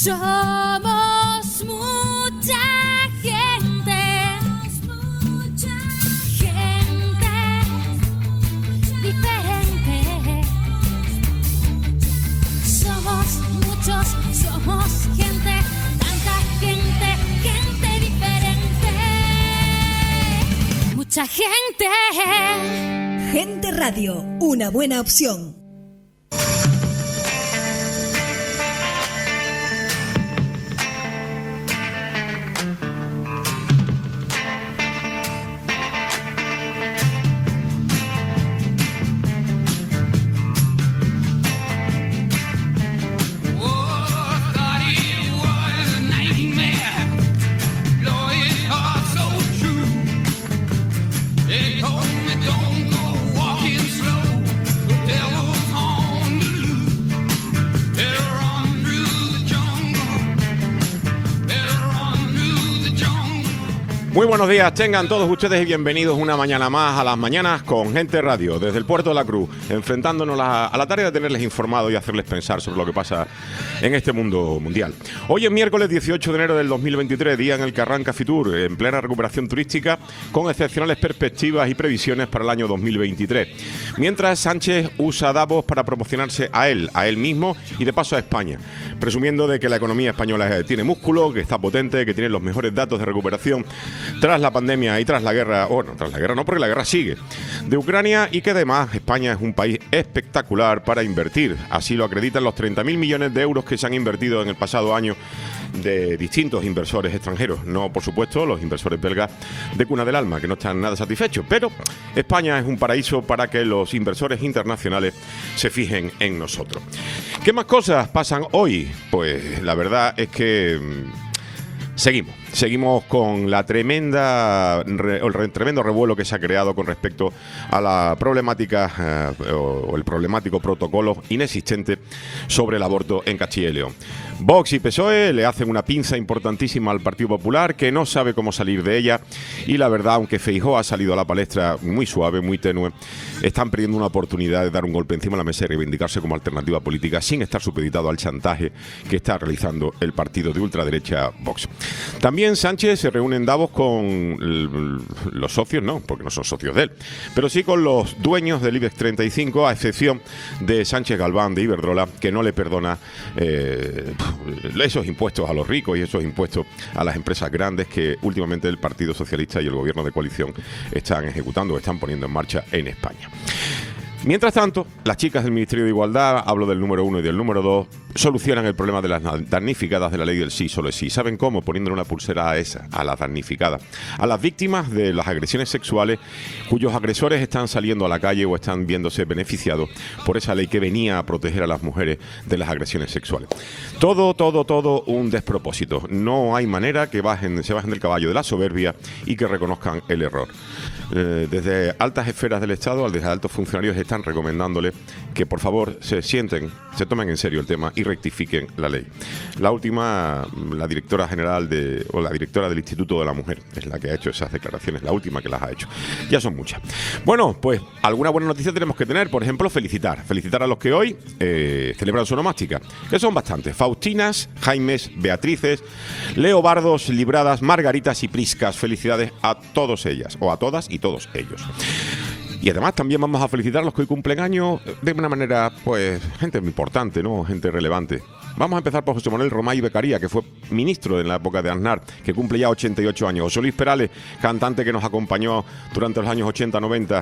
Somos mucha gente, gente diferente. Somos muchos, somos gente, tanta gente, gente diferente. Mucha gente. Gente Radio, una buena opción. Muy buenos días, tengan todos ustedes y bienvenidos una mañana más a las mañanas con Gente Radio, desde el Puerto de la Cruz, enfrentándonos a la tarea de tenerles informados y hacerles pensar sobre lo que pasa en este mundo mundial. Hoy es miércoles 18 de enero del 2023, día en el que arranca Fitur, en plena recuperación turística, con excepcionales perspectivas y previsiones para el año 2023. Mientras Sánchez usa Davos para promocionarse a él mismo y de paso a España, presumiendo de que la economía española tiene músculo, que está potente, que tiene los mejores datos de recuperación tras la pandemia y tras la guerra, tras la guerra no, porque la guerra sigue, de Ucrania, y que además España es un país espectacular para invertir. Así lo acreditan los 30.000 millones de euros que se han invertido en el pasado año de distintos inversores extranjeros. No, por supuesto, los inversores belgas de cuna del alma, que no están nada satisfechos, pero España es un paraíso para que los inversores internacionales se fijen en nosotros. ¿Qué más cosas pasan hoy? Pues la verdad es que Seguimos con el tremendo revuelo que se ha creado con respecto a la problemática o el problemático protocolo inexistente sobre el aborto en Castilla y León. Vox y PSOE le hacen una pinza importantísima al Partido Popular, que no sabe cómo salir de ella, y la verdad, aunque Feijóo ha salido a la palestra muy suave, muy tenue, están perdiendo una oportunidad de dar un golpe encima de la mesa y reivindicarse como alternativa política sin estar supeditado al chantaje que está realizando el partido de ultraderecha Vox. También Sánchez se reúne en Davos con los socios, no, porque no son socios de él, pero sí con los dueños del IBEX 35, a excepción de Sánchez Galván de Iberdrola, que no le perdona esos impuestos a los ricos y esos impuestos a las empresas grandes que últimamente el Partido Socialista y el gobierno de coalición están ejecutando, están poniendo en marcha en España. Mientras tanto, las chicas del Ministerio de Igualdad, hablo del número 1 y del número 2, solucionan el problema de las damnificadas de la ley del sí, solo es sí. ¿Saben cómo? Poniéndole una pulsera a las damnificadas, a las víctimas de las agresiones sexuales cuyos agresores están saliendo a la calle o están viéndose beneficiados por esa ley que venía a proteger a las mujeres de las agresiones sexuales. Todo un despropósito. No hay manera que se bajen del caballo de la soberbia y que reconozcan el error. Desde altas esferas del Estado, desde altos funcionarios, están recomendándole que por favor se tomen en serio el tema y rectifiquen la ley. La última, la directora general la directora del Instituto de la Mujer es la que ha hecho esas declaraciones, la última que las ha hecho. Ya son muchas. Bueno, pues alguna buena noticia tenemos que tener. Por ejemplo, felicitar a los que hoy celebran su onomástica, que son bastantes: Faustinas, Jaimes, Beatrices, Leobardos, Libradas, Margaritas y Priscas. Felicidades a todos ellas, o a todas y todos ellos. Y además también vamos a felicitar a los que hoy cumplen años de una manera, pues, gente muy importante, ¿no? Gente relevante. Vamos a empezar por José Manuel Romay Beccaría, que fue ministro en la época de Aznar, que cumple ya 88 años. José Luis Perales, cantante que nos acompañó durante los años 80-90.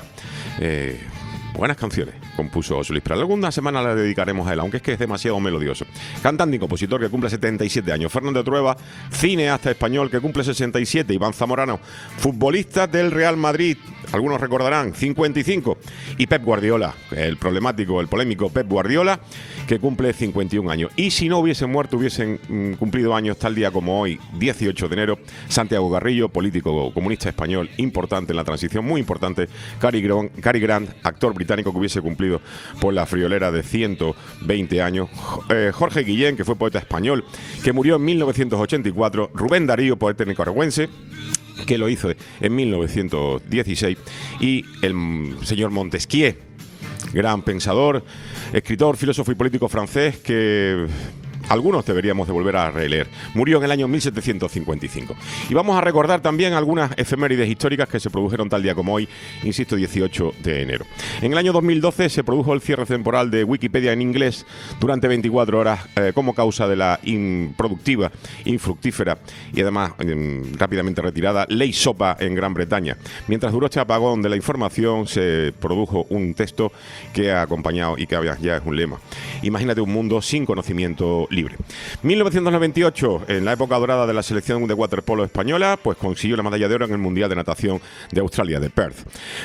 Buenas canciones compuso José Luis Perales. Alguna semana la dedicaremos a él, aunque es que es demasiado melodioso. Cantante y compositor que cumple 77 años. Fernando Trueba, cineasta español que cumple 67. Iván Zamorano, futbolista del Real Madrid, algunos recordarán, 55. Y Pep Guardiola, el polémico Pep Guardiola, que cumple 51 años. Y si no hubiesen muerto, hubiesen cumplido años tal día como hoy, 18 de enero, Santiago Garrillo, político comunista español importante en la transición, muy importante. Cary Grant, actor británico que hubiese cumplido por la friolera de 120 años. Jorge Guillén, que fue poeta español, que murió en 1984. Rubén Darío, poeta nicaragüense, que lo hizo en 1916. Y el señor Montesquieu, gran pensador, escritor, filósofo y político francés, que algunos deberíamos de volver a releer. Murió en el año 1755. Y vamos a recordar también algunas efemérides históricas que se produjeron tal día como hoy, insisto, 18 de enero. En el año 2012 se produjo el cierre temporal de Wikipedia en inglés durante 24 horas como causa de la improductiva, infructífera y además rápidamente retirada Ley SOPA en Gran Bretaña. Mientras duró este apagón de la información, se produjo un texto que ha acompañado y que ya es un lema. Imagínate un mundo sin conocimiento libre. 1998, en la época dorada de la selección de waterpolo española, pues consiguió la medalla de oro en el Mundial de Natación de Australia, de Perth.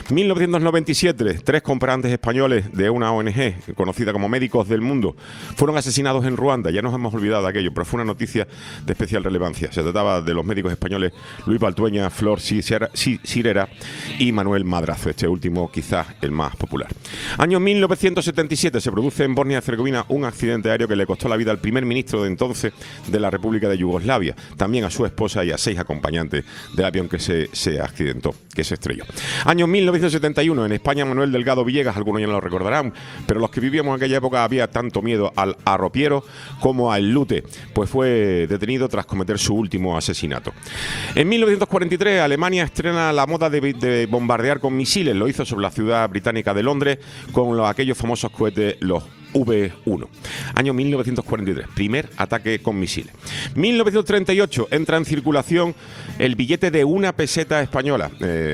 1997, 3 comparantes españoles de una ONG conocida como Médicos del Mundo fueron asesinados en Ruanda. Ya nos hemos olvidado de aquello, pero fue una noticia de especial relevancia. Se trataba de los médicos españoles Luis Baltueña, Flor Sirera y Manuel Madrazo, este último quizás el más popular. Año 1977, se produce en Bosnia y Herzegovina un accidente aéreo que le costó la vida al primer ministro de entonces de la República de Yugoslavia, también a su esposa y a 6 acompañantes del avión que se accidentó, que se estrelló. Año 1971, en España, Manuel Delgado Villegas, algunos ya no lo recordarán, pero los que vivíamos en aquella época había tanto miedo al arropiero como al lute, pues fue detenido tras cometer su último asesinato. En 1943, Alemania estrena la moda de bombardear con misiles. Lo hizo sobre la ciudad británica de Londres con aquellos famosos cohetes, los V1. Año 1943, primer ataque con misiles. 1938, entra en circulación el billete de 1 peseta española.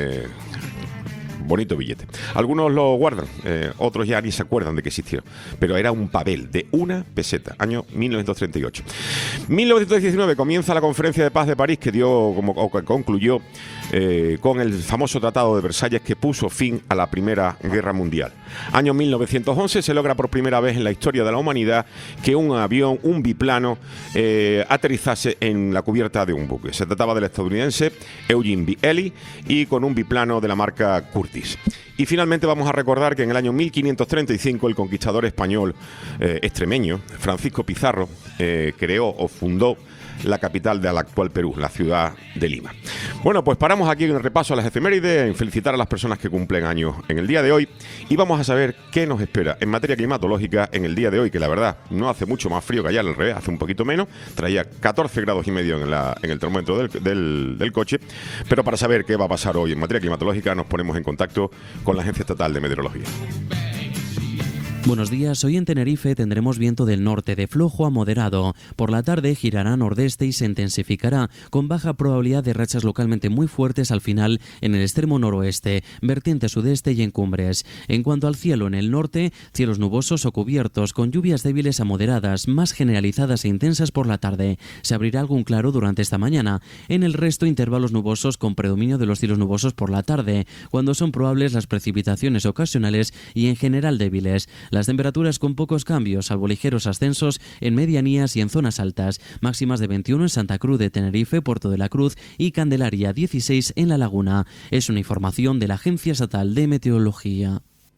Bonito billete. Algunos lo guardan, otros ya ni se acuerdan de que existieron. Pero era un papel de 1 peseta, año 1938. 1919 comienza la Conferencia de Paz de París, que concluyó con el famoso Tratado de Versalles, que puso fin a la Primera Guerra Mundial. Año 1911 se logra por primera vez en la historia de la humanidad que un avión, un biplano, aterrizase en la cubierta de un buque. Se trataba del estadounidense Eugene B. Ely y con un biplano de la marca Curtiss. Y finalmente vamos a recordar que en el año 1535 el conquistador español extremeño Francisco Pizarro creó o fundó la capital del actual Perú, la ciudad de Lima. Bueno, pues paramos aquí en el repaso a las efemérides, en felicitar a las personas que cumplen años en el día de hoy y vamos a saber qué nos espera en materia climatológica en el día de hoy, que la verdad no hace mucho más frío que ayer, al revés, hace un poquito menos, traía 14 grados y medio en el termómetro del coche, pero para saber qué va a pasar hoy en materia climatológica nos ponemos en contacto con la Agencia Estatal de Meteorología. Buenos días, hoy en Tenerife tendremos viento del norte de flojo a moderado. Por la tarde girará nordeste y se intensificará, con baja probabilidad de rachas localmente muy fuertes al final en el extremo noroeste, vertiente sudeste y en cumbres. En cuanto al cielo, en el norte, cielos nubosos o cubiertos, con lluvias débiles a moderadas, más generalizadas e intensas por la tarde. Se abrirá algún claro durante esta mañana. En el resto, intervalos nubosos con predominio de los cielos nubosos por la tarde, cuando son probables las precipitaciones ocasionales y en general débiles. Las temperaturas con pocos cambios, salvo ligeros ascensos en medianías y en zonas altas, máximas de 21 en Santa Cruz de Tenerife, Puerto de la Cruz y Candelaria, 16 en La Laguna. Es una información de la Agencia Estatal de Meteorología.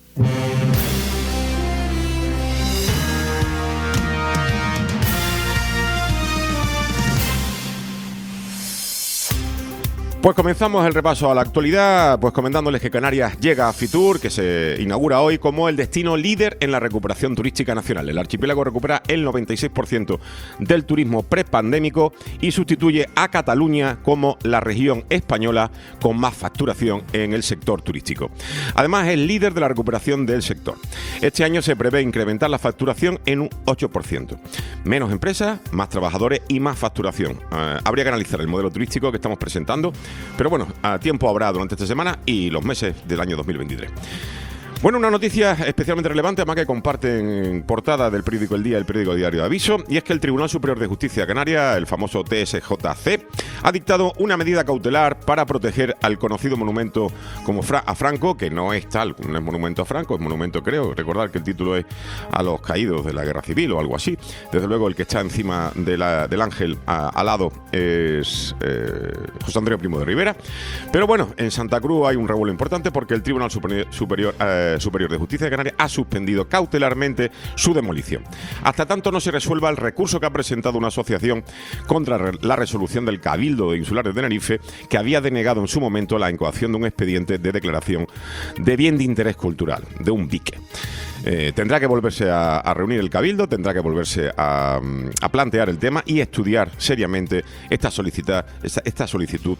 Pues comenzamos el repaso a la actualidad, pues comentándoles que Canarias llega a Fitur, que se inaugura hoy como el destino líder en la recuperación turística nacional. El archipiélago recupera el 96% del turismo prepandémico y sustituye a Cataluña como la región española con más facturación en el sector turístico. Además, es líder de la recuperación del sector. Este año se prevé incrementar la facturación en un 8%. Menos empresas, más trabajadores y más facturación. Habría que analizar el modelo turístico que estamos presentando, pero bueno, a tiempo habrá durante esta semana y los meses del año 2023. Bueno, una noticia especialmente relevante, además que comparten en portada del periódico El Día, el periódico Diario de Aviso, y es que el Tribunal Superior de Justicia Canaria, el famoso TSJC, ha dictado una medida cautelar para proteger al conocido monumento como a Franco, que no es tal, no es monumento a Franco, es monumento, creo, recordar que el título es a los caídos de la Guerra Civil o algo así. Desde luego el que está encima del ángel al lado es José Andreu Primo de Rivera. Pero bueno, en Santa Cruz hay un revuelo importante porque el Tribunal Superior Superior de Justicia de Canarias ha suspendido cautelarmente su demolición. Hasta tanto no se resuelva el recurso que ha presentado una asociación contra la resolución del Cabildo Insular de Tenerife, que había denegado en su momento la incoación de un expediente de declaración de bien de interés cultural, de un BIC. Tendrá que volverse a reunir el Cabildo, tendrá que volverse a plantear el tema y estudiar seriamente esta solicitud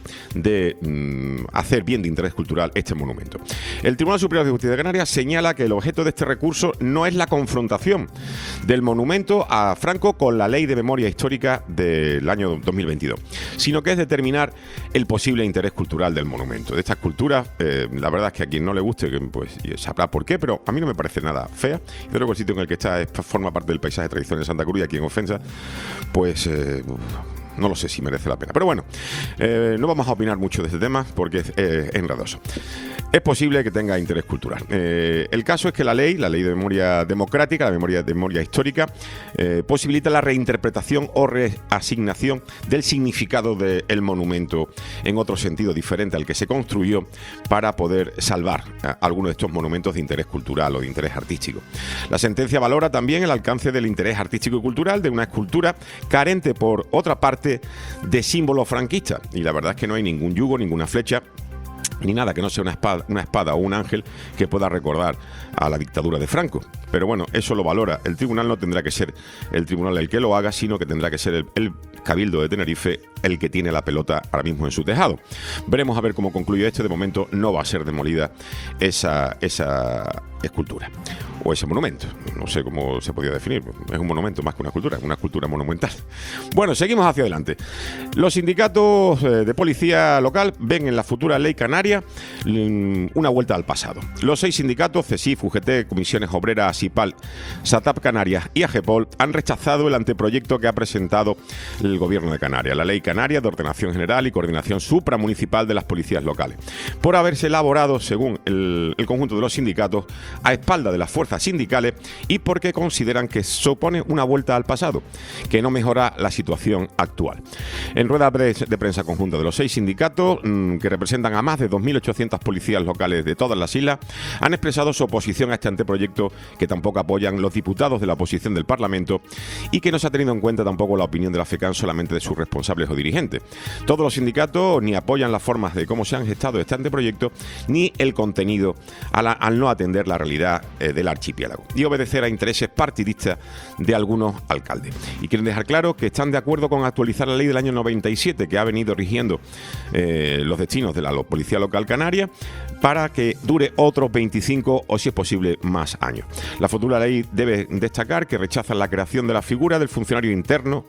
de hacer bien de interés cultural este monumento. El Tribunal Superior de Justicia de Canarias señala que el objeto de este recurso no es la confrontación del monumento a Franco con la Ley de Memoria Histórica del año 2022, sino que es determinar el posible interés cultural del monumento. De esta escultura, la verdad es que a quien no le guste, pues sabrá por qué, pero a mí no me parece nada fea. Yo creo que el sitio en el que está forma parte del paisaje tradicional de Santa Cruz, y aquí en Ofensa, pues no lo sé si merece la pena. Pero bueno, no vamos a opinar mucho de este tema porque es enredoso. Es posible que tenga interés cultural. El caso es que la ley de memoria democrática, la memoria histórica, posibilita la reinterpretación o reasignación del significado del monumento en otro sentido diferente al que se construyó para poder salvar algunos de estos monumentos de interés cultural o de interés artístico. La sentencia valora también el alcance del interés artístico y cultural de una escultura carente, por otra parte, de símbolo franquista, y la verdad es que no hay ningún yugo, ninguna flecha ni nada que no sea una espada o un ángel que pueda recordar a la dictadura de Franco. Pero bueno, eso lo valora el tribunal. No tendrá que ser el tribunal el que lo haga, sino que tendrá que ser el Cabildo de Tenerife el que tiene la pelota ahora mismo en su tejado. Veremos a ver cómo concluye esto. De momento no va a ser demolida esa escultura o ese monumento. No sé cómo se podría definir. Es un monumento más que una escultura monumental. Bueno, seguimos hacia adelante. Los sindicatos de policía local ven en la futura ley canaria una vuelta al pasado. Los 6 sindicatos, CESIF, UGT, Comisiones Obreras, ASIPAL, SATAP Canarias y AGEPOL, han rechazado el anteproyecto que ha presentado el Gobierno de Canarias, la Ley Canaria de Ordenación General y Coordinación Supramunicipal de las Policías Locales, por haberse elaborado, según el conjunto de los sindicatos, a espalda de las fuerzas sindicales y porque consideran que supone una vuelta al pasado, que no mejora la situación actual. En rueda de prensa conjunta de los 6 sindicatos, que representan a más de 2.800 policías locales de todas las islas, han expresado su oposición a este anteproyecto, que tampoco apoyan los diputados de la oposición del Parlamento y que no se ha tenido en cuenta tampoco la opinión de la FECAN, solamente de sus responsables o dirigentes. Todos los sindicatos ni apoyan las formas de cómo se han gestado este anteproyecto ni el contenido al no atender la realidad del archipiélago y obedecer a intereses partidistas de algunos alcaldes. Y quieren dejar claro que están de acuerdo con actualizar la ley del año 97 que ha venido rigiendo los destinos de la policía local canaria para que dure otros 25 o, si es posible, más años. La futura ley debe destacar que rechaza la creación de la figura del funcionario interino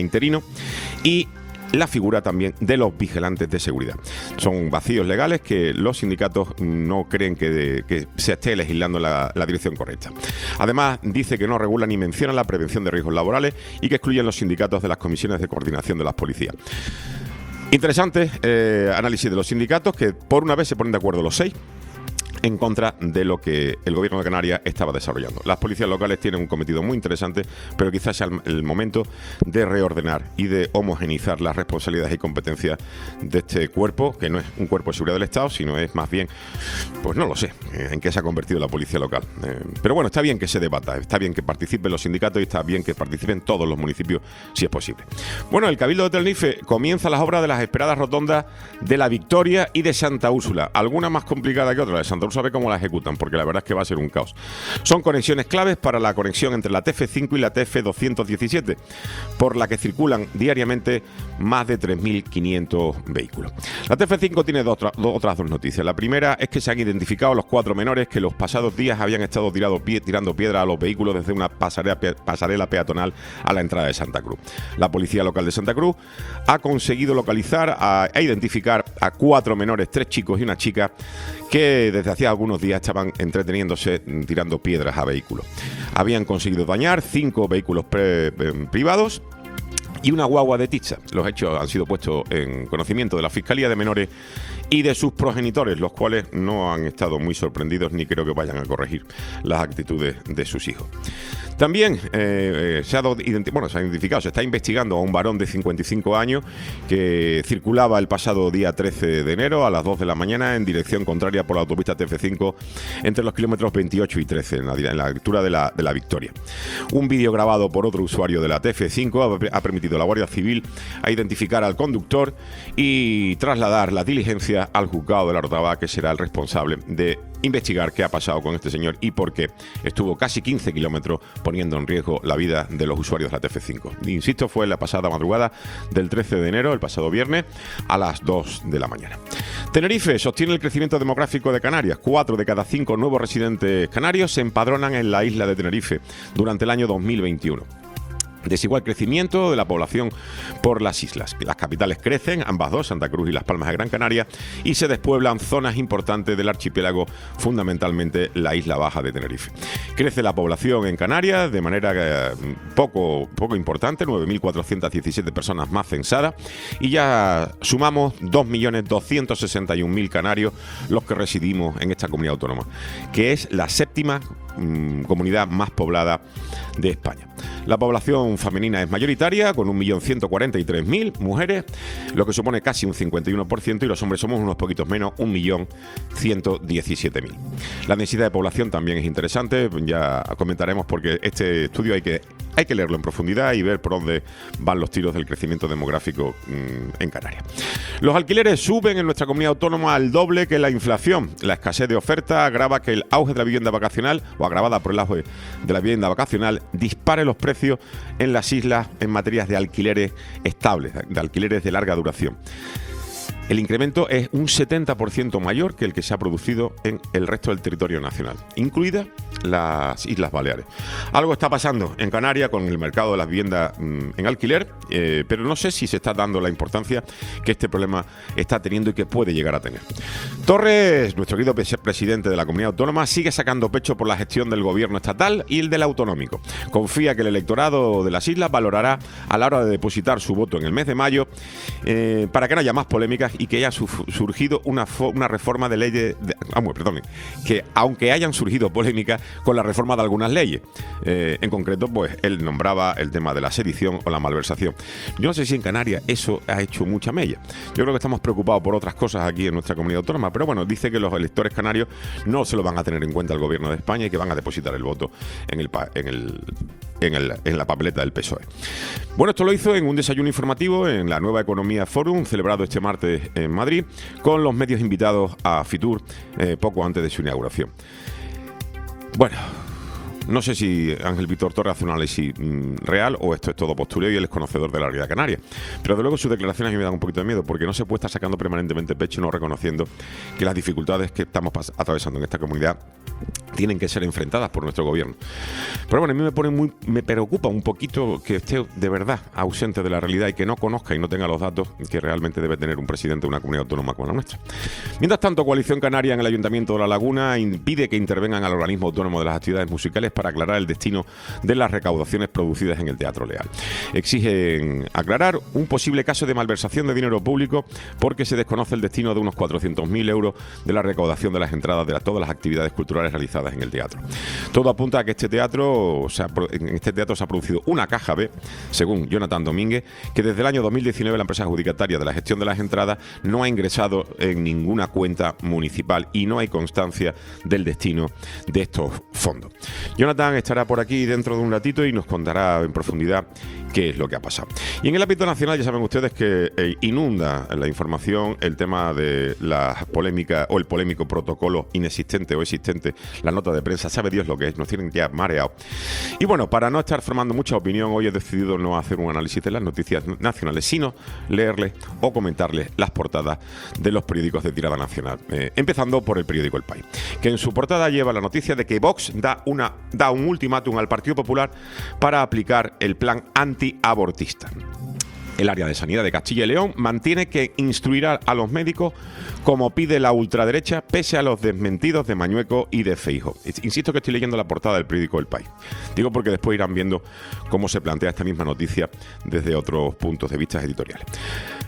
y la figura también de los vigilantes de seguridad. Son vacíos legales que los sindicatos no creen que se esté legislando la dirección correcta. Además, dice que no regula ni menciona la prevención de riesgos laborales y que excluyen los sindicatos de las comisiones de coordinación de las policías. Interesante análisis de los sindicatos, que por una vez se ponen de acuerdo los 6 en contra de lo que el Gobierno de Canarias estaba desarrollando. Las policías locales tienen un cometido muy interesante, pero quizás sea el momento de reordenar y de homogeneizar las responsabilidades y competencias de este cuerpo, que no es un cuerpo de seguridad del Estado, sino es más bien, pues no lo sé, en qué se ha convertido la policía local. Pero bueno, está bien que se debata, está bien que participen los sindicatos y está bien que participen todos los municipios, si es posible. Bueno, el Cabildo de Tenerife comienza las obras de las esperadas rotondas de La Victoria y de Santa Úrsula, alguna más complicada que otra. La de Santa Úrsula ve cómo la ejecutan, porque la verdad es que va a ser un caos. Son conexiones claves para la conexión entre la TF5 y la TF217, por la que circulan diariamente más de 3.500 vehículos. La TF5 tiene otras dos noticias. La primera es que se han identificado los 4 menores que los pasados días habían estado tirando piedra a los vehículos desde una pasarela peatonal a la entrada de Santa Cruz. La Policía Local de Santa Cruz ha conseguido localizar e identificar a 4 menores, 3 chicos y una chica, que desde hacía algunos días estaban entreteniéndose tirando piedras a vehículos. Habían conseguido dañar 5 vehículos privados y una guagua de Tiza. Los hechos han sido puestos en conocimiento de la Fiscalía de Menores y de sus progenitores, los cuales no han estado muy sorprendidos ni creo que vayan a corregir las actitudes de sus hijos. También se ha identificado, se está investigando a un varón de 55 años que circulaba el pasado día 13 de enero a las 2 de la mañana en dirección contraria por la autopista TF5 entre los kilómetros 28 y 13 en la altura de la Victoria. Un vídeo grabado por otro usuario de la TF5 ha permitido a la Guardia Civil a identificar al conductor y trasladar la diligencia al juzgado de la Orotava, que será el responsable de investigar qué ha pasado con este señor y por qué estuvo casi 15 kilómetros poniendo en riesgo la vida de los usuarios de la TF5. Insisto, fue la pasada madrugada del 13 de enero, el pasado viernes, a las 2 de la mañana. Tenerife sostiene el crecimiento demográfico de Canarias. 4 de cada 5 nuevos residentes canarios se empadronan en la isla de Tenerife durante el año 2021. Desigual crecimiento de la población por las islas. Las capitales crecen, ambas dos, Santa Cruz y Las Palmas de Gran Canaria, y se despueblan zonas importantes del archipiélago, fundamentalmente la isla baja de Tenerife. Crece la población en Canarias de manera poco importante, 9.417 personas más censadas, y ya sumamos 2.261.000 canarios los que residimos en esta comunidad autónoma, que es la séptima comunidad más poblada de España. La población femenina es mayoritaria, con 1.143.000 mujeres, lo que supone casi un 51%, y los hombres somos unos poquitos menos, 1.117.000. La densidad de población también es interesante, ya comentaremos, porque este estudio hay que leerlo en profundidad y ver por dónde van los tiros del crecimiento demográfico en Canarias. Los alquileres suben en nuestra comunidad autónoma al doble que la inflación. La escasez de oferta agrava que el auge de la vivienda vacacional, o agravada por el auge de la vivienda vacacional, dispare los precios en las islas en materias de alquileres estables, de alquileres de larga duración. El incremento es un 70% mayor que el que se ha producido en el resto del territorio nacional, incluidas las Islas Baleares. Algo está pasando en Canarias con el mercado de las viviendas en alquiler, pero no sé si se está dando la importancia que este problema está teniendo y que puede llegar a tener. Torres, nuestro querido presidente de la comunidad autónoma, sigue sacando pecho por la gestión del gobierno estatal y el del autonómico. Confía que el electorado de las islas valorará a la hora de depositar su voto en el mes de mayo para que no haya más polémicas y que haya surgido una reforma de leyes, que aunque hayan surgido polémicas con la reforma de algunas leyes, en concreto, pues él nombraba el tema de la sedición o la malversación. Yo no sé si en Canarias eso ha hecho mucha mella. Yo creo que estamos preocupados por otras cosas aquí en nuestra comunidad autónoma, pero bueno, dice que los electores canarios no se lo van a tener en cuenta el gobierno de España y que van a depositar el voto en la papeleta del PSOE. Bueno, esto lo hizo en un desayuno informativo en la Nueva Economía Forum, celebrado este martes en Madrid, con los medios invitados a Fitur poco antes de su inauguración. Bueno, no sé si Ángel Víctor Torres hace un análisis real o esto es todo postureo y él es conocedor de la realidad canaria. Pero de luego sus declaraciones a mí me dan un poquito de miedo, porque no se puede estar sacando permanentemente pecho y no reconociendo que las dificultades que estamos atravesando en esta comunidad tienen que ser enfrentadas por nuestro gobierno. Pero bueno, a mí me preocupa un poquito que esté de verdad ausente de la realidad y que no conozca y no tenga los datos que realmente debe tener un presidente de una comunidad autónoma como la nuestra. Mientras tanto, Coalición Canaria en el Ayuntamiento de La Laguna impide que intervengan al organismo autónomo de las actividades musicales para aclarar el destino de las recaudaciones producidas en el Teatro Leal. Exigen aclarar un posible caso de malversación de dinero público porque se desconoce el destino de unos 400.000 euros de la recaudación de las entradas de todas las actividades culturales realizadas en el teatro. Todo apunta a que en este teatro se ha producido una caja B, según Jonathan Domínguez, que desde el año 2019 la empresa adjudicataria de la gestión de las entradas no ha ingresado en ninguna cuenta municipal y no hay constancia del destino de estos fondos. Jonathan estará por aquí dentro de un ratito y nos contará en profundidad qué es lo que ha pasado. Y en el ámbito nacional ya saben ustedes que inunda la información el tema de la polémica o el polémico protocolo inexistente o existente, la nota de prensa, sabe Dios lo que es, nos tienen ya mareados. Y bueno, para no estar formando mucha opinión, hoy he decidido no hacer un análisis de las noticias nacionales, sino leerles o comentarles las portadas de los periódicos de tirada nacional. Empezando por el periódico El País, que en su portada lleva la noticia de que Vox da un ultimátum al Partido Popular para aplicar el plan antiabortista. El área de sanidad de Castilla y León mantiene que instruirá a los médicos como pide la ultraderecha, pese a los desmentidos de Mañueco y de Feijóo. Insisto que estoy leyendo la portada del periódico El País. Digo porque después irán viendo cómo se plantea esta misma noticia desde otros puntos de vista editoriales.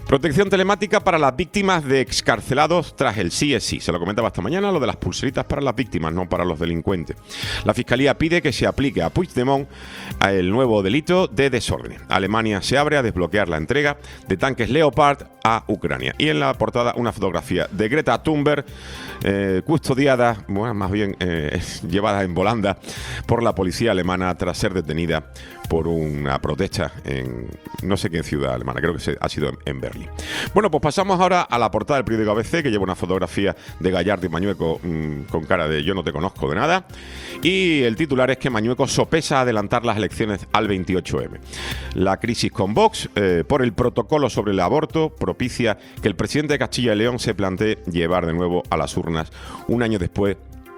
Protección telemática para las víctimas de excarcelados tras el sí es sí. Se lo comentaba esta mañana, lo de las pulseritas para las víctimas, no para los delincuentes. La Fiscalía pide que se aplique a Puigdemont el nuevo delito de desorden. Alemania se abre a desbloquear la entrega de tanques Leopard a Ucrania. Y en la portada una fotografía de Greta Thunberg, custodiada, bueno, más bien llevada en volanda por la policía alemana tras ser detenida por una protesta en no sé qué ciudad alemana, creo que ha sido en Berlín. Bueno, pues pasamos ahora a la portada del periódico ABC, que lleva una fotografía de Gallardo y Mañueco con cara de yo no te conozco de nada, y el titular es que Mañueco sopesa adelantar las elecciones al 28M. La crisis con Vox por el protocolo sobre el aborto propicia que el presidente de Castilla y León se plantee llevar de nuevo a las urnas un año después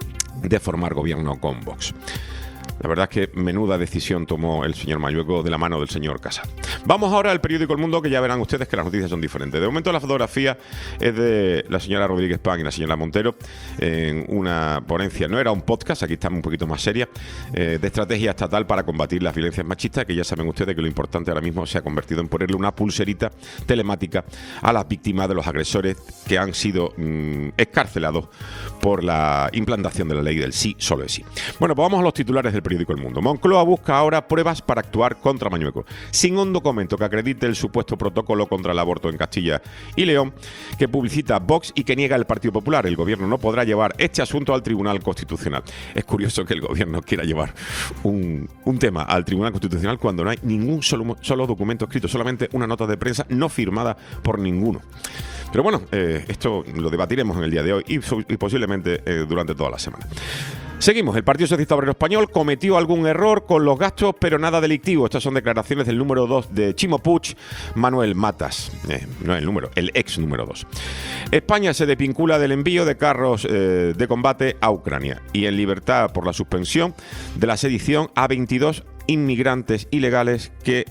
de formar gobierno con Vox. La verdad es que menuda decisión tomó el señor Mañueco de la mano del señor Casado. Vamos ahora al periódico El Mundo, que ya verán ustedes que las noticias son diferentes. De momento la fotografía es de la señora Rodríguez Pan y la señora Montero en una ponencia, no era un podcast, aquí estamos un poquito más seria, de estrategia estatal para combatir las violencias machistas, que ya saben ustedes que lo importante ahora mismo se ha convertido en ponerle una pulserita telemática a las víctimas de los agresores que han sido excarcelados por la implantación de la ley del sí, solo es sí. Bueno, pues vamos a los titulares del periódico El Mundo. Moncloa busca ahora pruebas para actuar contra Mañueco. Sin un documento que acredite el supuesto protocolo contra el aborto en Castilla y León, que publicita Vox y que niega el Partido Popular. El gobierno no podrá llevar este asunto al Tribunal Constitucional. Es curioso que el gobierno quiera llevar un tema al Tribunal Constitucional cuando no hay ningún solo documento escrito, solamente una nota de prensa no firmada por ninguno. Pero bueno, esto lo debatiremos en el día de hoy y posiblemente durante toda la semana. Seguimos. El Partido Socialista Obrero Español cometió algún error con los gastos, pero nada delictivo. Estas son declaraciones del número 2 de Chimo Puig, Manuel Matas. No el ex número 2. España se desvincula del envío de carros de combate a Ucrania y en libertad por la suspensión de la sedición a 22 inmigrantes ilegales que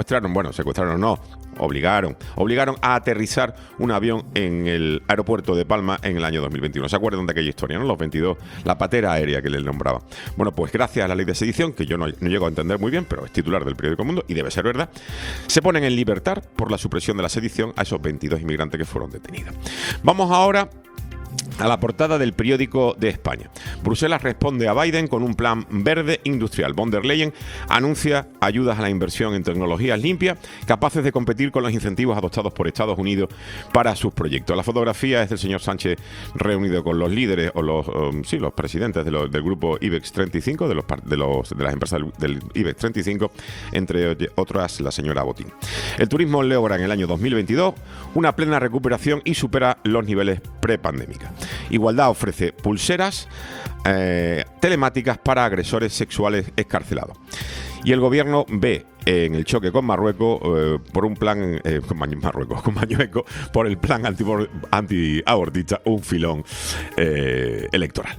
obligaron a aterrizar un avión en el aeropuerto de Palma en el año 2021. ¿Se acuerdan de aquella historia, no? Los 22, la patera aérea que les nombraba. Bueno, pues gracias a la ley de sedición, que yo no llego a entender muy bien, pero es titular del periódico Mundo y debe ser verdad, se ponen en libertad por la supresión de la sedición a esos 22 inmigrantes que fueron detenidos. Vamos ahora a la portada del periódico de España. Bruselas responde a Biden con un plan verde industrial. Von der Leyen anuncia ayudas a la inversión en tecnologías limpias capaces de competir con los incentivos adoptados por Estados Unidos para sus proyectos. La fotografía es del señor Sánchez reunido con los líderes o los presidentes del grupo IBEX 35, de las empresas del IBEX 35, entre otras la señora Botín. El turismo logra en el año 2022 una plena recuperación y supera los niveles prepandémicos. Igualdad ofrece pulseras telemáticas para agresores sexuales excarcelados. Y el gobierno ve en el choque con Marruecos por un plan con Mañueco por el plan antiabortista un filón electoral.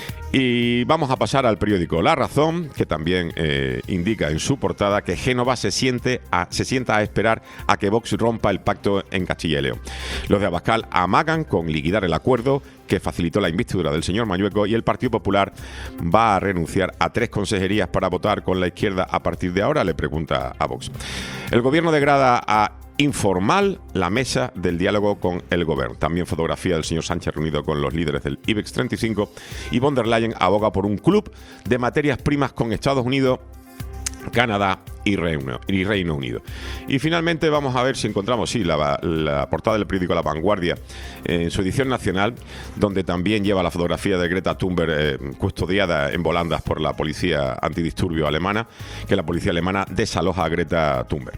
Y vamos a pasar al periódico La Razón, que también indica en su portada que Génova se sienta a esperar a que Vox rompa el pacto en Castilla y León. Los de Abascal amagan con liquidar el acuerdo que facilitó la investidura del señor Mañueco y el Partido Popular va a renunciar a 3 consejerías para votar con la izquierda a partir de ahora, le pregunta a Vox. El gobierno degrada a informal la mesa del diálogo con el gobierno. También fotografía del señor Sánchez reunido con los líderes del IBEX 35 y von der Leyen aboga por un club de materias primas con Estados Unidos, Canadá y Reino Unido. Y finalmente vamos a ver si encontramos la portada del periódico La Vanguardia en su edición nacional, donde también lleva la fotografía de Greta Thunberg custodiada en volandas por la policía antidisturbio alemana, que la policía alemana desaloja a Greta Thunberg.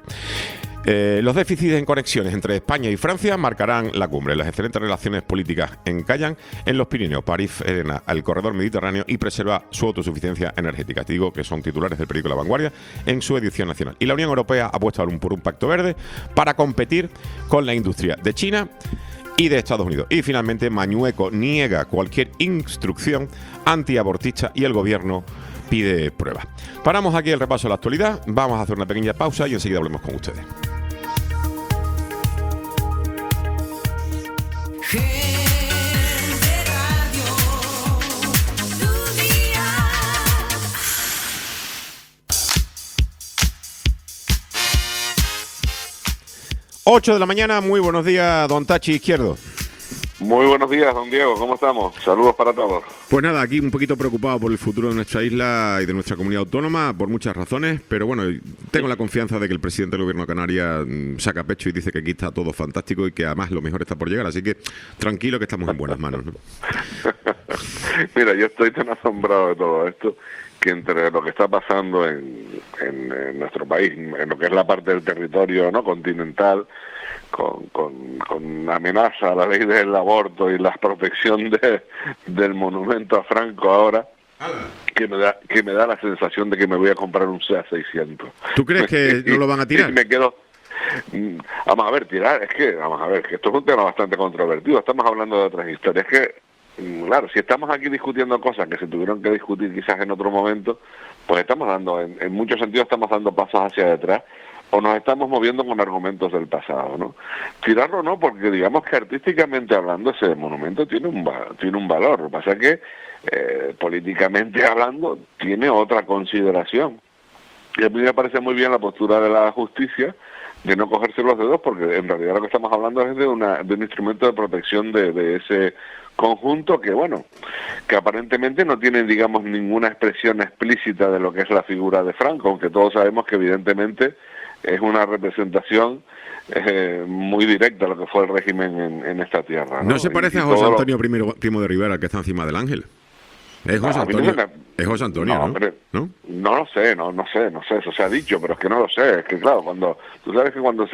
Los déficits en conexiones entre España y Francia marcarán la cumbre. Las excelentes relaciones políticas encallan en los Pirineos. París frena al corredor mediterráneo y preserva su autosuficiencia energética. Te digo que son titulares del periódico La Vanguardia en su edición nacional. Y la Unión Europea apuesta por un pacto verde para competir con la industria de China y de Estados Unidos. Y finalmente Mañueco niega cualquier instrucción antiabortista y el gobierno pide pruebas. Paramos aquí el repaso de la actualidad. Vamos a hacer una pequeña pausa y enseguida volvemos con ustedes. 8 de la mañana, muy buenos días, don Tachi Izquierdo. Muy buenos días, don Diego, ¿cómo estamos? Saludos para todos. Pues nada, aquí un poquito preocupado por el futuro de nuestra isla y de nuestra comunidad autónoma, por muchas razones, pero bueno, tengo la confianza de que el presidente del Gobierno de Canarias saca pecho y dice que aquí está todo fantástico y que además lo mejor está por llegar, así que tranquilo que estamos en buenas manos, ¿no? Mira, yo estoy tan asombrado de todo esto que entre lo que está pasando en nuestro país, en lo que es la parte del territorio no continental, con amenaza a la ley del aborto y la protección del monumento a Franco ahora, que me da la sensación de que me voy a comprar un SEAT 600. ¿Tú crees que no lo van a tirar? Y me quedo... Vamos a ver, tirar, que esto es un tema bastante controvertido, estamos hablando de otras historias, claro, si estamos aquí discutiendo cosas que se tuvieron que discutir quizás en otro momento, pues estamos dando, en muchos sentidos estamos dando pasos hacia detrás, o nos estamos moviendo con argumentos del pasado, ¿no? Tirarlo no, porque digamos que artísticamente hablando ese monumento tiene un valor. Lo que pasa es que políticamente hablando tiene otra consideración. Y a mí me parece muy bien la postura de la justicia de no cogerse los dedos, porque en realidad lo que estamos hablando es de un instrumento de protección de ese conjunto que, bueno, que aparentemente no tiene, digamos, ninguna expresión explícita de lo que es la figura de Franco, aunque todos sabemos que evidentemente es una representación muy directa a lo que fue el régimen en esta tierra. ¿No se parece a José Antonio Primo de Rivera, que está encima del Ángel? Es José Antonio, es José Antonio, ¿no? Hombre, no lo sé, no sé, eso se ha dicho, pero es que no lo sé, es que claro, tú sabes que cuando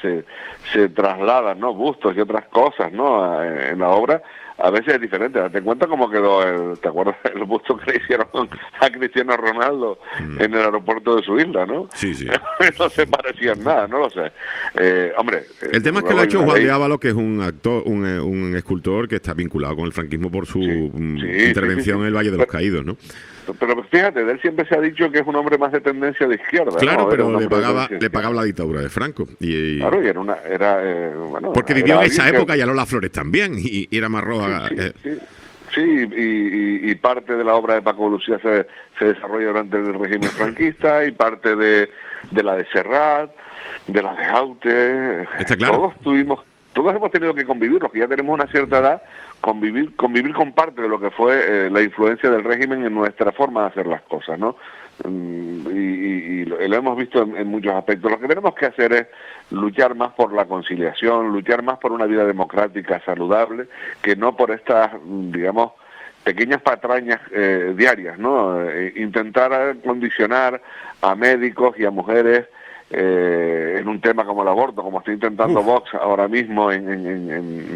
se trasladan, ¿no?, bustos y otras cosas, ¿no?, en la obra, a veces es diferente. Date cuenta cómo quedó ¿te acuerdas el busto que le hicieron a Cristiano Ronaldo en el aeropuerto de su isla, ¿no? Sí. No se parecía en nada, no lo sé. Hombre... el tema es que lo ha hecho Juan de Ávalos, que es un actor, un escultor que está vinculado con el franquismo por su intervención en el Valle de los Caídos, ¿no? Pero fíjate, de él siempre se ha dicho que es un hombre más de tendencia de izquierda. Claro, ¿no? pero le pagaba la dictadura de Franco. Claro, y bueno, porque vivió en esa época y a Lola Flores también, y era más roja. Sí, y parte de la obra de Paco Lucía se desarrolla durante el régimen franquista, y parte de la de Serrat, de la de Haute. Está claro. Todos hemos tenido que convivir, los que ya tenemos una cierta edad, convivir con parte de lo que fue la influencia del régimen en nuestra forma de hacer las cosas, ¿no? Y lo hemos visto en muchos aspectos. Lo que tenemos que hacer es luchar más por la conciliación, luchar más por una vida democrática saludable, que no por estas, digamos, pequeñas patrañas diarias, ¿no? Intentar condicionar a médicos y a mujeres en un tema como el aborto, como está intentando Vox ahora mismo en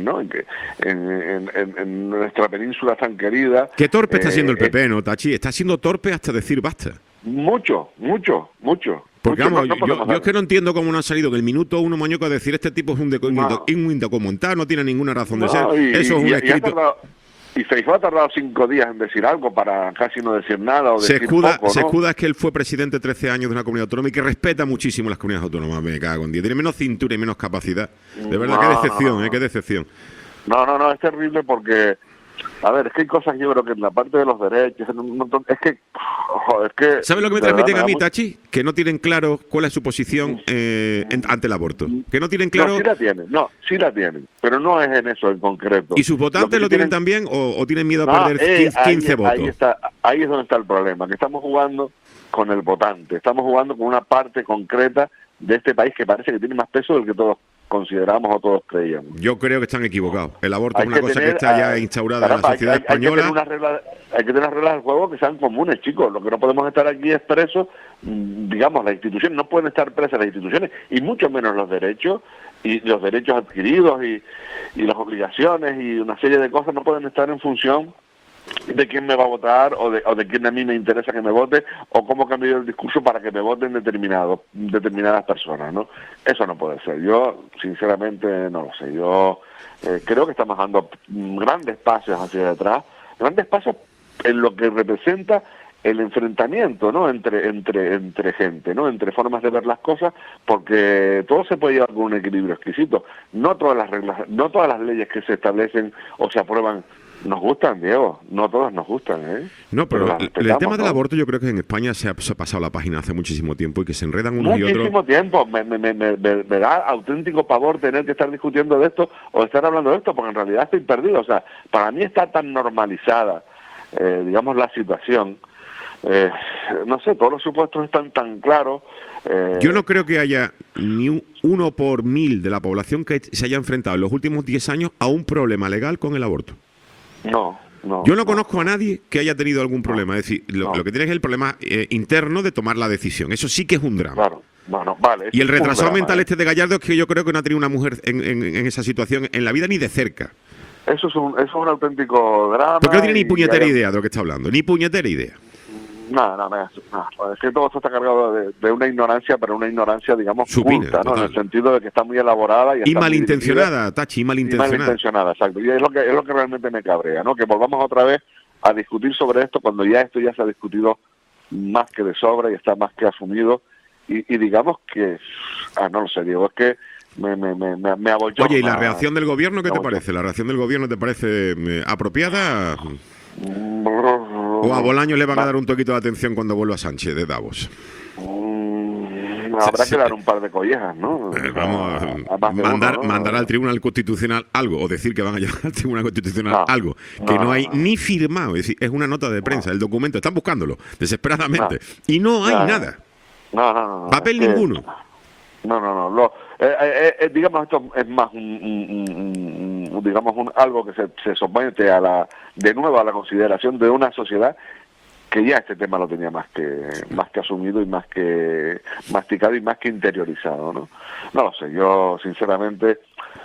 nuestra península tan querida. Qué torpe está siendo el PP, ¿no, Tachi? Está siendo torpe hasta decir basta. Mucho. Porque vamos, yo es que no entiendo cómo no ha salido que el minuto uno Moñoco a decir este tipo es un indocumentado, no tiene ninguna razón de ser. Eso es un escrito. Y Feijóo ha tardado 5 días en decir algo para casi no decir nada o decir poco, ¿no? Se escuda es que él fue presidente 13 años de una comunidad autónoma y que respeta muchísimo las comunidades autónomas. Me cago en 10. Tiene menos cintura y menos capacidad. De verdad, qué decepción, qué decepción. No, es terrible porque... A ver, es que hay cosas, yo creo que en la parte de los derechos, es que... ¿Sabes lo que me transmiten a mí, Tachi? Que no tienen claro cuál es su posición ante el aborto. Que no tienen claro... Sí la tienen, pero no es en eso en concreto. ¿Y sus votantes lo tienen también o tienen miedo a perder 15 votos? Ahí es donde está el problema, que estamos jugando con el votante, estamos jugando con una parte concreta de este país que parece que tiene más peso del que todos consideramos o todos creíamos. Yo creo que están equivocados. El aborto es una cosa que está ya instaurada en la sociedad española. Hay que tener unas reglas del juego que sean comunes, chicos. Lo que no podemos estar aquí es presos, digamos, las instituciones no pueden estar presas las instituciones, y mucho menos los derechos, y los derechos adquiridos y las obligaciones y una serie de cosas no pueden estar en función de quién me va a votar o de quién a mí me interesa que me vote o cómo cambio el discurso para que me voten determinadas personas, ¿no? Eso no puede ser. Yo, sinceramente, no lo sé. Yo creo que estamos dando grandes pasos hacia atrás, grandes pasos en lo que representa el enfrentamiento, ¿no?, entre gente, ¿no?, entre formas de ver las cosas, porque todo se puede llevar con un equilibrio exquisito. No todas las reglas, no todas las leyes que se establecen o se aprueban nos gustan, Diego, no todas nos gustan, ¿eh? No, pero las el respetamos, tema del ¿no? aborto yo creo que en España se ha pasado la página hace muchísimo tiempo y que se enredan unos y Muchísimo otros. tiempo, me da auténtico pavor tener que estar discutiendo de esto o estar hablando de esto, porque en realidad estoy perdido. O sea, para mí está tan normalizada, digamos, la situación. No sé, todos los supuestos están tan claros. Yo no creo que haya ni uno por 1000 de la población que se haya enfrentado en los últimos 10 años a un problema legal con el aborto. No. Yo no conozco a nadie que haya tenido algún problema. Es decir, lo que tiene es el problema interno de tomar la decisión. Eso sí que es un drama. Claro, bueno, vale. Y el retrasado mental este de Gallardo es que yo creo que no ha tenido una mujer en esa situación en la vida ni de cerca. Eso es un auténtico drama. Porque no tiene ni y puñetera hay- idea de lo que está hablando. Ni puñetera idea. No, es que todo esto está cargado de una ignorancia, pero una ignorancia, digamos, Supina, culta, ¿no? total. En el sentido de que está muy elaborada y, Y está muy malintencionada, Tachi, y dirigida. Y malintencionada. malintencionada, exacto. Y es lo que realmente me cabrea, ¿no? Que volvamos otra vez a discutir sobre esto cuando ya esto ya se ha discutido más que de sobra y está más que asumido. Y digamos que, no lo sé, Diego, es que me abollona. Oye, ¿y la reacción del gobierno qué te Me abollona. parece? ¿La reacción del gobierno te parece apropiada? ¿O a Bolaños le van a dar un toquito de atención cuando vuelva Sánchez de Davos? Habrá que dar un par de collejas, ¿no? Vamos A más de uno, ¿no? mandar al Tribunal Constitucional algo, o decir que van a llevar al Tribunal Constitucional No, algo, que no hay no. ni firmado, es decir, es una nota de prensa, el documento, están buscándolo desesperadamente, y no hay No. nada, No. papel es que- ninguno. No. Digamos, esto es más algo que se somete de nuevo a la consideración de una sociedad que ya este tema lo tenía más que asumido y más que masticado y más que interiorizado, ¿no? No lo sé, yo sinceramente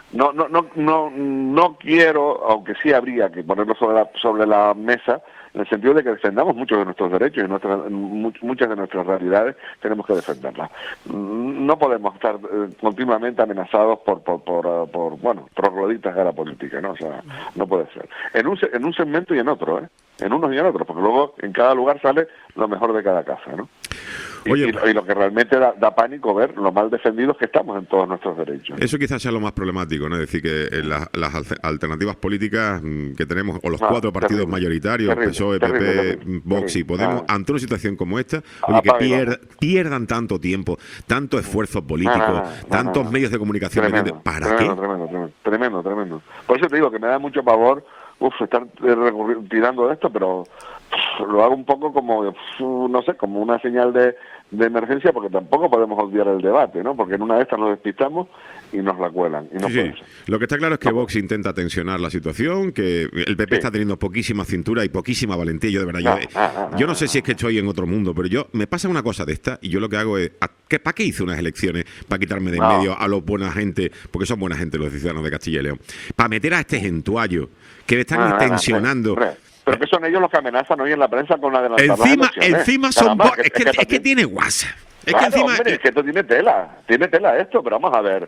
no quiero, aunque sí habría que ponerlo sobre la mesa, en el sentido de que defendamos muchos de nuestros derechos y muchas de nuestras realidades tenemos que defenderlas. No podemos estar continuamente amenazados por trogloditas de la política, ¿no? O sea, no puede ser. En un segmento y en otro, en unos y en otros, porque luego en cada lugar sale lo mejor de cada casa, ¿no? Oye, Y lo que realmente da pánico ver lo mal defendidos que estamos en todos nuestros derechos. Eso quizás sea lo más problemático, ¿no? Es decir, que las alternativas políticas que tenemos, o los 4 partidos terrible, mayoritarios, terrible, PSOE, terrible, PP, terrible, Vox y terrible. Podemos, ante una situación como esta, oye, que Apaga y vamos. pierdan tanto tiempo, tanto esfuerzo político, tantos medios de comunicación, ¿para qué? Tremendo. Por eso te digo que me da mucho pavor estar tirando de esto, pero lo hago un poco como, no sé, como una señal de emergencia, porque tampoco podemos obviar el debate, ¿no? Porque en una de estas nos despistamos y nos la cuelan. Y no Sí. puede ser. Lo que está claro es que Vox intenta tensionar la situación, que el PP Sí. está teniendo poquísima cintura y poquísima valentía. Yo de verdad, yo no sé si es que estoy en otro mundo, pero me pasa una cosa de esta y yo lo que hago es, ¿para qué hice unas elecciones? Para quitarme de en medio a los buena gente, porque son buena gente los ciudadanos de Castilla y León, para meter a este gentuallo que me están tensionando. Pero que son ellos los que amenazan hoy en la prensa con la adelantar las elecciones. Encima son Caramba, es que tiene WhatsApp. Es Claro, que encima hombre, es que esto tiene tela esto, pero vamos a ver.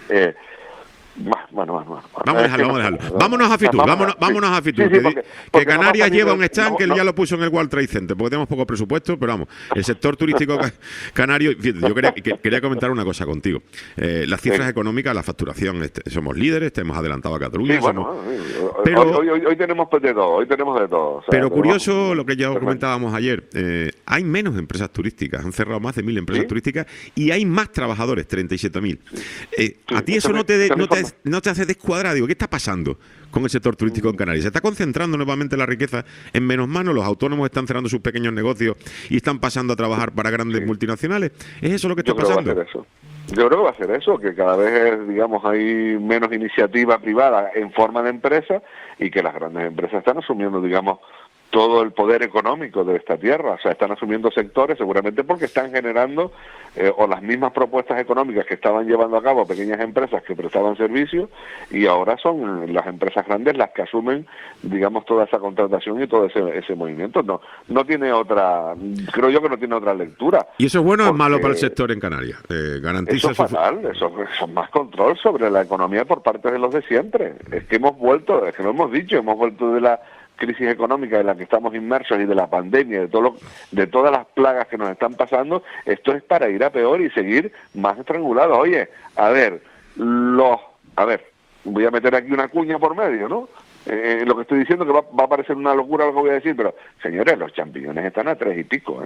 Bueno. Vamos a dejarlo. Vámonos a Fitur, vámonos a Fitur. Sí, porque que vamos a Canarias salir lleva de- un stand que él no. ya lo puso en el World Trade Center, porque tenemos poco presupuesto, pero vamos, el sector turístico canario, fíjate, yo quería comentar una cosa contigo. Las cifras económicas, la facturación, somos líderes, te hemos adelantado a Cataluña. Sí, bueno, Pero- hoy tenemos de todo, o sea, Pero tenemos- curioso lo que ya tremendo. comentábamos ayer, hay menos empresas turísticas, han cerrado más de 1000 empresas ¿Sí? turísticas y hay más trabajadores, 37.000. ¿A ti eso esa no te informa- hace descuadrar? Digo, ¿qué está pasando con el sector turístico en Canarias? ¿Se está concentrando nuevamente la riqueza en menos manos? ¿Los autónomos están cerrando sus pequeños negocios y están pasando a trabajar para grandes multinacionales? ¿Es eso lo que está Yo creo que pasando? va a ser eso. Yo creo que va a ser eso, que cada vez, digamos, hay menos iniciativa privada en forma de empresa y que las grandes empresas están asumiendo, digamos, todo el poder económico de esta tierra. O sea, están asumiendo sectores seguramente porque están generando o las mismas propuestas económicas que estaban llevando a cabo pequeñas empresas que prestaban servicios, y ahora son las empresas grandes las que asumen, digamos, toda esa contratación y todo ese movimiento. No tiene otra, creo yo que no tiene otra lectura. ¿Y eso es bueno o es Porque malo para el sector en Canarias? Garantiza Eso es fatal, eso es más control sobre la economía por parte de los de siempre. Es que lo hemos dicho, hemos vuelto de la crisis económica en la que estamos inmersos y de la pandemia, de todas las plagas que nos están pasando. Esto es para ir a peor y seguir más estrangulados. Oye, voy a meter aquí una cuña por medio, ¿no? lo que estoy diciendo, que va a parecer una locura lo que voy a decir, pero señores, los champiñones están a 3 y pico, ¿eh?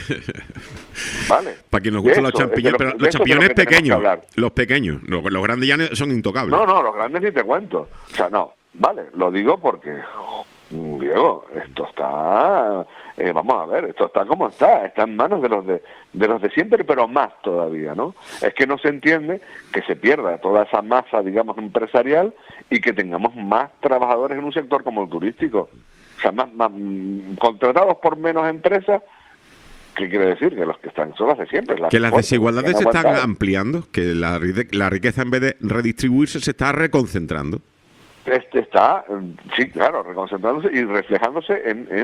Vale. Para quien nos gustan los champiñones, pero los champiñones pequeños, los pequeños, los grandes ya son intocables. No, los grandes ni te cuento. O sea, no, vale, lo digo porque, Diego, esto está, vamos a ver, esto está como está en manos de los de siempre, pero más todavía, ¿no? Es que no se entiende que se pierda toda esa masa, digamos, empresarial y que tengamos más trabajadores en un sector como el turístico. O sea, más contratados por menos empresas. ¿Qué quiere decir? Que los que están son las de siempre. Que las desigualdades se están ampliando, que la riqueza en vez de redistribuirse se está reconcentrando. Está, sí, claro, reconcentrándose y reflejándose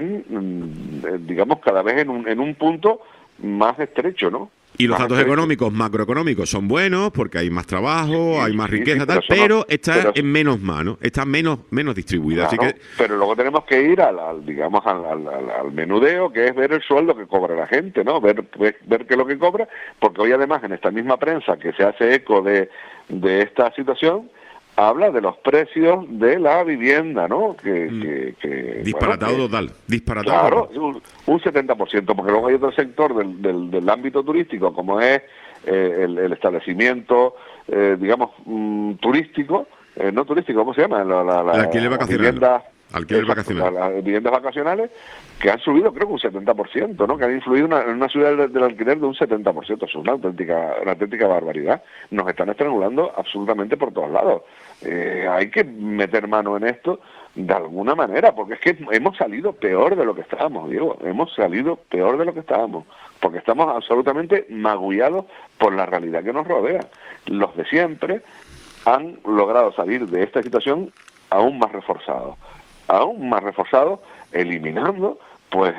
digamos, cada vez en un punto más estrecho, ¿no? Y los datos económicos, macroeconómicos, son buenos porque hay más trabavo, hay más riqueza, pero está en menos manos, está menos distribuida. Claro, así que... Pero luego tenemos que ir al menudeo, que es ver el sueldo que cobra la gente, ¿no? Ver qué es lo que cobra, porque hoy además en esta misma prensa que se hace eco de esta situación, habla de los precios de la vivienda, ¿no? Disparatado total, disparatado. Claro, un 70%, porque luego hay otro sector del ámbito turístico, como es el establecimiento, digamos, turístico, no turístico, ¿cómo se llama? El alquiler vacacional. Las viviendas vacacionales, que han subido creo que un 70%, ¿no? Que han influido en una subida del alquiler de un 70%. Eso es una auténtica barbaridad. Nos están estrangulando absolutamente por todos lados. Hay que meter mano en esto de alguna manera, porque es que hemos salido peor de lo que estábamos, Diego. Hemos salido peor de lo que estábamos, porque estamos absolutamente magullados por la realidad que nos rodea. Los de siempre han logrado salir de esta situación aún más reforzados, eliminando pues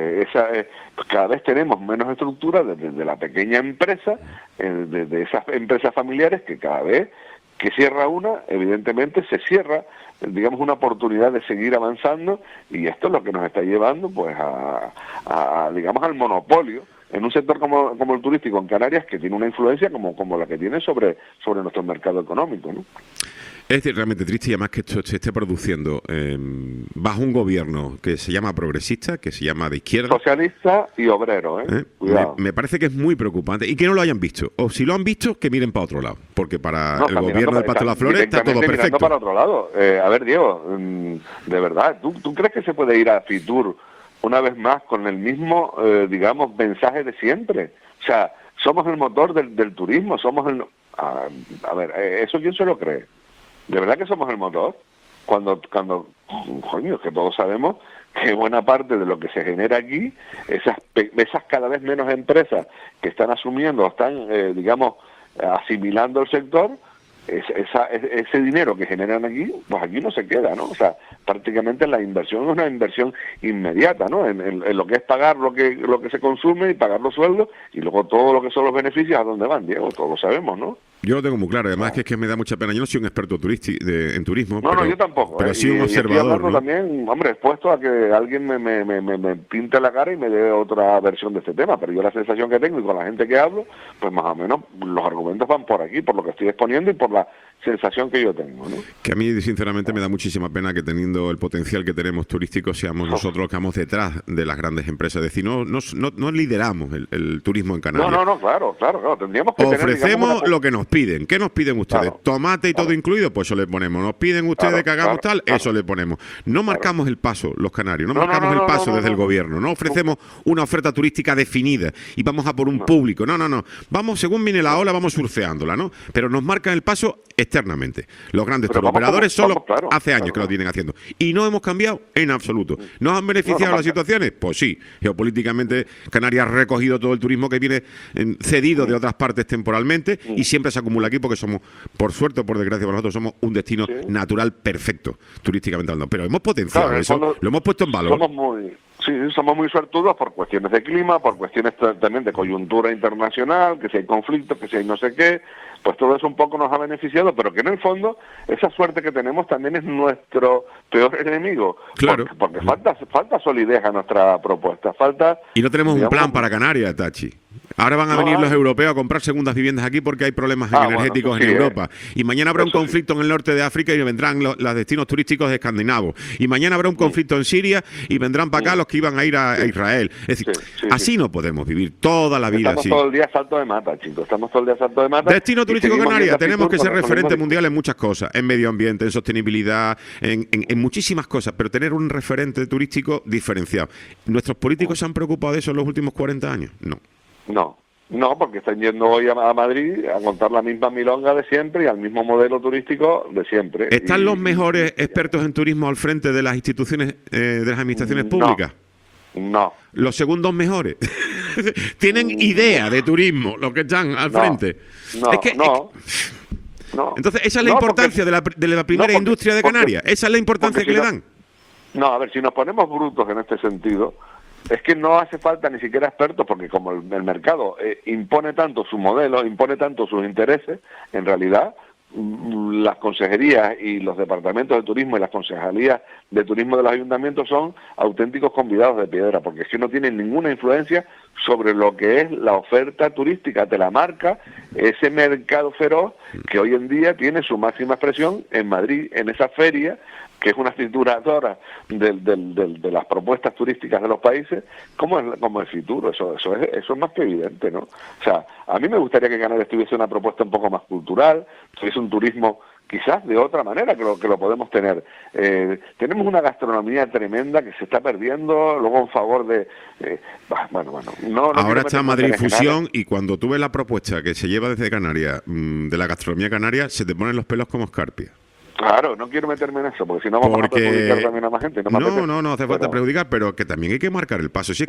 cada vez tenemos menos estructura desde la pequeña empresa, de esas empresas familiares que cada vez que cierra una, evidentemente se cierra, digamos, una oportunidad de seguir avanzando, y esto es lo que nos está llevando pues digamos, al monopolio en un sector como el turístico en Canarias, que tiene una influencia como la que tiene sobre nuestro mercado económico, ¿no? Es decir, realmente triste, y además que esto se esté produciendo bajo un gobierno que se llama progresista, que se llama de izquierda. Socialista y obrero, Cuidado. Me parece que es muy preocupante, y que no lo hayan visto. O si lo han visto, que miren para otro lado, porque para el gobierno del Pasto de las Flores está todo perfecto. Para otro lado. A ver, Diego, de verdad, ¿tú crees que se puede ir a Fitur una vez más con el mismo, digamos, mensaje de siempre? O sea, somos el motor del turismo, somos el... A ver, ¿eso quién se lo cree? ¿De verdad que somos el motor? Cuando coño, es que todos sabemos que buena parte de lo que se genera aquí, esas cada vez menos empresas que están asumiendo, están, digamos, asimilando el sector, ese dinero que generan aquí, pues aquí no se queda, ¿no? O sea, prácticamente la inversión es una inversión inmediata, ¿no? En lo que es pagar lo que se consume y pagar los sueldos, y luego todo lo que son los beneficios, ¿a dónde van, Diego? Todos lo sabemos, ¿no? Yo lo tengo muy claro, además que es que me da mucha pena. Yo no soy un experto en turismo. No, yo tampoco. Pero sí un observador, ¿no? También, hombre, expuesto a que alguien me pinte la cara y me dé otra versión de este tema, pero yo la sensación que tengo y con la gente que hablo, pues más o menos los argumentos van por aquí, por lo que estoy exponiendo y por la sensación que yo tengo, ¿no? Que a mí, sinceramente, me da muchísima pena que, teniendo el potencial que tenemos turístico, seamos nosotros los que vamos detrás de las grandes empresas. Es decir, no lideramos el turismo en Canarias. No, claro. Tendríamos que ofrecemos lo que nos piden. ¿Qué nos piden ustedes? Claro, tomate y todo incluido, pues eso le ponemos. Nos piden ustedes que hagamos tal, eso le ponemos. No marcamos el paso los canarios, no marcamos el paso desde el gobierno, no ofrecemos una oferta turística definida y vamos a por un público. No. Vamos, según viene la ola, vamos surfeándola, ¿no? Pero nos marcan el paso externamente. Los grandes operadores solo hace años que lo tienen haciendo. Y no hemos cambiado en absoluto. ¿Nos han beneficiado las situaciones? Pues sí. Geopolíticamente, Canarias ha recogido todo el turismo que viene cedido de otras partes temporalmente y siempre se acumula aquí porque somos, por suerte o por desgracia para nosotros, somos un destino natural perfecto, turísticamente hablando. Pero hemos potenciado eso, lo hemos puesto en valor. Somos muy suertudos por cuestiones de clima, por cuestiones también de coyuntura internacional, que si hay conflictos, que si hay no sé qué, pues todo eso un poco nos ha beneficiado, pero que en el fondo esa suerte que tenemos también es nuestro peor enemigo. Claro. Porque falta solidez a nuestra propuesta, falta... Y no tenemos un plan para Canarias, Tachi. Ahora van a No venir hay. los europeos a comprar segundas viviendas aquí porque hay problemas Bueno, energéticos eso sí, en Europa. Y mañana habrá un Eso sí. conflicto en el norte de África y vendrán los destinos turísticos escandinavos. Y mañana habrá un conflicto en Siria y vendrán para acá los que iban a ir a Israel. Es decir, Sí. así no podemos vivir toda la vida Estamos así. todo el día a salto de mata, chicos. Estamos todo el día a salto de mata. Destino y turístico seguimos Canarias, viendo tenemos que Fitur ser con lo referente mismo. mundial en muchas cosas, en medio ambiente, en sostenibilidad, en muchísimas cosas, pero tener un referente turístico diferenciado. ¿Nuestros políticos se han preocupado de eso en los últimos 40 años? No. No, porque están yendo hoy a Madrid a contar la misma milonga de siempre y al mismo modelo turístico de siempre. ¿Están Y- los mejores expertos en turismo al frente de las instituciones, de las administraciones públicas? No. Los segundos mejores. Tienen idea de turismo, los que están al No. frente. No, Es que- no. No. Entonces, esa es la No, importancia porque- de la primera porque- industria de porque- Canarias. Esa es la importancia porque que le si dan. No, a ver, si nos ponemos brutos en este sentido, es que no hace falta ni siquiera expertos, porque como el mercado impone tanto su modelo, impone tanto sus intereses, en realidad las consejerías y los departamentos de turismo y las concejalías de turismo de los ayuntamientos son auténticos convidados de piedra, porque es que no tienen ninguna influencia sobre lo que es la oferta turística, te la marca ese mercado feroz que hoy en día tiene su máxima expresión en Madrid, en esa feria, que es una trituradora de las propuestas turísticas de los países, como el Fitur. Eso es más que evidente, ¿no? O sea, a mí me gustaría que Canarias tuviese una propuesta un poco más cultural, tuviese un turismo quizás de otra manera que lo podemos tener. Tenemos una gastronomía tremenda que se está perdiendo, luego en favor de... bueno, no Ahora quiero está meterme Madrid en general. Fusión y cuando tú ves la propuesta que se lleva desde Canarias, de la gastronomía canaria, se te ponen los pelos como escarpia. Claro, no quiero meterme en eso, porque si no vamos a perjudicar también a más gente. No hace falta perjudicar, pero que también hay que marcar el paso. Si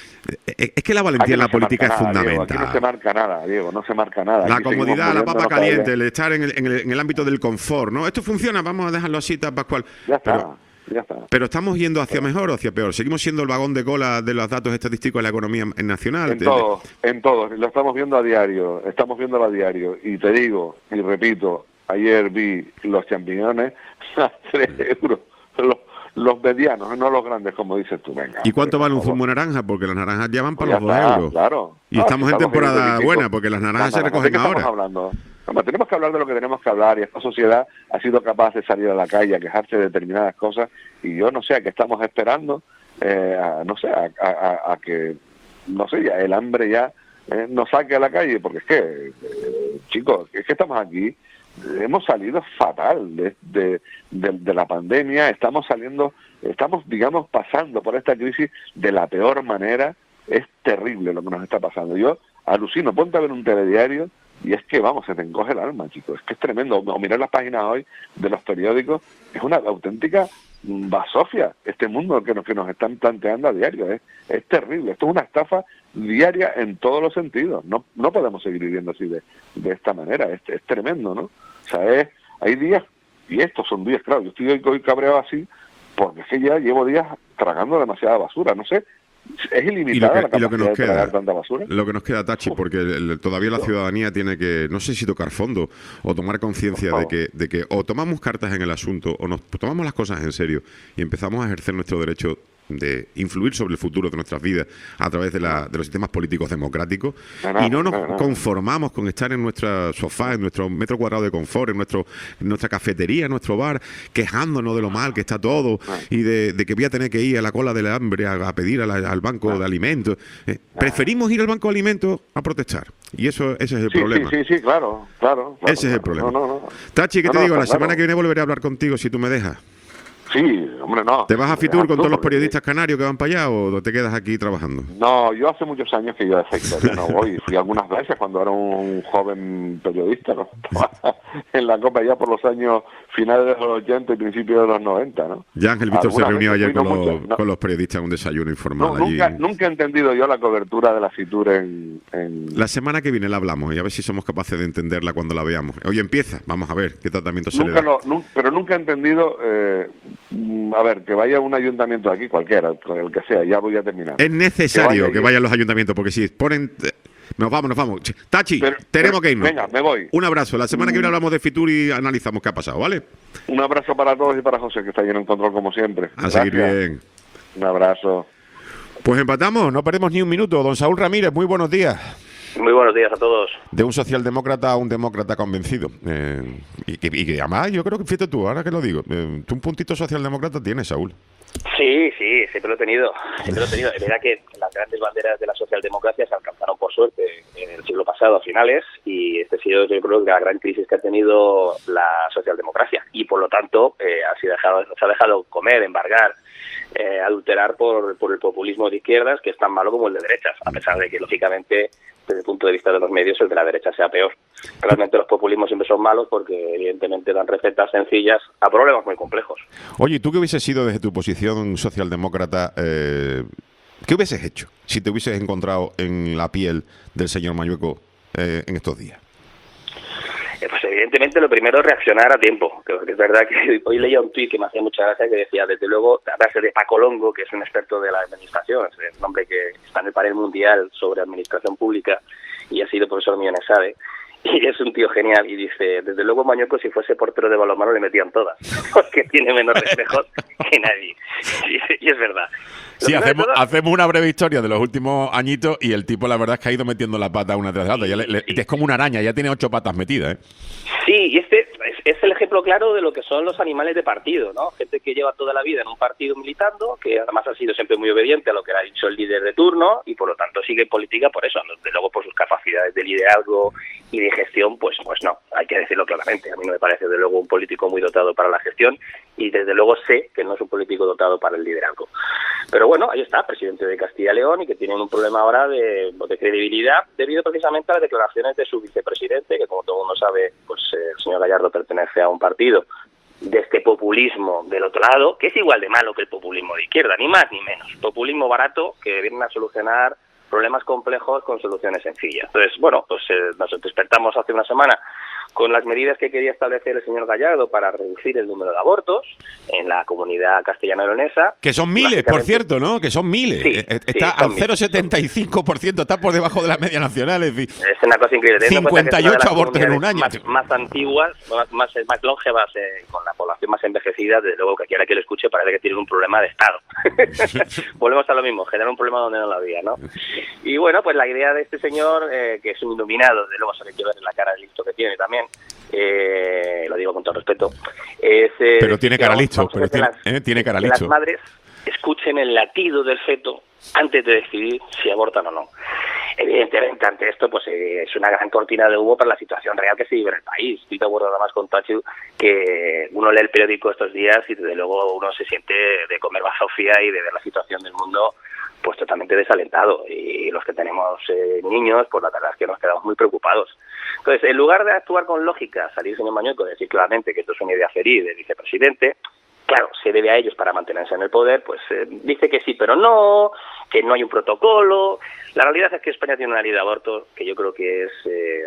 es que la valentía en la política es fundamental. Aquí no se marca nada, Diego, no se marca nada. La Aquí comodidad, la seguimos papa muriéndonos caliente, cada el estar en el ámbito del confort, ¿no? Esto funciona, vamos a dejarlo así, tal Pascual. día. Ya está. Pero estamos yendo hacia mejor o hacia peor. Seguimos siendo el vagón de cola de los datos estadísticos de la economía nacional. En todo, lo estamos viendo a diario, y te digo, y repito, ayer vi los champiñones a 3 euros, los medianos, no los grandes, como dices tú. Venga, ¿Y cuánto vale un por favor. zumo de naranja? Porque las naranjas ya van para Ya los 2 está, euros. Claro. Y estamos en temporada 25. buena, porque las naranjas se recogen ¿De qué ahora. estamos hablando? Hombre, tenemos que hablar de lo que tenemos que hablar, y esta sociedad ha sido capaz de salir a la calle a quejarse de determinadas cosas, y yo no sé a qué estamos esperando, a que, no sé, ya el hambre ya nos saque a la calle, porque es que, chicos, es que estamos aquí, hemos salido fatal de la pandemia, estamos, digamos, pasando por esta crisis de la peor manera. Es terrible lo que nos está pasando. Yo alucino, ponte a ver un telediario y es que, vamos, se te encoge el alma, chicos. Es que es tremendo. O mirar las páginas hoy de los periódicos, es una auténtica basofia este mundo que nos están planteando a diario. Es terrible. Esto es una estafa diaria en todos los sentidos. No podemos seguir viviendo así de esta manera. Es tremendo, ¿no? O sea, hay días, y estos son días, claro, yo estoy hoy cabreado así, porque es que ya llevo días tragando demasiada basura, no sé, es ilimitada la capacidad de tragar tanta basura. Lo que nos queda, Tachi, porque todavía la ciudadanía tiene que, no sé si tocar fondo o tomar conciencia de que o tomamos cartas en el asunto o nos tomamos las cosas en serio y empezamos a ejercer nuestro derecho de influir sobre el futuro de nuestras vidas a través de los sistemas políticos democráticos y no nos conformamos con estar en nuestra sofá, en nuestro metro cuadrado de confort, en nuestra cafetería, en nuestro bar, quejándonos de lo mal que está todo y de que voy a tener que ir a la cola del hambre a pedir al banco de alimentos. Preferimos ir al banco de alimentos a protestar. Y ese es el problema. Sí, claro. Ese es el problema. Tachi, ¿qué te digo? La semana que viene volveré a hablar contigo si tú me dejas. Sí, hombre, no. ¿Te vas a Fitur con todos los periodistas canarios que van para allá o te quedas aquí trabajando? No, yo hace muchos años que yo a esa historia no voy. Fui algunas veces cuando era un joven periodista, ¿no? En la COPE ya por los años finales de los 80 y principios de los 90, ¿no? Ya Ángel Víctor se reunió ayer con los periodistas en un desayuno informal allí. Nunca he entendido yo la cobertura de la Fitur en... La semana que viene la hablamos y a ver si somos capaces de entenderla cuando la veamos. Hoy empieza, vamos a ver qué tratamiento se le da. Pero nunca he entendido... a ver, que vaya un ayuntamiento aquí, cualquiera, con el que sea, ya voy a terminar. Es necesario que vayan los ayuntamientos, porque si ponen... Nos vamos. Tachi, tenemos que irnos. Venga, me voy. Un abrazo. La semana que viene hablamos de Fitur y analizamos qué ha pasado, ¿vale? Un abrazo para todos y para José, que está lleno en control como siempre. A seguir bien. Un abrazo. Pues empatamos, no perdemos ni un minuto. Don Saúl Ramírez, muy buenos días. Muy buenos días a todos. De un socialdemócrata a un demócrata convencido. Y que además, yo creo que, fíjate tú, ahora que lo digo, tú un puntito socialdemócrata tienes, Saúl. Sí, siempre lo he tenido. Es verdad que las grandes banderas de la socialdemocracia se alcanzaron, por suerte, en el siglo pasado, a finales, y este ha sido, yo creo, la gran crisis que ha tenido la socialdemocracia. Y, por lo tanto, se ha dejado comer, embargar, adulterar por el populismo de izquierdas, que es tan malo como el de derechas, a pesar de que, lógicamente, desde el punto de vista de los medios, el de la derecha sea peor. Realmente los populismos siempre son malos porque, evidentemente, dan recetas sencillas a problemas muy complejos. Oye, ¿y tú qué hubieses sido desde tu posición socialdemócrata? ¿Qué hubieses hecho si te hubieses encontrado en la piel del señor Mañueco en estos días? Pues evidentemente lo primero es reaccionar a tiempo. Creo que es verdad que hoy leía un tuit que me hacía mucha gracia que decía, desde luego, hablarse de Paco Longo, que es un experto de la administración, es un hombre que está en el panel mundial sobre administración pública y ha sido profesor mío en ESADE, y es un tío genial, y dice, desde luego Mañueco, si fuese portero de balonmano le metían todas, porque tiene menos reflejos que nadie. Y es verdad. Sí, hacemos una breve historia de los últimos añitos y el tipo, la verdad, es que ha ido metiendo la pata una tras otra. Es como una araña, ya tiene 8 patas metidas, ¿eh? Sí, y este es el ejemplo claro de lo que son los animales de partido, ¿no? Gente que lleva toda la vida en un partido militando, que además ha sido siempre muy obediente a lo que le ha dicho el líder de turno y, por lo tanto, sigue en política por eso. Desde luego, por sus capacidades de liderazgo y de gestión, pues no, hay que decirlo claramente. A mí no me parece, desde luego, un político muy dotado para la gestión y, desde luego, sé que no es un político dotado para el liderazgo. Pero bueno, ahí está, presidente de Castilla y León, y que tienen un problema ahora de credibilidad debido precisamente a las declaraciones de su vicepresidente, que, como todo el mundo sabe, pues el señor Gallardo pertenece a un partido de este populismo del otro lado, que es igual de malo que el populismo de izquierda, ni más ni menos. Populismo barato que vienen a solucionar problemas complejos con soluciones sencillas. Entonces, bueno, pues nos despertamos hace una semana con las medidas que quería establecer el señor Gallardo para reducir el número de abortos en la comunidad castellano-leonesa. Que son miles, por cierto, ¿no? Que son miles. Sí, está al 0,75%, está por debajo de la media nacional. Es una cosa increíble. 58 abortos en un año. Más antiguas, más longevas, con la población más envejecida, desde luego que quiera que lo escuche parece que tienen un problema de Estado. Volvemos a lo mismo, generar un problema donde no lo había, ¿no? Y bueno, pues la idea de este señor, que es un iluminado, desde luego se le quiere ver en la cara el listo que tiene también, lo digo con todo respeto, es... pero tiene cara listo, tiene cara listo. Que las madres escuchen el latido del feto antes de decidir si abortan o no. Evidentemente, ante esto, pues es una gran cortina de humo para la situación real que se vive en el país. Estoy de acuerdo nada más con Tachu, que uno lee el periódico estos días y desde luego uno se siente de comer bazofia y de ver la situación del mundo pues totalmente desalentado, y los que tenemos niños, pues la verdad es que nos quedamos muy preocupados. Entonces, en lugar de actuar con lógica, salir señor Mañueco y decir claramente que esto es una idea feliz del vicepresidente, claro, se debe a ellos para mantenerse en el poder, pues dice que sí, pero no, que no hay un protocolo. La realidad es que España tiene una ley de aborto que yo creo que es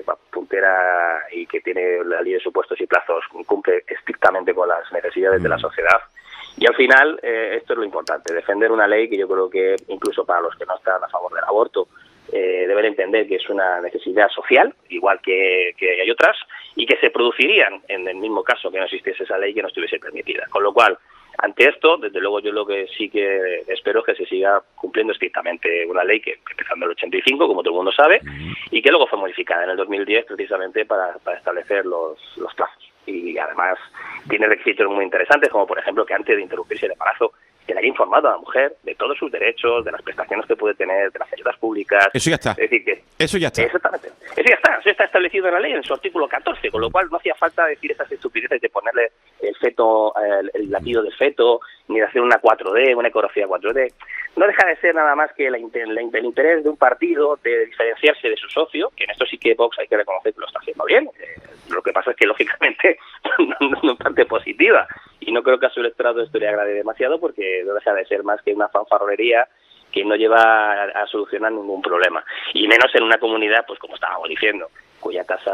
puntera y que tiene la ley de supuestos y plazos, cumple estrictamente con las necesidades de la sociedad. Y al final, esto es lo importante, defender una ley que yo creo que, incluso para los que no están a favor del aborto, deben entender que es una necesidad social, igual que hay otras, y que se producirían en el mismo caso que no existiese esa ley, que no estuviese permitida. Con lo cual, ante esto, desde luego yo lo que sí que espero es que se siga cumpliendo estrictamente una ley que empezó en el 85, como todo el mundo sabe, y que luego fue modificada en el 2010 precisamente para establecer los plazos. Y además tiene requisitos muy interesantes, como por ejemplo que antes de interrumpirse el embarazo que le haya informado a la mujer de todos sus derechos, de las prestaciones que puede tener, de las ayudas públicas. Eso ya está. Es decir, que eso ya está. Exactamente. Eso ya está. Eso está establecido en la ley, en su artículo 14, con lo cual no hacía falta decir esas estupideces de ponerle el feto, el latido del feto, ni de hacer una 4D, una ecografía 4D. No deja de ser nada más que el interés de un partido de diferenciarse de su socio, que en esto sí que Vox hay que reconocer que lo está haciendo bien. Lo que pasa es que, lógicamente, no es parte positiva. Y no creo que a su electorado esto le agrade demasiado, porque no deja de ser más que una fanfarronería que no lleva a solucionar ningún problema. Y menos en una comunidad, pues como estábamos diciendo, cuya tasa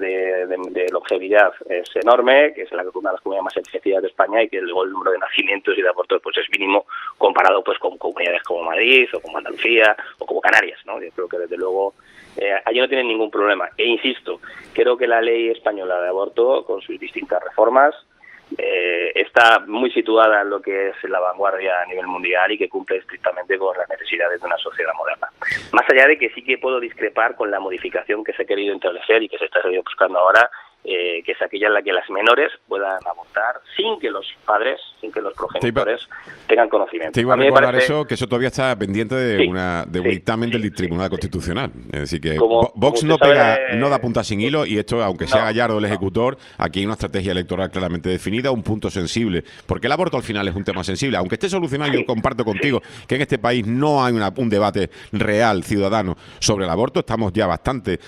de longevidad es enorme, que es una de las comunidades más envejecidas de España, y que luego el número de nacimientos y de abortos pues es mínimo comparado pues con comunidades como Madrid o como Andalucía o como Canarias, ¿no? Yo creo que desde luego allí no tienen ningún problema. E insisto, creo que la ley española de aborto, con sus distintas reformas, está muy situada en lo que es la vanguardia a nivel mundial y que cumple estrictamente con las necesidades de una sociedad moderna. Más allá de que sí que puedo discrepar con la modificación que se ha querido establecer y que se está buscando ahora, que es aquella en la que las menores puedan abortar sin que los padres, sin que los progenitores tengan conocimiento. Te iba a mí me recordar parece- eso, que eso todavía está pendiente de Sí, un sí, dictamen del sí, Tribunal Constitucional. Es decir, que Como Vox usted no pega, sabe, no da punta sin hilo, y esto, aunque sea no, Gallardo el no. ejecutor, aquí hay una estrategia electoral claramente definida, un punto sensible, porque el aborto al final es un tema sensible. Aunque esté solucionado, yo comparto contigo que en este país no hay un debate real, ciudadano, sobre el aborto. Estamos ya bastante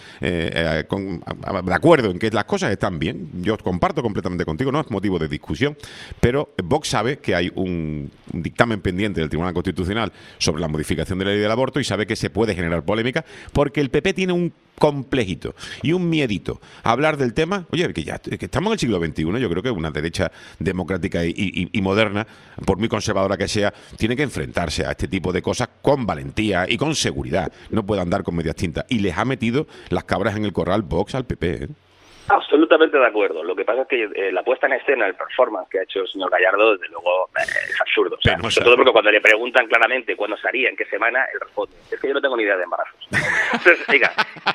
de acuerdo en que las cosas están bien. Yo comparto completamente contigo, no es motivo de discusión, pero Vox sabe que hay un dictamen pendiente del Tribunal Constitucional sobre la modificación de la ley del aborto y sabe que se puede generar polémica porque el PP tiene un complejito y un miedito a hablar del tema. Oye, que estamos en el siglo XXI, yo creo que una derecha democrática y moderna, por muy conservadora que sea, tiene que enfrentarse a este tipo de cosas con valentía y con seguridad. No puede andar con medias tintas. Y les ha metido las cabras en el corral Vox al PP, ¿eh? Absolutamente de acuerdo. Lo que pasa es que la puesta en escena, el performance que ha hecho el señor Gallardo, desde luego es absurdo. O sea, Penosa. sobre todo porque cuando le preguntan claramente cuándo se haría, en qué semana, él responde: es que yo no tengo ni idea de embarazos. Entonces, diga,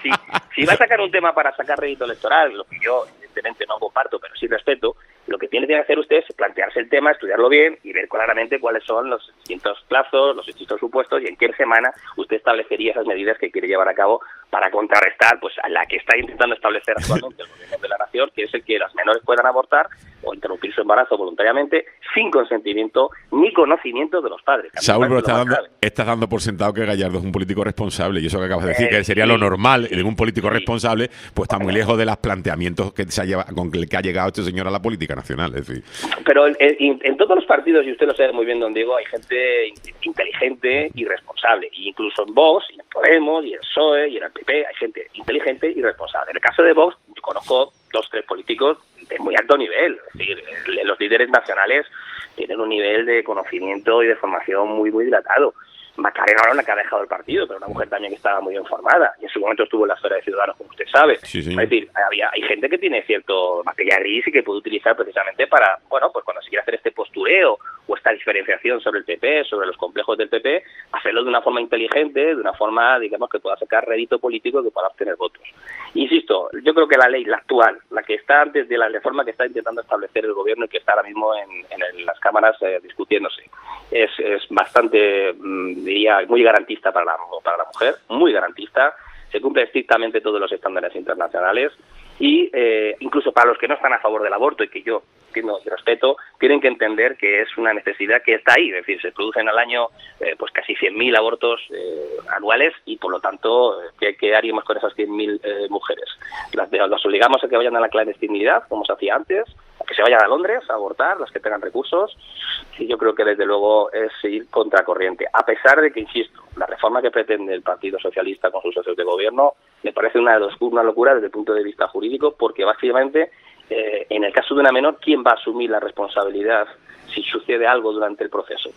si va a sacar un tema para sacar rédito electoral, lo que yo evidentemente no comparto, pero sí respeto, lo que tiene que hacer usted es plantearse el tema, estudiarlo bien y ver claramente cuáles son los distintos plazos, los distintos supuestos y en qué semana usted establecería esas medidas que quiere llevar a cabo para contrarrestar pues a la que está intentando establecer actualmente el gobierno de la nación, que es el que las menores puedan abortar o interrumpir su embarazo voluntariamente sin consentimiento ni conocimiento de los padres. Saúl, pero Lo más grave. estás dando por sentado que Gallardo es un político responsable, y eso que acabas de decir, que sería lo sí. normal de un político Sí. responsable, pues está muy lejos de los planteamientos que con el que ha llegado este señor a la política nacional. Es decir, Pero en todos los partidos, y usted lo sabe muy bien, don Diego, hay gente inteligente y responsable. Y incluso en Vox, y en Podemos, y en el PSOE, y en el PP, hay gente inteligente y responsable. En el caso de Vox, yo conozco 2-3 políticos de muy alto nivel. Es decir, los líderes nacionales tienen un nivel de conocimiento y de formación muy, muy dilatado. Macarena ahora la que ha dejado el partido, pero una mujer también que estaba muy bien formada y en su momento estuvo en la esfera de Ciudadanos, como usted sabe. Sí, señor. Es decir, hay gente que tiene cierto materia gris y que puede utilizar precisamente para, bueno, pues cuando se quiere hacer este postureo o esta diferenciación sobre el PP, sobre los complejos del PP, hacerlo de una forma inteligente, de una forma, digamos, que pueda sacar rédito político y que pueda obtener votos. Insisto, yo creo que la ley, la actual, la que está antes de la reforma que está intentando establecer el gobierno y que está ahora mismo en las cámaras discutiéndose, es bastante, diría, muy garantista para la mujer, muy garantista, se cumple estrictamente todos los estándares internacionales y incluso para los que no están a favor del aborto y que yo entiendo y respeto, tienen que entender que es una necesidad que está ahí, es decir, se producen al año pues casi 100.000 abortos anuales y por lo tanto, ¿qué haríamos con esas 100.000 mujeres? ¿Las obligamos a que vayan a la clandestinidad, como se hacía antes? ¿A que se vayan a Londres a abortar, las que tengan recursos? Y yo creo que desde luego es ir contracorriente, a pesar de que, insisto, la reforma que pretende el Partido Socialista con sus socios de gobierno me parece una locura desde el punto de vista jurídico, porque básicamente en el caso de una menor, ¿quién va a asumir la responsabilidad si sucede algo durante el proceso?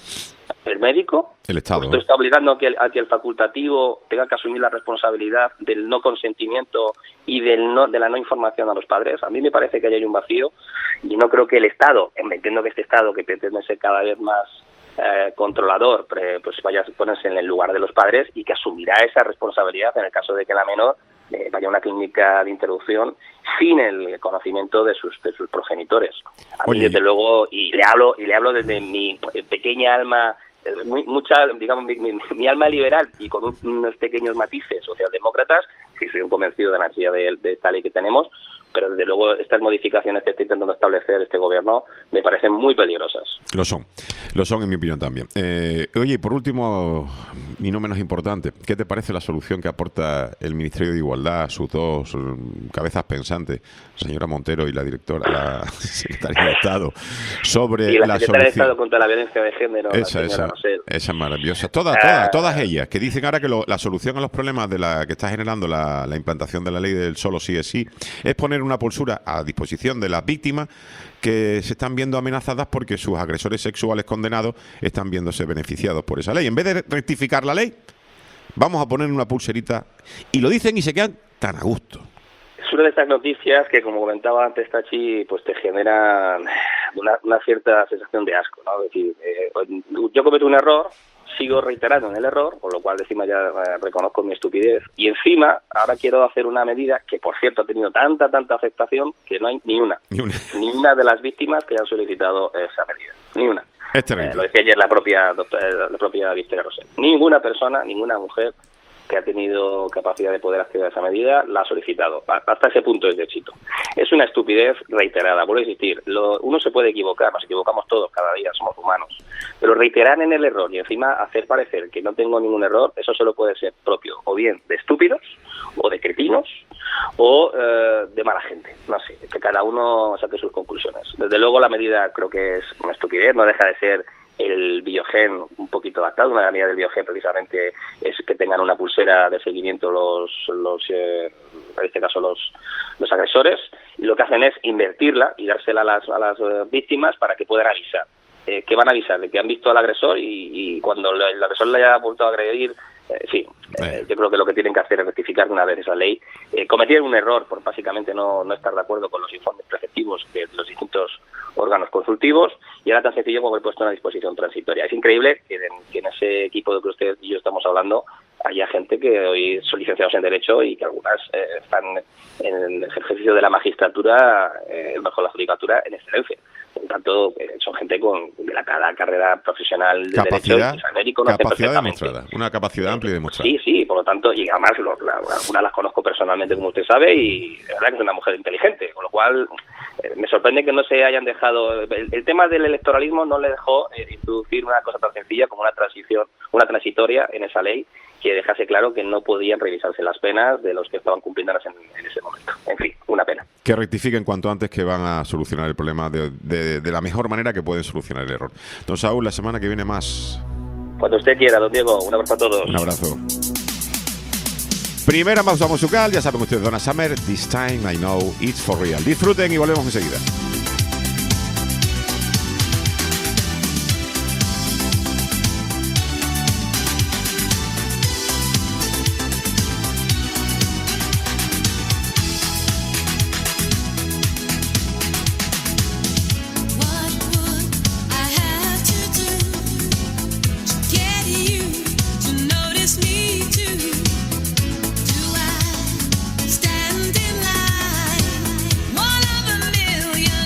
¿El médico? el Estado. Esto está obligando a que el facultativo tenga que asumir la responsabilidad del no consentimiento y de la no información a los padres. A mí me parece que ahí hay un vacío y no creo que el Estado, entiendo que este Estado que pretende ser cada vez más controlador, pues vaya a ponerse en el lugar de los padres y que asumirá esa responsabilidad en el caso de que la menor vaya a una clínica de interrupción sin el conocimiento de sus progenitores. A mí, desde luego, y le hablo desde mi pequeña alma, digamos, mi alma liberal y con unos pequeños matices socialdemócratas, que soy un convencido de la necesidad de esta ley que tenemos, pero desde luego estas modificaciones que está intentando establecer este gobierno me parecen muy peligrosas. Lo son en mi opinión también. Oye, y por último, y no menos importante, ¿qué te parece la solución que aporta el Ministerio de Igualdad, sus dos cabezas pensantes, la señora Montero y la secretaria de Estado, sobre y la la secretaria solución? de Estado contra la violencia de género, Esa maravillosa. Todas ellas, que dicen ahora que la solución a los problemas de la que está generando la implantación de la ley del solo sí es sí, es poner una pulsera a disposición de las víctimas que se están viendo amenazadas porque sus agresores sexuales condenados están viéndose beneficiados por esa ley. En vez de rectificar la ley, vamos a poner una pulserita, y lo dicen y se quedan tan a gusto. una de estas noticias que, como comentaba antes Tachi, pues te generan una cierta sensación de asco, ¿no? Es decir, yo cometo un error, sigo reiterando en el error, con lo cual encima ya reconozco mi estupidez, y encima ahora quiero hacer una medida que, por cierto, ha tenido tanta aceptación que no hay ni una de las víctimas que han solicitado esa medida, ni una. Lo decía ayer la propia Victoria Rosell. Ninguna persona, ninguna mujer que ha tenido capacidad de poder acceder a esa medida la ha solicitado. Hasta ese punto es de éxito. Es una estupidez reiterada, vuelvo a insistir. Uno se puede equivocar, nos equivocamos todos cada día, somos humanos. Pero reiterar en el error y encima hacer parecer que no tengo ningún error, eso solo puede ser propio o bien de estúpidos, o de cretinos, o de mala gente. No sé, que cada uno saque sus conclusiones. Desde luego la medida creo que es una estupidez, no deja de ser el biogen un poquito adaptado. Una medida del biogen precisamente es que tengan una pulsera de seguimiento en este caso los agresores, y lo que hacen es invertirla y dársela a las víctimas para que puedan avisar. ¿Qué van a avisar? De que han visto al agresor y cuando el agresor le haya vuelto a agredir, yo creo que lo que tienen que hacer es rectificar de una vez esa ley. Cometieron un error por básicamente no estar de acuerdo con los informes preceptivos de los distintos órganos consultivos, y era tan sencillo como haber puesto una disposición transitoria. Es increíble que en ese equipo de que usted y yo estamos hablando haya gente que hoy son licenciados en Derecho y que algunas están en el ejercicio de la magistratura, bajo la judicatura, en excelencia. Por tanto, son gente de la carrera profesional de Derecho, y capacidad demostrada, una capacidad amplia y demostrada. Sí, por lo tanto, y además algunas las conozco personalmente, como usted sabe, y de verdad que es una mujer inteligente, con lo cual me sorprende que no se hayan dejado. El tema del electoralismo no le dejó introducir una cosa tan sencilla como una transitoria en esa ley, que dejase claro que no podían revisarse las penas de los que estaban cumpliéndolas en ese momento. En fin, una pena. Que rectifiquen cuanto antes, que van a solucionar el problema de la mejor manera que pueden solucionar el error. Don Saúl, la semana que viene más. Cuando usted quiera, don Diego. Un abrazo a todos. Un abrazo. Primera pausa musical, ya saben ustedes, Donna Summer, This Time I Know It's For Real. Disfruten y volvemos enseguida. Stand in line, one of a million.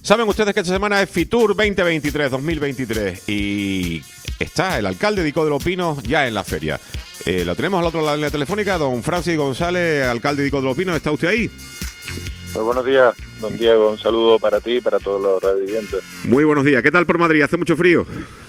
Saben ustedes que esta semana es Fitur 2023 y está el alcalde de Icó de los Pinos ya en la feria. Lo tenemos al otro lado de la telefónica, don Francis González, alcalde de Icó de los Pinos. ¿Está usted ahí? Pues buenos días, don Diego. Un saludo para ti y para todos los radiovidentes. Muy buenos días. ¿Qué tal por Madrid? ¿Hace mucho frío?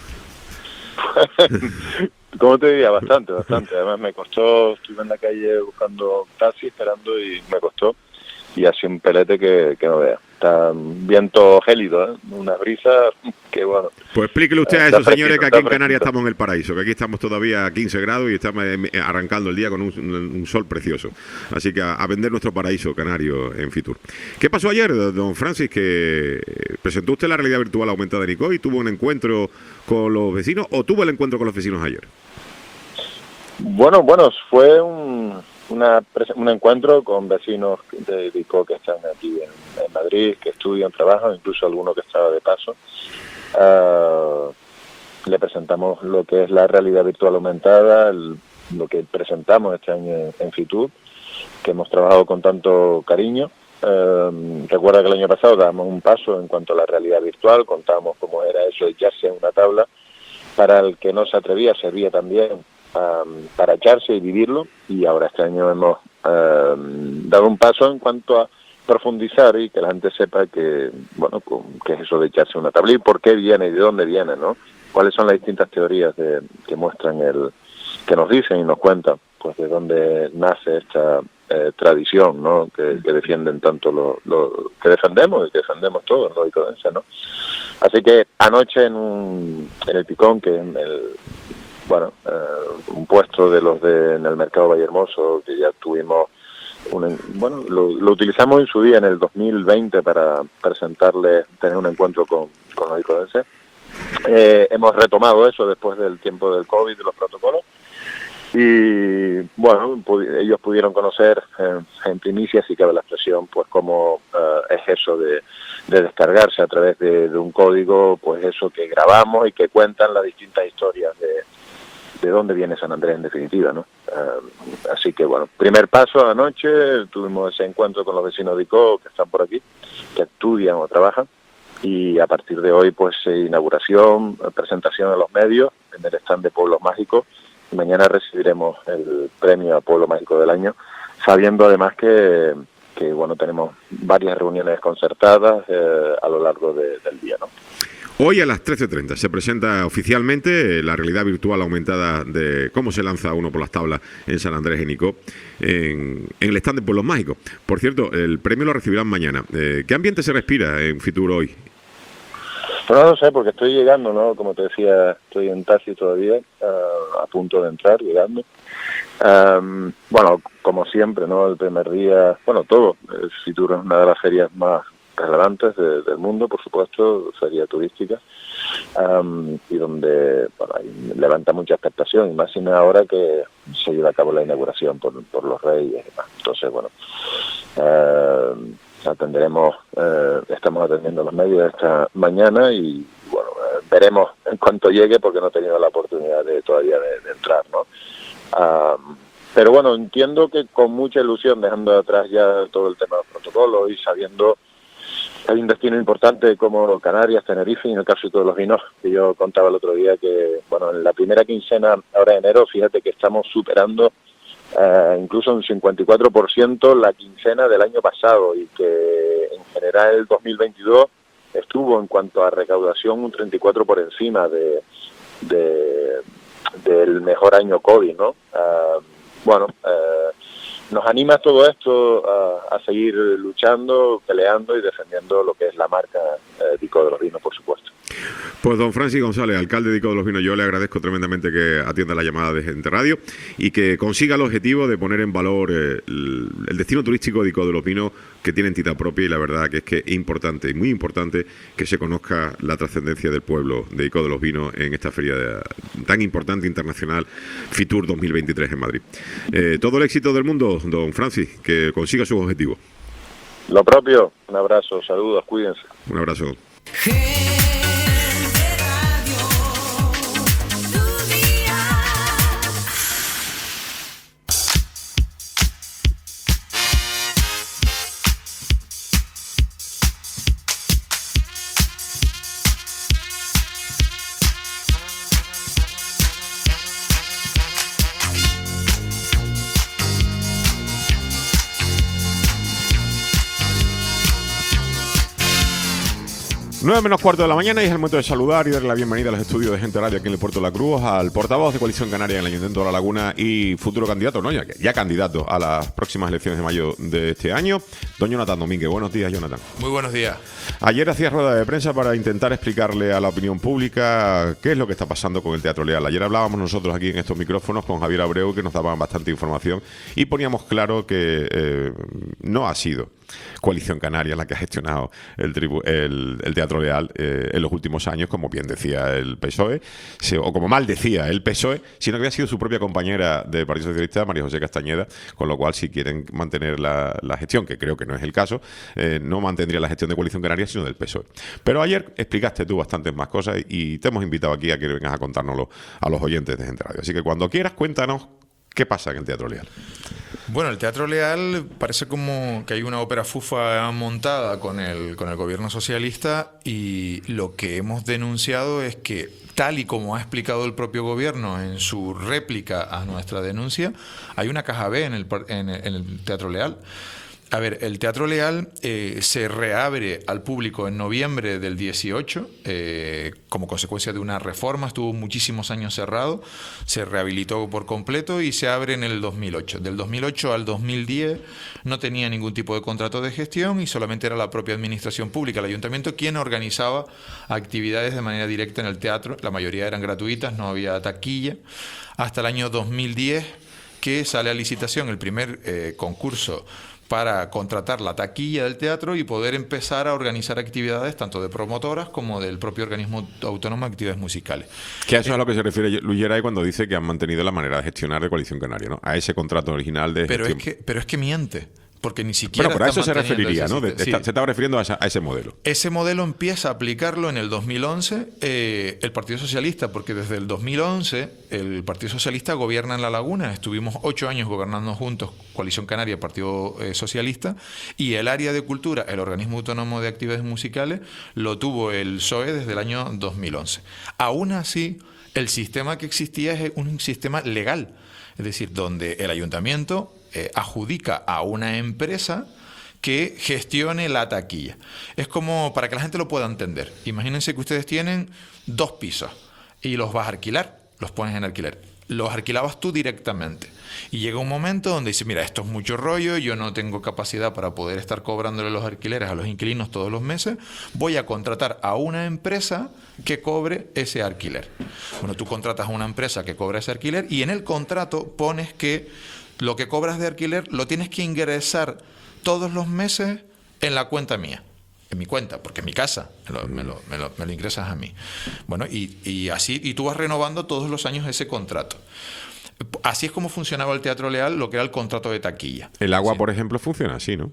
¿Cómo te diría? Bastante. Además me costó, estuve en la calle buscando taxi, esperando y me costó. Y así un pelete que no vea. Está un viento gélido, ¿eh? Una brisa que bueno. Pues explíquele usted a está esos señores fresquito, que aquí en está Canarias fresquito. estamos en el paraíso, que aquí estamos todavía a 15 grados y estamos arrancando el día con un sol precioso. Así que a vender nuestro paraíso canario en Fitur. ¿Qué pasó ayer, don Francis? Que presentó usted la realidad virtual aumentada en Icó y tuvo un encuentro con los vecinos, ¿o tuvo el encuentro con los vecinos ayer? Bueno, fue un encuentro con vecinos de Icó que están aquí en Madrid, que estudian, trabajan, incluso alguno que estaba de paso. Le presentamos lo que es la realidad virtual aumentada, lo que presentamos este año en Fitur, que hemos trabajado con tanto cariño. Recuerda que el año pasado dábamos un paso en cuanto a la realidad virtual, contábamos cómo era eso, echarse en una tabla. Para el que no se atrevía, servía también para echarse y vivirlo, y ahora este año hemos dado un paso en cuanto a profundizar y que la gente sepa que, bueno, qué es eso de echarse una tabla y por qué viene y de dónde viene, ¿no? Cuáles son las distintas teorías que muestran que nos dicen y nos cuentan, pues de dónde nace esta tradición, ¿no? Que defienden tanto que defendemos y que defendemos todos, ¿no? Y todo eso, ¿no? Así que anoche en el Picón, que es un puesto de los en el mercado Vallehermoso, que ya tuvimos lo utilizamos en su día en el 2020 para tener un encuentro con los icodenses. Hemos retomado eso después del tiempo del COVID y los protocolos, y bueno, ellos pudieron conocer en primicia, si cabe la expresión, pues cómo es eso de descargarse a través de un código, pues eso que grabamos y que cuentan las distintas historias de dónde viene San Andrés en definitiva, ¿no? Así que bueno, primer paso anoche, tuvimos ese encuentro con los vecinos de Icó que están por aquí, que estudian o trabajan, y a partir de hoy pues inauguración, presentación a los medios en el stand de Pueblos Mágicos, y mañana recibiremos el premio a Pueblo Mágico del Año, sabiendo además que bueno, tenemos varias reuniones concertadas a lo largo del día, ¿no? Hoy a las 13:30 se presenta oficialmente la realidad virtual aumentada de cómo se lanza uno por las tablas en San Andrés, en Icó, en el stand de Pueblos Mágicos. Por cierto, el premio lo recibirán mañana. ¿Qué ambiente se respira en Fitur hoy? Bueno, no sé, porque estoy llegando, ¿no? Como te decía, estoy en taxi todavía, a punto de entrar, llegando. Bueno, como siempre, ¿no? El primer día, bueno, todo. Fitur es una de las ferias más relevantes del mundo, por supuesto, feria turística, y donde ahí levanta mucha expectación, y más sin ahora que se lleva a cabo la inauguración por los reyes y demás. Entonces, bueno, estamos atendiendo a los medios esta mañana y bueno, veremos en cuanto llegue, porque no he tenido la oportunidad todavía de entrar, ¿no? Pero bueno, entiendo que con mucha ilusión, dejando atrás ya todo el tema de los protocolos y sabiendo que hay un destino importante como Canarias, Tenerife, y en el caso de todos los vinos, que yo contaba el otro día que, bueno, en la primera quincena ahora de enero, fíjate que estamos superando incluso un 54% la quincena del año pasado, y que en general el 2022 estuvo en cuanto a recaudación un 34% por encima del mejor año COVID, ¿no? Nos anima todo esto a seguir luchando, peleando y defendiendo lo que es la marca de Icó de los Vinos, por supuesto. Pues don Francis González, alcalde de Icó de los Vinos, yo le agradezco tremendamente que atienda la llamada de Gente Radio y que consiga el objetivo de poner en valor el destino turístico de Icó de los Vinos, que tiene entidad propia, y la verdad que es importante, muy importante, que se conozca la trascendencia del pueblo de Icó de los Vinos en esta feria tan importante internacional, Fitur 2023 en Madrid. Todo el éxito del mundo, don Francis, que consiga sus objetivos. Lo propio, un abrazo, saludos, cuídense. Un abrazo. 9 menos cuarto de la mañana y es el momento de saludar y darle la bienvenida a los estudios de Gente Radio aquí en el Puerto de la Cruz al portavoz de Coalición Canaria en el Ayuntamiento de La Laguna y futuro candidato, ¿no? Ya candidato a las próximas elecciones de mayo de este año, don Jonathan Domínguez. Buenos días, Jonathan. Muy buenos días. Ayer hacía rueda de prensa para intentar explicarle a la opinión pública qué es lo que está pasando con el Teatro Leal. Ayer hablábamos nosotros aquí en estos micrófonos con Javier Abreu, que nos daban bastante información y poníamos claro que no ha sido Coalición Canaria la que ha gestionado el Teatro Leal en los últimos años, como bien decía el PSOE, o como mal decía el PSOE, sino que había sido su propia compañera del Partido Socialista, María José Castañeda, con lo cual, si quieren mantener la gestión, que creo que no es el caso, no mantendría la gestión de Coalición Canaria, sino del PSOE. Pero ayer explicaste tú bastantes más cosas y te hemos invitado aquí a que vengas a contárnoslo a los oyentes de Gente Radio. Así que cuando quieras, cuéntanos qué pasa en el Teatro Leal. Bueno, el Teatro Leal parece como que hay una ópera fufa montada con el gobierno socialista, y lo que hemos denunciado es que, tal y como ha explicado el propio gobierno en su réplica a nuestra denuncia, hay una caja B en el Teatro Leal. A ver, el Teatro Leal se reabre al público en noviembre del 18 como consecuencia de una reforma. Estuvo muchísimos años cerrado, se rehabilitó por completo y se abre en el 2008. Del 2008 al 2010 no tenía ningún tipo de contrato de gestión y solamente era la propia administración pública, el ayuntamiento, quien organizaba actividades de manera directa en el teatro. La mayoría eran gratuitas, no había taquilla. Hasta el año 2010, que sale a licitación el primer concurso para contratar la taquilla del teatro y poder empezar a organizar actividades tanto de promotoras como del propio organismo autónomo de actividades musicales. Que a eso es a lo que se refiere Luis Geray cuando dice que han mantenido la manera de gestionar de Coalición Canaria, ¿no? A ese contrato original de gestión. Pero es que miente. Porque ni siquiera. Bueno, pero a eso se referiría, ¿no? Se estaba refiriendo a ese modelo. Ese modelo empieza a aplicarlo en el 2011 el Partido Socialista, porque desde el 2011 el Partido Socialista gobierna en La Laguna. Estuvimos 8 años gobernando juntos, Coalición Canaria, Partido Socialista, y el área de cultura, el organismo autónomo de actividades musicales, lo tuvo el PSOE desde el año 2011. Aún así, el sistema que existía es un sistema legal, es decir, donde el ayuntamiento adjudica a una empresa que gestione la taquilla. Es como, para que la gente lo pueda entender, imagínense que ustedes tienen 2 pisos y los vas a alquilar, los pones en alquiler. Los alquilabas tú directamente. Y llega un momento donde dices, mira, esto es mucho rollo, yo no tengo capacidad para poder estar cobrándole los alquileres a los inquilinos todos los meses, voy a contratar a una empresa que cobre ese alquiler. Bueno, tú contratas a una empresa que cobra ese alquiler y en el contrato pones que lo que cobras de alquiler lo tienes que ingresar todos los meses en la cuenta mía. En mi cuenta, porque en mi casa me lo ingresas a mí. Bueno, y así, y tú vas renovando todos los años ese contrato. Así es como funcionaba el Teatro Leal, lo que era el contrato de taquilla. El agua, por ejemplo, funciona así, ¿no?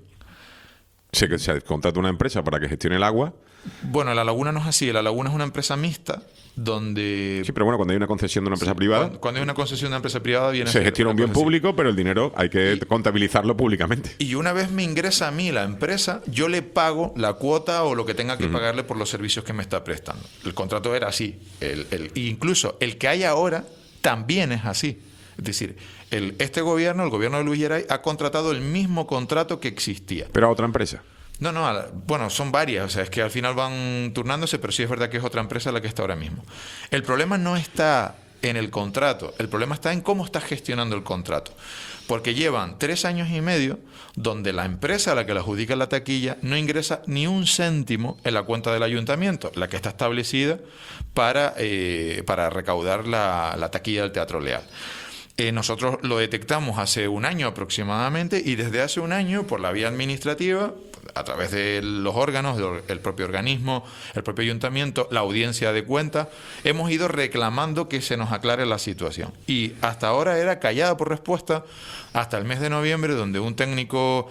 Se contrata una empresa para que gestione el agua. Bueno, La Laguna no es así. La Laguna es una empresa mixta donde... Sí, pero bueno, cuando hay una concesión de una empresa privada... Cuando hay una concesión de una empresa privada viene... Se gestiona un bien público, pero el dinero hay que contabilizarlo públicamente. Y una vez me ingresa a mí la empresa, yo le pago la cuota o lo que tenga que pagarle por los servicios que me está prestando. El contrato era así. Incluso el que hay ahora también es así. Es decir, este gobierno, el gobierno de Luis Geray, ha contratado el mismo contrato que existía. ¿Pero a otra empresa? No, bueno, son varias, o sea, es que al final van turnándose, pero sí es verdad que es otra empresa la que está ahora mismo. El problema no está en el contrato, el problema está en cómo estás gestionando el contrato. Porque llevan 3 años y medio donde la empresa a la que le adjudica la taquilla no ingresa ni un céntimo en la cuenta del ayuntamiento, la que está establecida para recaudar la taquilla del Teatro Leal. Nosotros lo detectamos hace un año aproximadamente y desde hace un año, por la vía administrativa, a través de los órganos, el propio organismo, el propio ayuntamiento, la audiencia de cuentas, hemos ido reclamando que se nos aclare la situación. Y hasta ahora era callada por respuesta hasta el mes de noviembre, donde un técnico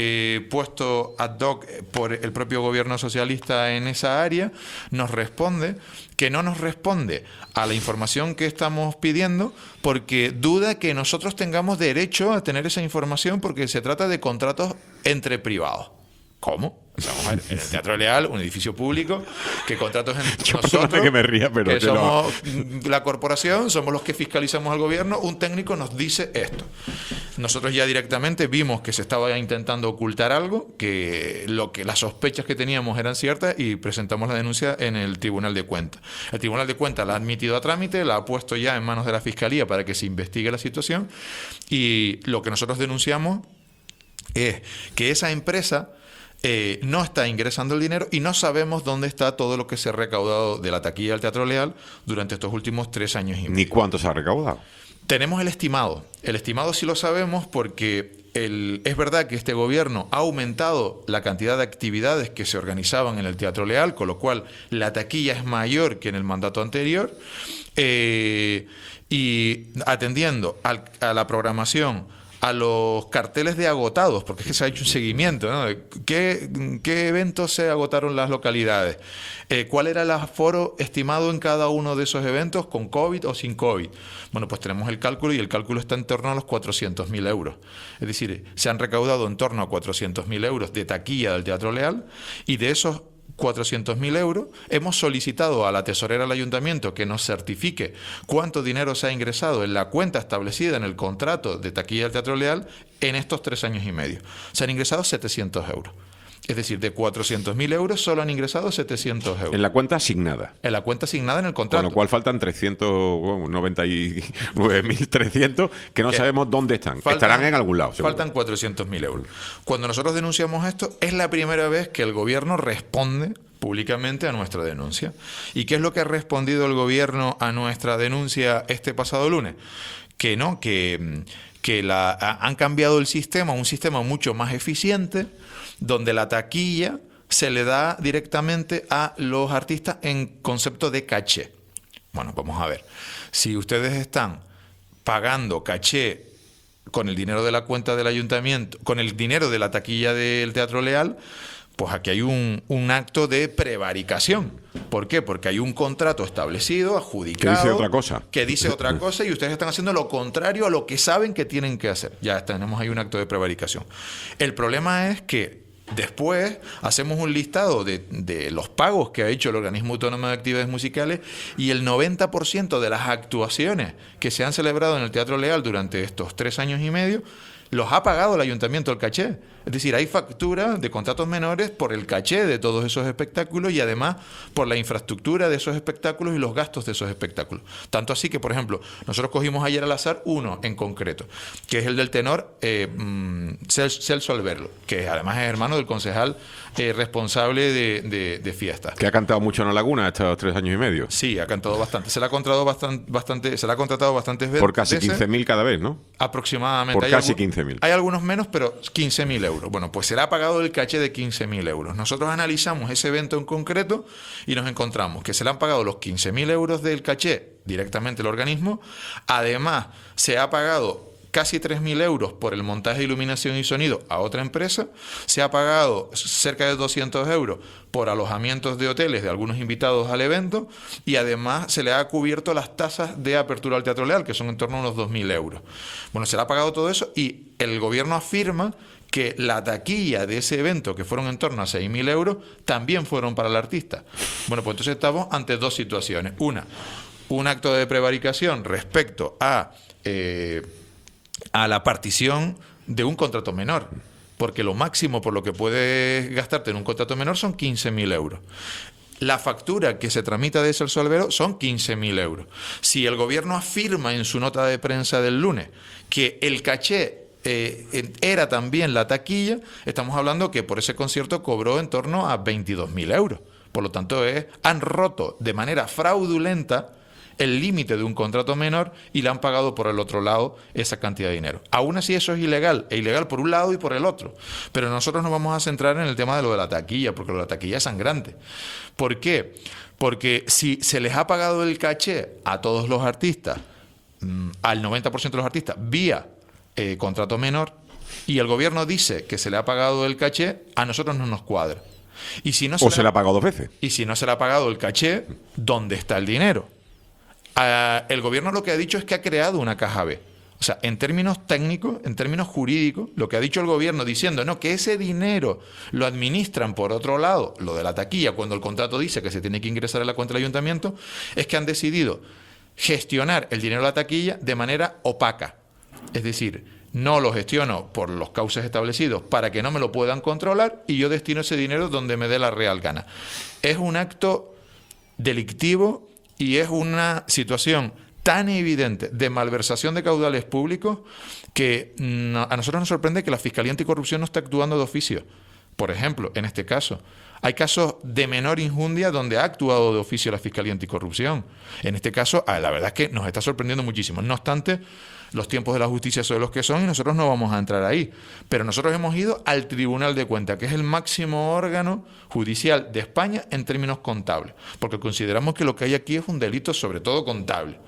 puesto ad hoc por el propio gobierno socialista en esa área nos responde que no nos responde a la información que estamos pidiendo porque duda que nosotros tengamos derecho a tener esa información porque se trata de contratos entre privados. ¿Cómo? Vamos a ver, en el Teatro Leal, un edificio público, que contratos en Yo nosotros, perdóname que me ría, pero que que no. somos la corporación, somos los que fiscalizamos al gobierno, un técnico nos dice esto. Nosotros ya directamente vimos que se estaba intentando ocultar algo, que las sospechas que teníamos eran ciertas y presentamos la denuncia en el Tribunal de Cuentas. El Tribunal de Cuentas la ha admitido a trámite, la ha puesto ya en manos de la Fiscalía para que se investigue la situación, y lo que nosotros denunciamos es que esa empresa no está ingresando el dinero y no sabemos dónde está todo lo que se ha recaudado de la taquilla del Teatro Leal durante estos últimos 3 años y medio. Ni cuánto se ha recaudado. Tenemos el estimado. El estimado sí lo sabemos porque es verdad que este gobierno ha aumentado la cantidad de actividades que se organizaban en el Teatro Leal, con lo cual la taquilla es mayor que en el mandato anterior. Y atendiendo a la programación, a los carteles de agotados, porque es que se ha hecho un seguimiento, ¿no? ¿Qué eventos se agotaron las localidades? ¿Cuál era el aforo estimado en cada uno de esos eventos, con COVID o sin COVID? Bueno, pues tenemos el cálculo y el cálculo está en torno a los 400.000 euros. Es decir, se han recaudado en torno a 400.000 euros de taquilla del Teatro Leal, y de esos 400.000 euros, hemos solicitado a la tesorera del ayuntamiento que nos certifique cuánto dinero se ha ingresado en la cuenta establecida en el contrato de taquilla del Teatro Leal en estos 3 años y medio. Se han ingresado 700 euros. Es decir, de 400.000 euros solo han ingresado 700 euros. En la cuenta asignada. En la cuenta asignada en el contrato. Con lo cual faltan 399.300 que no sabemos dónde están. Estarán en algún lado, seguro. Faltan 400.000 euros. Cuando nosotros denunciamos esto, es la primera vez que el gobierno responde públicamente a nuestra denuncia. ¿Y qué es lo que ha respondido el gobierno a nuestra denuncia este pasado lunes? Que no, que han cambiado el sistema, un sistema mucho más eficiente, donde la taquilla se le da directamente a los artistas en concepto de caché. Bueno, vamos a ver. Si ustedes están pagando caché con el dinero de la cuenta del ayuntamiento, con el dinero de la taquilla del Teatro Leal, pues aquí hay un acto de prevaricación. ¿Por qué? Porque hay un contrato establecido, adjudicado, que dice otra cosa. Que dice otra cosa, y ustedes están haciendo lo contrario a lo que saben que tienen que hacer. Ya tenemos ahí un acto de prevaricación. El problema es que después hacemos un listado de los pagos que ha hecho el Organismo Autónomo de Actividades Musicales, y el 90% de las actuaciones que se han celebrado en el Teatro Leal durante estos 3 años y medio los ha pagado el ayuntamiento el caché. Es decir, hay factura de contratos menores por el caché de todos esos espectáculos y además por la infraestructura de esos espectáculos y los gastos de esos espectáculos. Tanto así que, por ejemplo, nosotros cogimos ayer al azar uno en concreto, que es el del tenor Celso Alberlo, que además es hermano del concejal responsable de fiestas. Que ha cantado mucho en La Laguna estos 3 años y medio. Sí, ha cantado bastante. Se le ha contratado bastantes veces. Por casi 15.000 cada vez, ¿no? Aproximadamente. Por casi 15.000. Hay algunos menos, pero 15.000 euros. Bueno, pues se le ha pagado el caché de 15.000 euros. Nosotros analizamos ese evento en concreto y nos encontramos que se le han pagado los 15.000 euros del caché directamente al organismo. Además, se ha pagado casi 3.000 euros por el montaje de iluminación y sonido a otra empresa. Se ha pagado cerca de 200 euros por alojamientos de hoteles de algunos invitados al evento, y además se le ha cubierto las tasas de apertura al Teatro Leal, que son en torno a unos 2.000 euros. Bueno, se le ha pagado todo eso, y el gobierno afirma que la taquilla de ese evento, que fueron en torno a 6.000 euros, también fueron para el artista. Bueno, pues entonces estamos ante 2 situaciones. Una, un acto de prevaricación respecto a la partición de un contrato menor, porque lo máximo por lo que puedes gastarte en un contrato menor son 15.000 euros. La factura que se tramita de Celso Alberlo son 15.000 euros. Si el gobierno afirma en su nota de prensa del lunes que el caché era también la taquilla, estamos hablando que por ese concierto cobró en torno a 22.000 euros. Por lo tanto, han roto de manera fraudulenta el límite de un contrato menor y le han pagado por el otro lado esa cantidad de dinero. Aún así, eso es ilegal, e ilegal por un lado y por el otro. Pero nosotros nos vamos a centrar en el tema de lo de la taquilla, porque lo de la taquilla es sangrante. ¿Por qué? Porque si se les ha pagado el caché a todos los artistas, al 90% de los artistas, vía contrato menor, y el gobierno dice que se le ha pagado el caché, a nosotros no nos cuadra. Y si no se le ha pagado 2 veces. Y si no se le ha pagado el caché, ¿dónde está el dinero? El gobierno lo que ha dicho es que ha creado una caja B. O sea, en términos técnicos, en términos jurídicos, lo que ha dicho el gobierno diciendo, no, que ese dinero lo administran por otro lado, lo de la taquilla, cuando el contrato dice que se tiene que ingresar a la cuenta del ayuntamiento, es que han decidido gestionar el dinero de la taquilla de manera opaca. Es decir, no lo gestiono por los cauces establecidos para que no me lo puedan controlar y yo destino ese dinero donde me dé la real gana. Es un acto delictivo y es una situación tan evidente de malversación de caudales públicos que a nosotros nos sorprende que la Fiscalía Anticorrupción no esté actuando de oficio. Por ejemplo, en este caso, hay casos de menor injundia donde ha actuado de oficio la Fiscalía Anticorrupción. En este caso, la verdad es que nos está sorprendiendo muchísimo. No obstante, los tiempos de la justicia son los que son y nosotros no vamos a entrar ahí. Pero nosotros hemos ido al Tribunal de Cuentas, que es el máximo órgano judicial de España en términos contables, porque consideramos que lo que hay aquí es un delito sobre todo contable.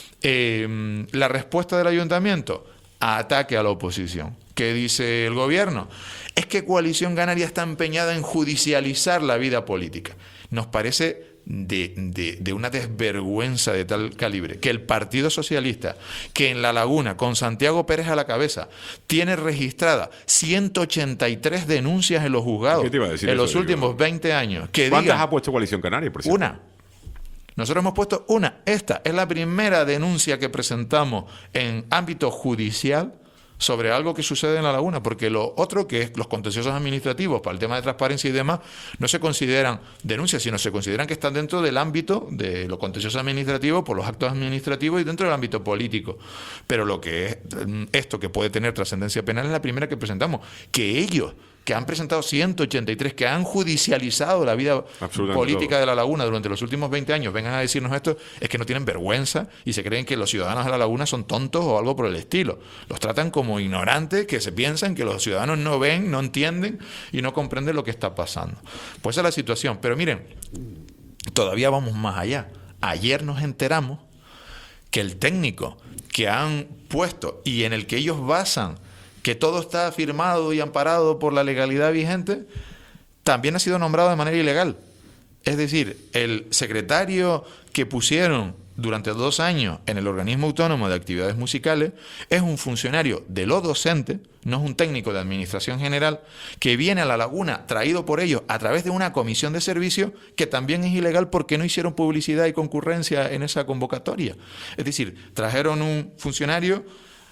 La respuesta del ayuntamiento, ataque a la oposición. ¿Qué dice el gobierno? Es que Coalición Canaria está empeñada en judicializar la vida política. Nos parece de una desvergüenza de tal calibre que el Partido Socialista, que en La Laguna, con Santiago Pérez a la cabeza, tiene registrada 183 denuncias en los juzgados en los últimos 20 años. ¿Cuántas ha puesto Coalición Canaria, presidente? Una. Nosotros hemos puesto una. Esta es la primera denuncia que presentamos en ámbito judicial sobre algo que sucede en La Laguna, porque lo otro, que es los contenciosos administrativos para el tema de transparencia y demás, no se consideran denuncias, sino se consideran que están dentro del ámbito de los contenciosos administrativos por los actos administrativos y dentro del ámbito político. Pero lo que es esto que puede tener trascendencia penal es la primera que presentamos, que ellos, que han presentado 183, que han judicializado la vida política de La Laguna durante los últimos 20 años, vengan a decirnos esto, es que no tienen vergüenza y se creen que los ciudadanos de La Laguna son tontos o algo por el estilo. Los tratan como ignorantes, que se piensan que los ciudadanos no ven, no entienden y no comprenden lo que está pasando. Pues esa es la situación. Pero miren, todavía vamos más allá. Ayer nos enteramos que el técnico que han puesto y en el que ellos basan que todo está firmado y amparado por la legalidad vigente, también ha sido nombrado de manera ilegal. Es decir, el secretario que pusieron durante 2 años en el organismo autónomo de actividades musicales es un funcionario de lo docente, no es un técnico de administración general, que viene a La Laguna traído por ellos a través de una comisión de servicio que también es ilegal porque no hicieron publicidad y concurrencia en esa convocatoria. Es decir, trajeron un funcionario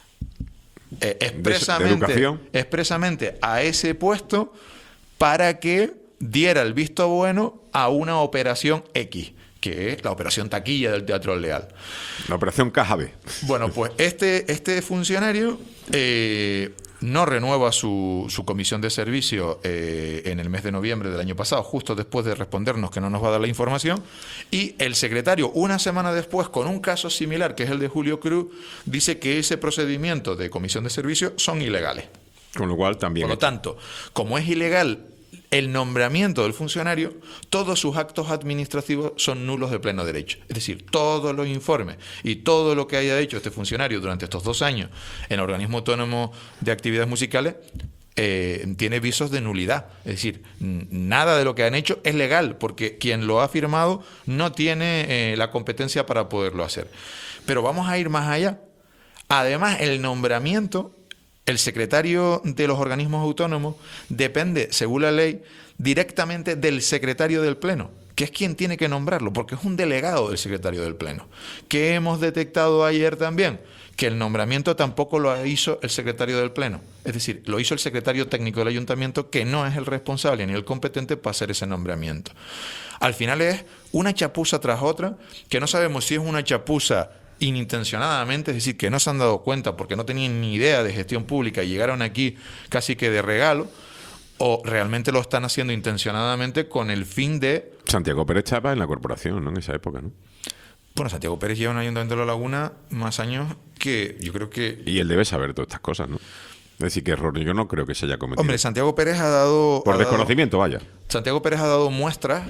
expresamente a ese puesto para que diera el visto bueno a una operación X, que es la operación taquilla del Teatro Leal. La operación Caja B. Bueno, pues este funcionario no renueva su comisión de servicio en el mes de noviembre del año pasado, justo después de respondernos que no nos va a dar la información, y el secretario, una semana después, con un caso similar, que es el de Julio Cruz, dice que ese procedimiento de comisión de servicio son ilegales. Con lo cual también... Por lo tanto, como es ilegal el nombramiento del funcionario, todos sus actos administrativos son nulos de pleno derecho. Es decir, todos los informes y todo lo que haya hecho este funcionario durante estos 2 años en el organismo autónomo de actividades musicales tiene visos de nulidad. Es decir, nada de lo que han hecho es legal, porque quien lo ha firmado no tiene la competencia para poderlo hacer. Pero vamos a ir más allá. Además, el nombramiento... El secretario de los organismos autónomos depende, según la ley, directamente del secretario del Pleno, que es quien tiene que nombrarlo, porque es un delegado del secretario del Pleno. ¿Qué hemos detectado ayer también? Que el nombramiento tampoco lo hizo el secretario del Pleno. Es decir, lo hizo el secretario técnico del ayuntamiento, que no es el responsable ni el competente para hacer ese nombramiento. Al final es una chapuza tras otra, que no sabemos si es una chapuza inintencionadamente, es decir, que no se han dado cuenta porque no tenían ni idea de gestión pública y llegaron aquí casi que de regalo, o realmente lo están haciendo intencionadamente con el fin de... Santiago Pérez estaba en la corporación, ¿no? En esa época, ¿no? Bueno, Santiago Pérez lleva en el Ayuntamiento de La Laguna más años que yo creo que... Y él debe saber todas estas cosas, ¿no? Es decir, que error yo no creo que se haya cometido. Hombre, Santiago Pérez ha dado... Por desconocimiento, vaya. Santiago Pérez ha dado muestras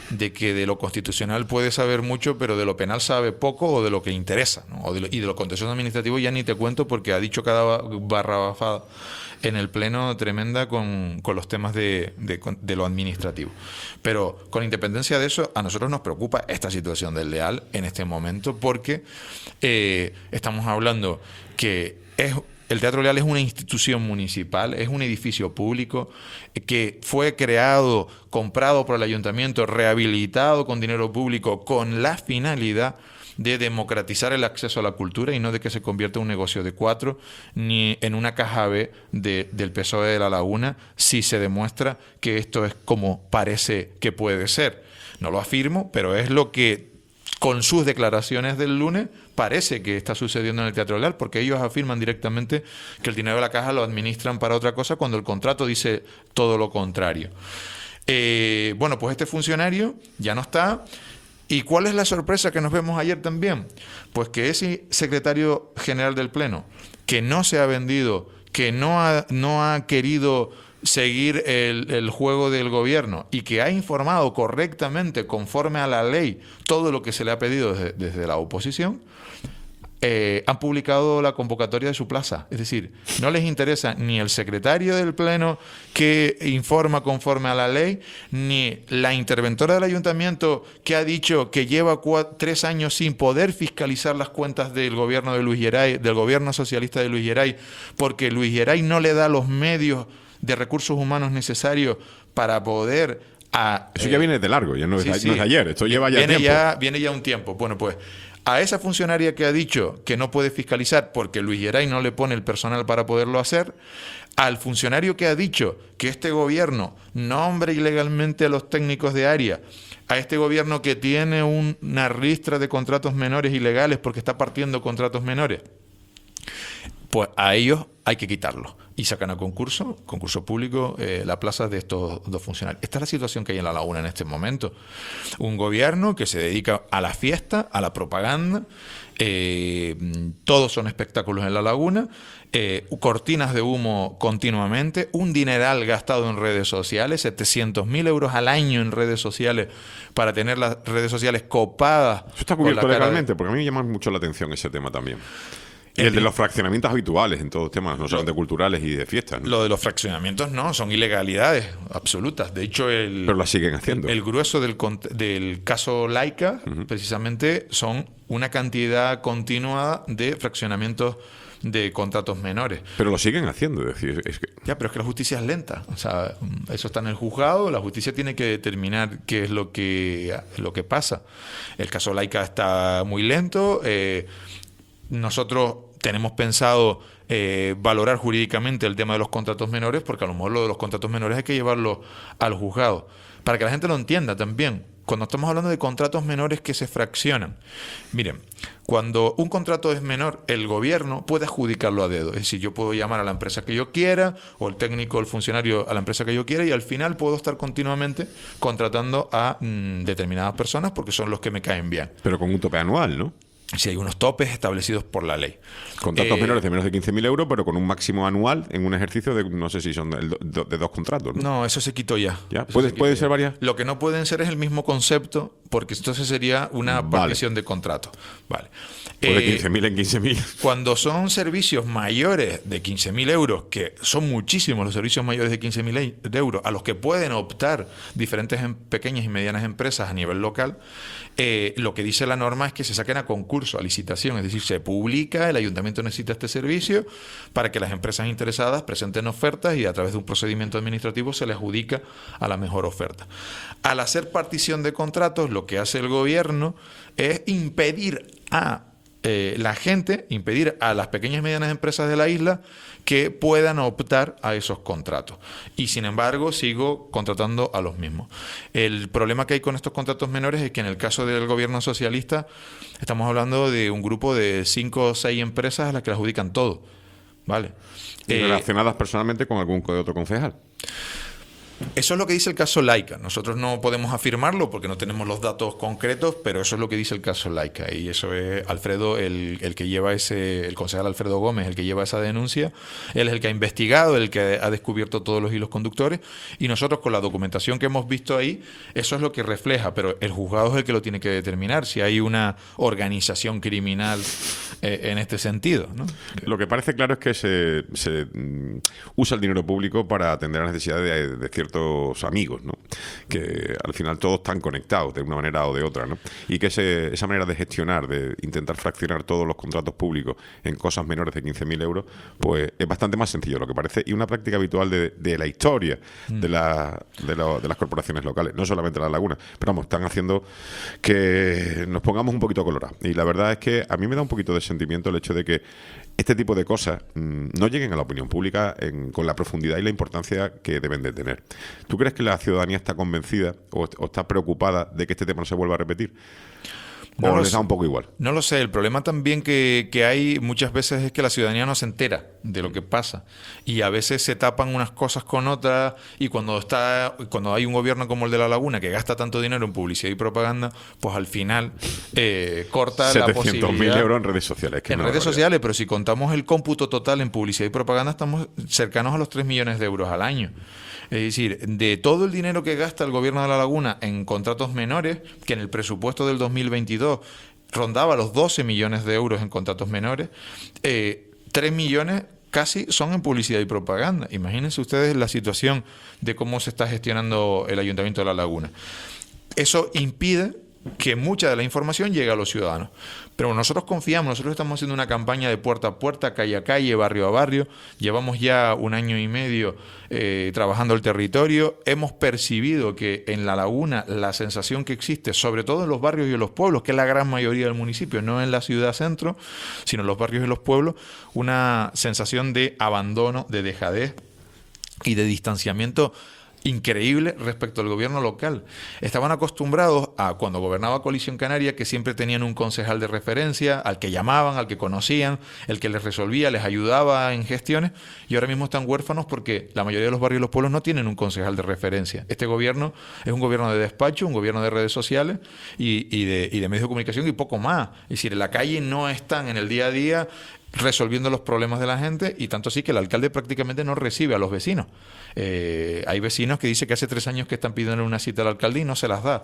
de que de lo constitucional puede saber mucho, pero de lo penal sabe poco o de lo que interesa, ¿no? Y de lo contencioso administrativo ya ni te cuento, porque ha dicho cada barrabasada en el Pleno tremenda con los temas de lo administrativo. Pero con independencia de eso, a nosotros nos preocupa esta situación del Leal en este momento, porque estamos hablando que el Teatro Leal es una institución municipal, es un edificio público que fue creado, comprado por el ayuntamiento, rehabilitado con dinero público, con la finalidad de democratizar el acceso a la cultura y no de que se convierta en un negocio de cuatro ni en una caja B del PSOE de La Laguna, si se demuestra que esto es como parece que puede ser. No lo afirmo, pero es lo que con sus declaraciones del lunes parece que está sucediendo en el Teatro Leal, porque ellos afirman directamente que el dinero de la caja lo administran para otra cosa cuando el contrato dice todo lo contrario. Bueno, pues este funcionario ya no está. ¿Y cuál es la sorpresa que nos vemos ayer también? Pues que ese secretario general del Pleno, que no se ha vendido, que no ha querido seguir el juego del gobierno y que ha informado correctamente, conforme a la ley, todo lo que se le ha pedido desde la oposición, han publicado la convocatoria de su plaza. Es decir, no les interesa ni el secretario del Pleno que informa conforme a la ley, ni la interventora del ayuntamiento que ha dicho que lleva 3 años sin poder fiscalizar las cuentas del gobierno de Luis Geray, del gobierno socialista de Luis Geray, porque Luis Geray no le da los medios de recursos humanos necesarios para poder... Eso ya viene de largo, ya no es ayer, esto lleva ya tiempo. Viene ya un tiempo. Bueno, pues a esa funcionaria que ha dicho que no puede fiscalizar porque Luis Geray no le pone el personal para poderlo hacer, al funcionario que ha dicho que este gobierno nombra ilegalmente a los técnicos de área, a este gobierno que tiene una ristra de contratos menores ilegales porque está partiendo contratos menores, pues a ellos hay que quitarlos. Y sacan a concurso público, la plaza de estos 2 funcionarios. Esta es la situación que hay en La Laguna en este momento. Un gobierno que se dedica a la fiesta, a la propaganda, todos son espectáculos en La Laguna, cortinas de humo continuamente, un dineral gastado en redes sociales, 700.000 euros al año en redes sociales para tener las redes sociales copadas. Eso está cubierto legalmente, porque a mí me llama mucho la atención ese tema también. Y el de los fraccionamientos habituales en todos los temas, no solamente culturales y de fiestas, ¿no? Lo de los fraccionamientos no, son ilegalidades absolutas. De hecho, pero las siguen haciendo. El grueso del caso Laica, precisamente, son una cantidad continua de fraccionamientos de contratos menores. Pero lo siguen haciendo, es decir, Ya, pero es que la justicia es lenta. O sea, eso está en el juzgado, la justicia tiene que determinar qué es lo que pasa. El caso Laica está muy lento. Nosotros tenemos pensado valorar jurídicamente el tema de los contratos menores, porque a lo mejor lo de los contratos menores hay que llevarlo al juzgado. Para que la gente lo entienda también, cuando estamos hablando de contratos menores que se fraccionan, miren, cuando un contrato es menor, el gobierno puede adjudicarlo a dedo. Es decir, yo puedo llamar a la empresa que yo quiera, o el técnico o el funcionario a la empresa que yo quiera, y al final puedo estar continuamente contratando a determinadas personas porque son los que me caen bien. Pero con un tope anual, ¿no? Si hay unos topes establecidos por la ley. Contratos menores de menos de 15.000 euros, pero con un máximo anual en un ejercicio de, no sé si son de 2 contratos, ¿no? No, eso se quitó ya. ¿Puede ser varias? Lo que no pueden ser es el mismo concepto, porque entonces sería una partición de contrato. Vale. Pues de 15.000 en 15.000. Cuando son servicios mayores de 15.000 euros, que son muchísimos los servicios mayores de 15.000 euros, a los que pueden optar diferentes pequeñas y medianas empresas a nivel local, lo que dice la norma es que se saquen a concurso, a licitación, es decir, se publica, el ayuntamiento necesita este servicio para que las empresas interesadas presenten ofertas y a través de un procedimiento administrativo se le adjudica a la mejor oferta. Al hacer partición de contratos, lo que hace el gobierno es impedir a impedir a las pequeñas y medianas empresas de la isla que puedan optar a esos contratos. Y sin embargo, sigo contratando a los mismos. El problema que hay con estos contratos menores es que en el caso del gobierno socialista estamos hablando de un grupo de 5 o 6 empresas a las que le adjudican todo. ¿Vale? ¿Y relacionadas personalmente con algún otro concejal? Eso es lo que dice el caso Laica. Nosotros no podemos afirmarlo porque no tenemos los datos concretos, pero eso es lo que dice el caso Laica. Y eso es Alfredo, el que lleva el concejal Alfredo Gómez, el que lleva esa denuncia. Él es el que ha investigado, el que ha descubierto todos los hilos conductores. Y nosotros, con la documentación que hemos visto ahí, eso es lo que refleja. Pero el juzgado es el que lo tiene que determinar, si hay una organización criminal en este sentido, ¿no? Lo que parece claro es que se usa el dinero público para atender las necesidades de ciertos amigos, ¿no? Que al final todos están conectados de una manera o de otra, ¿no? Y que esa manera de gestionar, de intentar fraccionar todos los contratos públicos en cosas menores de 15.000 euros, pues es bastante más sencillo de lo que parece y una práctica habitual de la historia de las corporaciones locales, no solamente La Laguna, pero vamos, están haciendo que nos pongamos un poquito colorados. Y la verdad es que a mí me da un poquito de sentimiento el hecho de que este tipo de cosas no lleguen a la opinión pública con la profundidad y la importancia que deben de tener. ¿Tú crees que la ciudadanía está convencida o está preocupada de que este tema no se vuelva a repetir? ¿O les da un poco igual? No lo sé. El problema también que hay muchas veces es que la ciudadanía no se entera de lo que pasa. Y a veces se tapan unas cosas con otras. Y cuando hay un gobierno como el de La Laguna que gasta tanto dinero en publicidad y propaganda, pues al final corta la posibilidad. 700.000 euros en redes sociales. En redes sociales, pero si contamos el cómputo total en publicidad y propaganda, estamos cercanos a los 3 millones de euros al año. Es decir, de todo el dinero que gasta el gobierno de La Laguna en contratos menores, que en el presupuesto del 2022 rondaba los 12 millones de euros en contratos menores, 3 millones casi son en publicidad y propaganda. Imagínense ustedes la situación de cómo se está gestionando el Ayuntamiento de La Laguna. Eso impide que mucha de la información llegue a los ciudadanos. Pero nosotros confiamos, nosotros estamos haciendo una campaña de puerta a puerta, calle a calle, barrio a barrio. Llevamos ya 1 año y medio trabajando el territorio. Hemos percibido que en La Laguna la sensación que existe, sobre todo en los barrios y en los pueblos, que es la gran mayoría del municipio, no en la ciudad centro, sino en los barrios y los pueblos, una sensación de abandono, de dejadez y de distanciamiento increíble respecto al gobierno local. Estaban acostumbrados a, cuando gobernaba Coalición Canaria, que siempre tenían un concejal de referencia, al que llamaban, al que conocían, el que les resolvía, les ayudaba en gestiones, y ahora mismo están huérfanos porque la mayoría de los barrios y los pueblos no tienen un concejal de referencia. Este gobierno es un gobierno de despacho, un gobierno de redes sociales y de medios de comunicación y poco más. Es decir, en la calle no están en el día a día resolviendo los problemas de la gente, y tanto así que el alcalde prácticamente no recibe a los vecinos. Hay vecinos que dicen que hace 3 años que están pidiendo una cita al alcalde y no se las da.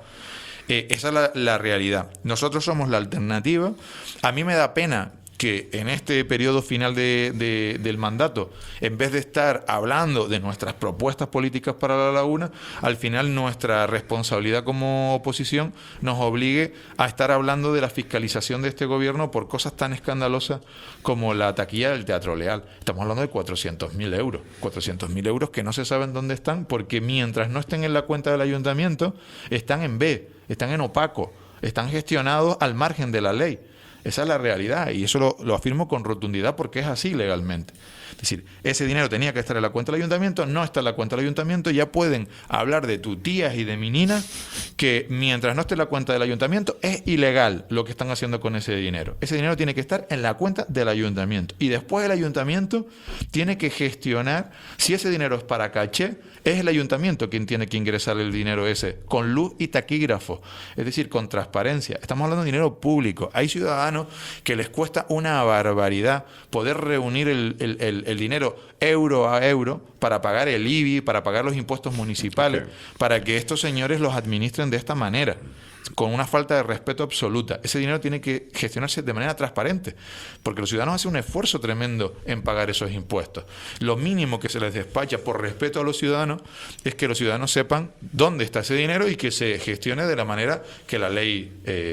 Esa es la realidad. Nosotros somos la alternativa. A mí me da pena que en este periodo final del mandato, en vez de estar hablando de nuestras propuestas políticas para La Laguna, al final nuestra responsabilidad como oposición nos obligue a estar hablando de la fiscalización de este gobierno por cosas tan escandalosas como la taquilla del Teatro Leal. Estamos hablando de 400.000 euros. 400.000 euros que no se saben dónde están, porque mientras no estén en la cuenta del ayuntamiento, están en B, están en opaco, están gestionados al margen de la ley. Esa es la realidad, y eso lo afirmo con rotundidad porque es así legalmente. Es decir, ese dinero tenía que estar en la cuenta del ayuntamiento, no está en la cuenta del ayuntamiento. Ya pueden hablar de tu tías y de mi nina, que mientras no esté en la cuenta del ayuntamiento es ilegal lo que están haciendo con ese dinero. Ese dinero tiene que estar en la cuenta del ayuntamiento, y después el ayuntamiento tiene que gestionar si ese dinero es para caché. Es el ayuntamiento quien tiene que ingresar el dinero ese, con luz y taquígrafo, es decir, con transparencia. Estamos hablando de dinero público. Hay ciudadanos que les cuesta una barbaridad poder reunir el dinero euro a euro para pagar el IBI, para pagar los impuestos municipales, para que estos señores los administren de esta manera, con una falta de respeto absoluta. Ese dinero tiene que gestionarse de manera transparente, porque los ciudadanos hacen un esfuerzo tremendo en pagar esos impuestos. Lo mínimo que se les despacha por respeto a los ciudadanos es que los ciudadanos sepan dónde está ese dinero y que se gestione de la manera que la ley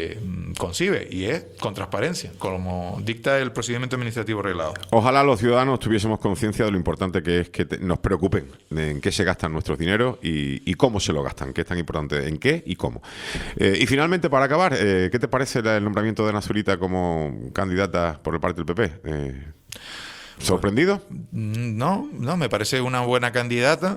concibe, y es con transparencia, como dicta el procedimiento administrativo reglado. Ojalá los ciudadanos tuviésemos conciencia de lo importante que es que nos preocupen en qué se gastan nuestros dineros y cómo se lo gastan, qué es tan importante, en qué y cómo. Y finalmente, para acabar, ¿qué te parece el nombramiento de Ana Zurita como candidata por el parte del PP? ¿Sorprendido? No, me parece una buena candidata.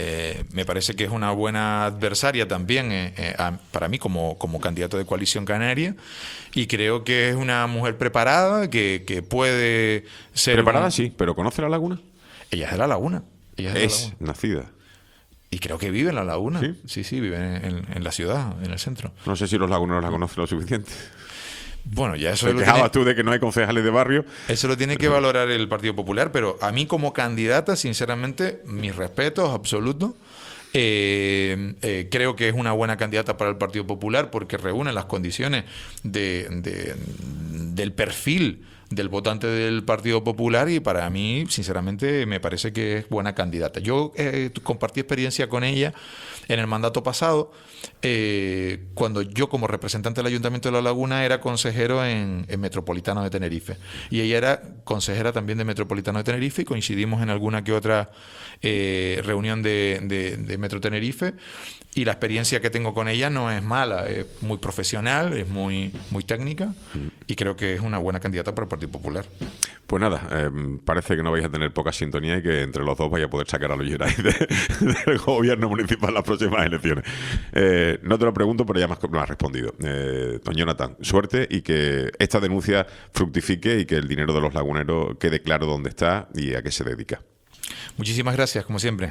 Me parece que es una buena adversaria también para mí como candidato de Coalición Canaria, y creo que es una mujer preparada que puede ser... Preparada sí, pero ¿conoce La Laguna? Ella es de La Laguna. Es nacida. Y creo que vive en la laguna. ¿Sí? Sí, vive en la ciudad, en el centro. No sé si los laguneros la conocen lo suficiente. Bueno, ya eso Te lo quejabas tú de que no hay concejales de barrio. Eso lo tiene que valorar el Partido Popular, pero a mí como candidata, sinceramente, mis respetos absolutos. Creo que es una buena candidata para el Partido Popular porque reúne las condiciones del perfil del votante del Partido Popular y para mí, sinceramente, me parece que es buena candidata. Yo compartí experiencia con ella en el mandato pasado, cuando yo como representante del Ayuntamiento de La Laguna era consejero en Metropolitano de Tenerife y ella era consejera también de Metropolitano de Tenerife y coincidimos en alguna que otra reunión de Metro Tenerife y la experiencia que tengo con ella no es mala, es muy profesional, es muy técnica y creo que es una buena candidata para el Partido Popular. Pues nada, parece que no vais a tener poca sintonía y que entre los dos vais a poder sacar a los Gerais del gobierno municipal en las próximas elecciones. No te lo pregunto, pero ya me has respondido. Don Jonathan, suerte y que esta denuncia fructifique y que el dinero de los laguneros quede claro dónde está y a qué se dedica. Muchísimas gracias, como siempre.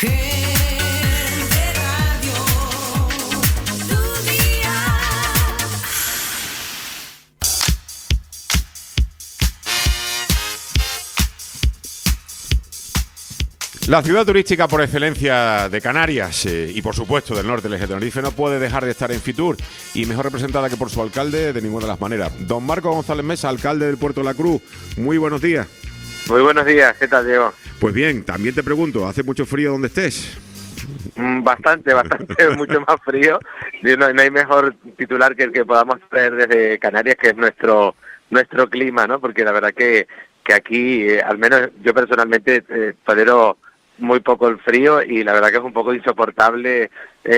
La ciudad turística por excelencia de Canarias y por supuesto del norte del eje Tenerife no puede dejar de estar en Fitur y mejor representada que por su alcalde de ninguna de las maneras. Don Marco González Mesa, alcalde del Puerto de la Cruz, muy buenos días. Muy buenos días, ¿qué tal, Diego? Pues bien, también te pregunto, ¿hace mucho frío donde estés? Bastante, mucho más frío. No hay mejor titular que el que podamos traer desde Canarias, que es nuestro clima, ¿no? Porque la verdad que aquí, al menos yo personalmente, tolero muy poco el frío y la verdad que es un poco insoportable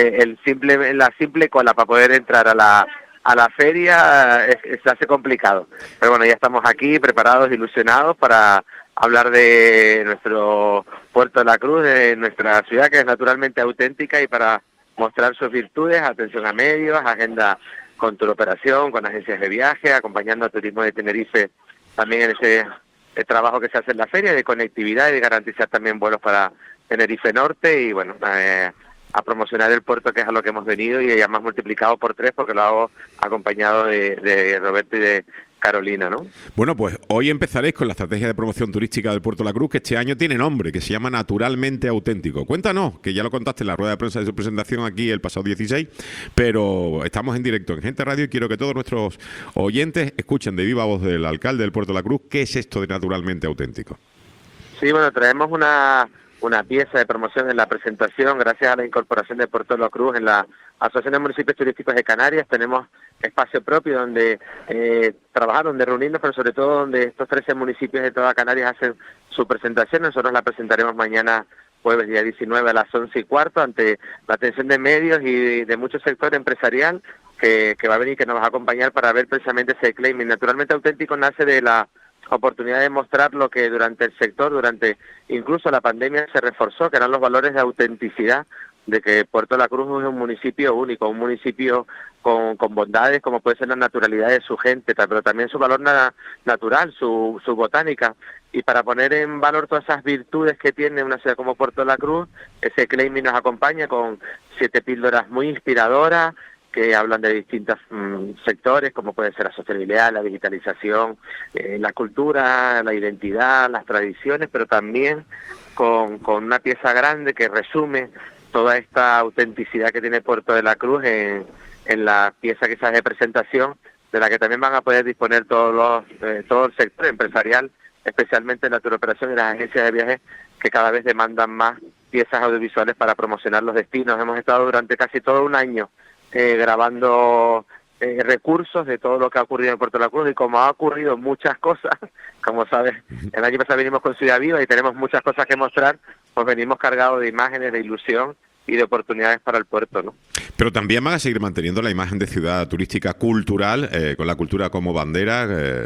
la simple cola para poder entrar a la feria se hace complicado. Pero bueno, ya estamos aquí preparados, ilusionados para hablar de nuestro Puerto de la Cruz, de nuestra ciudad que es naturalmente auténtica y para mostrar sus virtudes, atención a medios, agenda con turoperación, con agencias de viaje, acompañando a Turismo de Tenerife también en ese el trabajo que se hace en la feria de conectividad y de garantizar también vuelos para Tenerife Norte y bueno, a promocionar el puerto que es a lo que hemos venido y además multiplicado por 3 porque lo hago acompañado de Roberto y de Carolina, ¿no? Bueno, pues hoy empezaréis con la estrategia de promoción turística del Puerto de la Cruz, que este año tiene nombre, que se llama Naturalmente Auténtico. Cuéntanos, que ya lo contaste en la rueda de prensa de su presentación aquí el pasado 16, pero estamos en directo en Gente Radio y quiero que todos nuestros oyentes escuchen de viva voz del alcalde del Puerto de la Cruz qué es esto de Naturalmente Auténtico. Sí, bueno, traemos una pieza de promoción en la presentación, gracias a la incorporación de Puerto de la Cruz en la Asociación de Municipios Turísticos de Canarias. Tenemos espacio propio donde trabajar, donde reunirnos, pero sobre todo donde estos 13 municipios de toda Canarias hacen su presentación. Nosotros la presentaremos mañana jueves día 19 a las 11:15 ante la atención de medios y de mucho sector empresarial que va a venir, que nos va a acompañar para ver precisamente ese claim. Naturalmente Auténtico nace de la oportunidad de mostrar lo que durante el sector, durante incluso la pandemia se reforzó, que eran los valores de autenticidad, de que Puerto de la Cruz es un municipio único, un municipio con bondades como puede ser la naturalidad de su gente, pero también su valor natural, su botánica, y para poner en valor todas esas virtudes que tiene una ciudad como Puerto de la Cruz, ese claiming nos acompaña con 7 píldoras muy inspiradoras, que hablan de distintos sectores, como puede ser la sostenibilidad, la digitalización, la cultura, la identidad, las tradiciones, pero también con una pieza grande que resume toda esta autenticidad que tiene Puerto de la Cruz en la pieza que se hace de presentación, de la que también van a poder disponer todo el sector empresarial, especialmente la turoperación y las agencias de viajes, que cada vez demandan más piezas audiovisuales para promocionar los destinos. Hemos estado durante casi todo un año grabando recursos de todo lo que ha ocurrido en Puerto de la Cruz, y como ha ocurrido muchas cosas, como sabes, el año pasado vinimos con Ciudad Viva y tenemos muchas cosas que mostrar, pues venimos cargados de imágenes, de ilusión y de oportunidades para el puerto, ¿no? Pero también van a seguir manteniendo la imagen de ciudad turística cultural, con la cultura como bandera,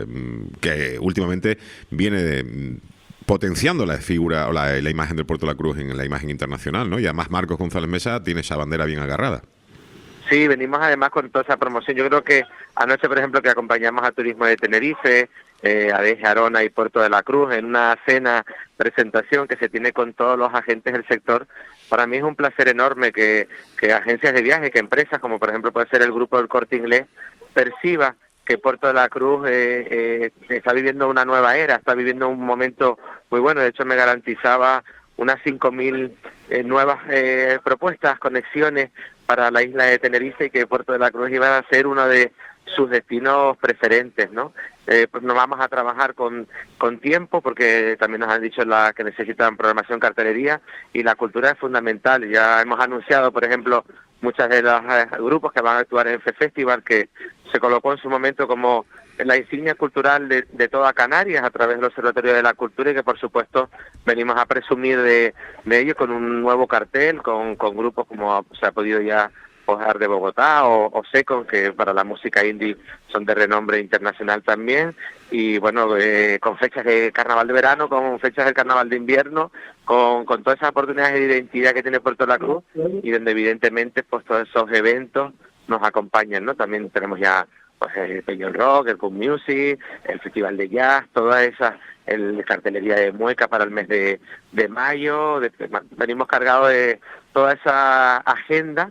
que últimamente viene potenciando la figura o la imagen del Puerto de la Cruz en la imagen internacional, ¿no? Y además Marcos González Mesa tiene esa bandera bien agarrada. Sí, venimos además con toda esa promoción. Yo creo que anoche, por ejemplo, que acompañamos a Turismo de Tenerife, Adeje, Arona y Puerto de la Cruz, en una cena presentación que se tiene con todos los agentes del sector. Para mí es un placer enorme que agencias de viaje, que empresas como por ejemplo puede ser el grupo del Corte Inglés, perciba que Puerto de la Cruz está viviendo una nueva era, está viviendo un momento muy bueno. De hecho me garantizaba unas 5.000 nuevas propuestas, conexiones para la isla de Tenerife, y que Puerto de la Cruz iba a ser uno de sus destinos preferentes, ¿no? Pues nos vamos a trabajar con tiempo, porque también nos han dicho que necesitan programación, cartelería, y la cultura es fundamental. Ya hemos anunciado, por ejemplo, muchos de los grupos que van a actuar en Festival, que se colocó en su momento como la insignia cultural de toda Canarias a través del Observatorio de la Cultura, y que por supuesto venimos a presumir de ello con un nuevo cartel, con grupos como se ha podido ya Ojar de Bogotá o Secon, que para la música indie son de renombre internacional también, y bueno, con fechas de carnaval de verano, con fechas del carnaval de invierno, con todas esas oportunidades de identidad que tiene Puerto de la Cruz, y donde evidentemente pues todos esos eventos nos acompañan, ¿no? También tenemos ya pues el Peñón Rock, el Pub Music, el Festival de Jazz, toda esa cartelería de Mueca para el mes de mayo. Venimos cargados de toda esa agenda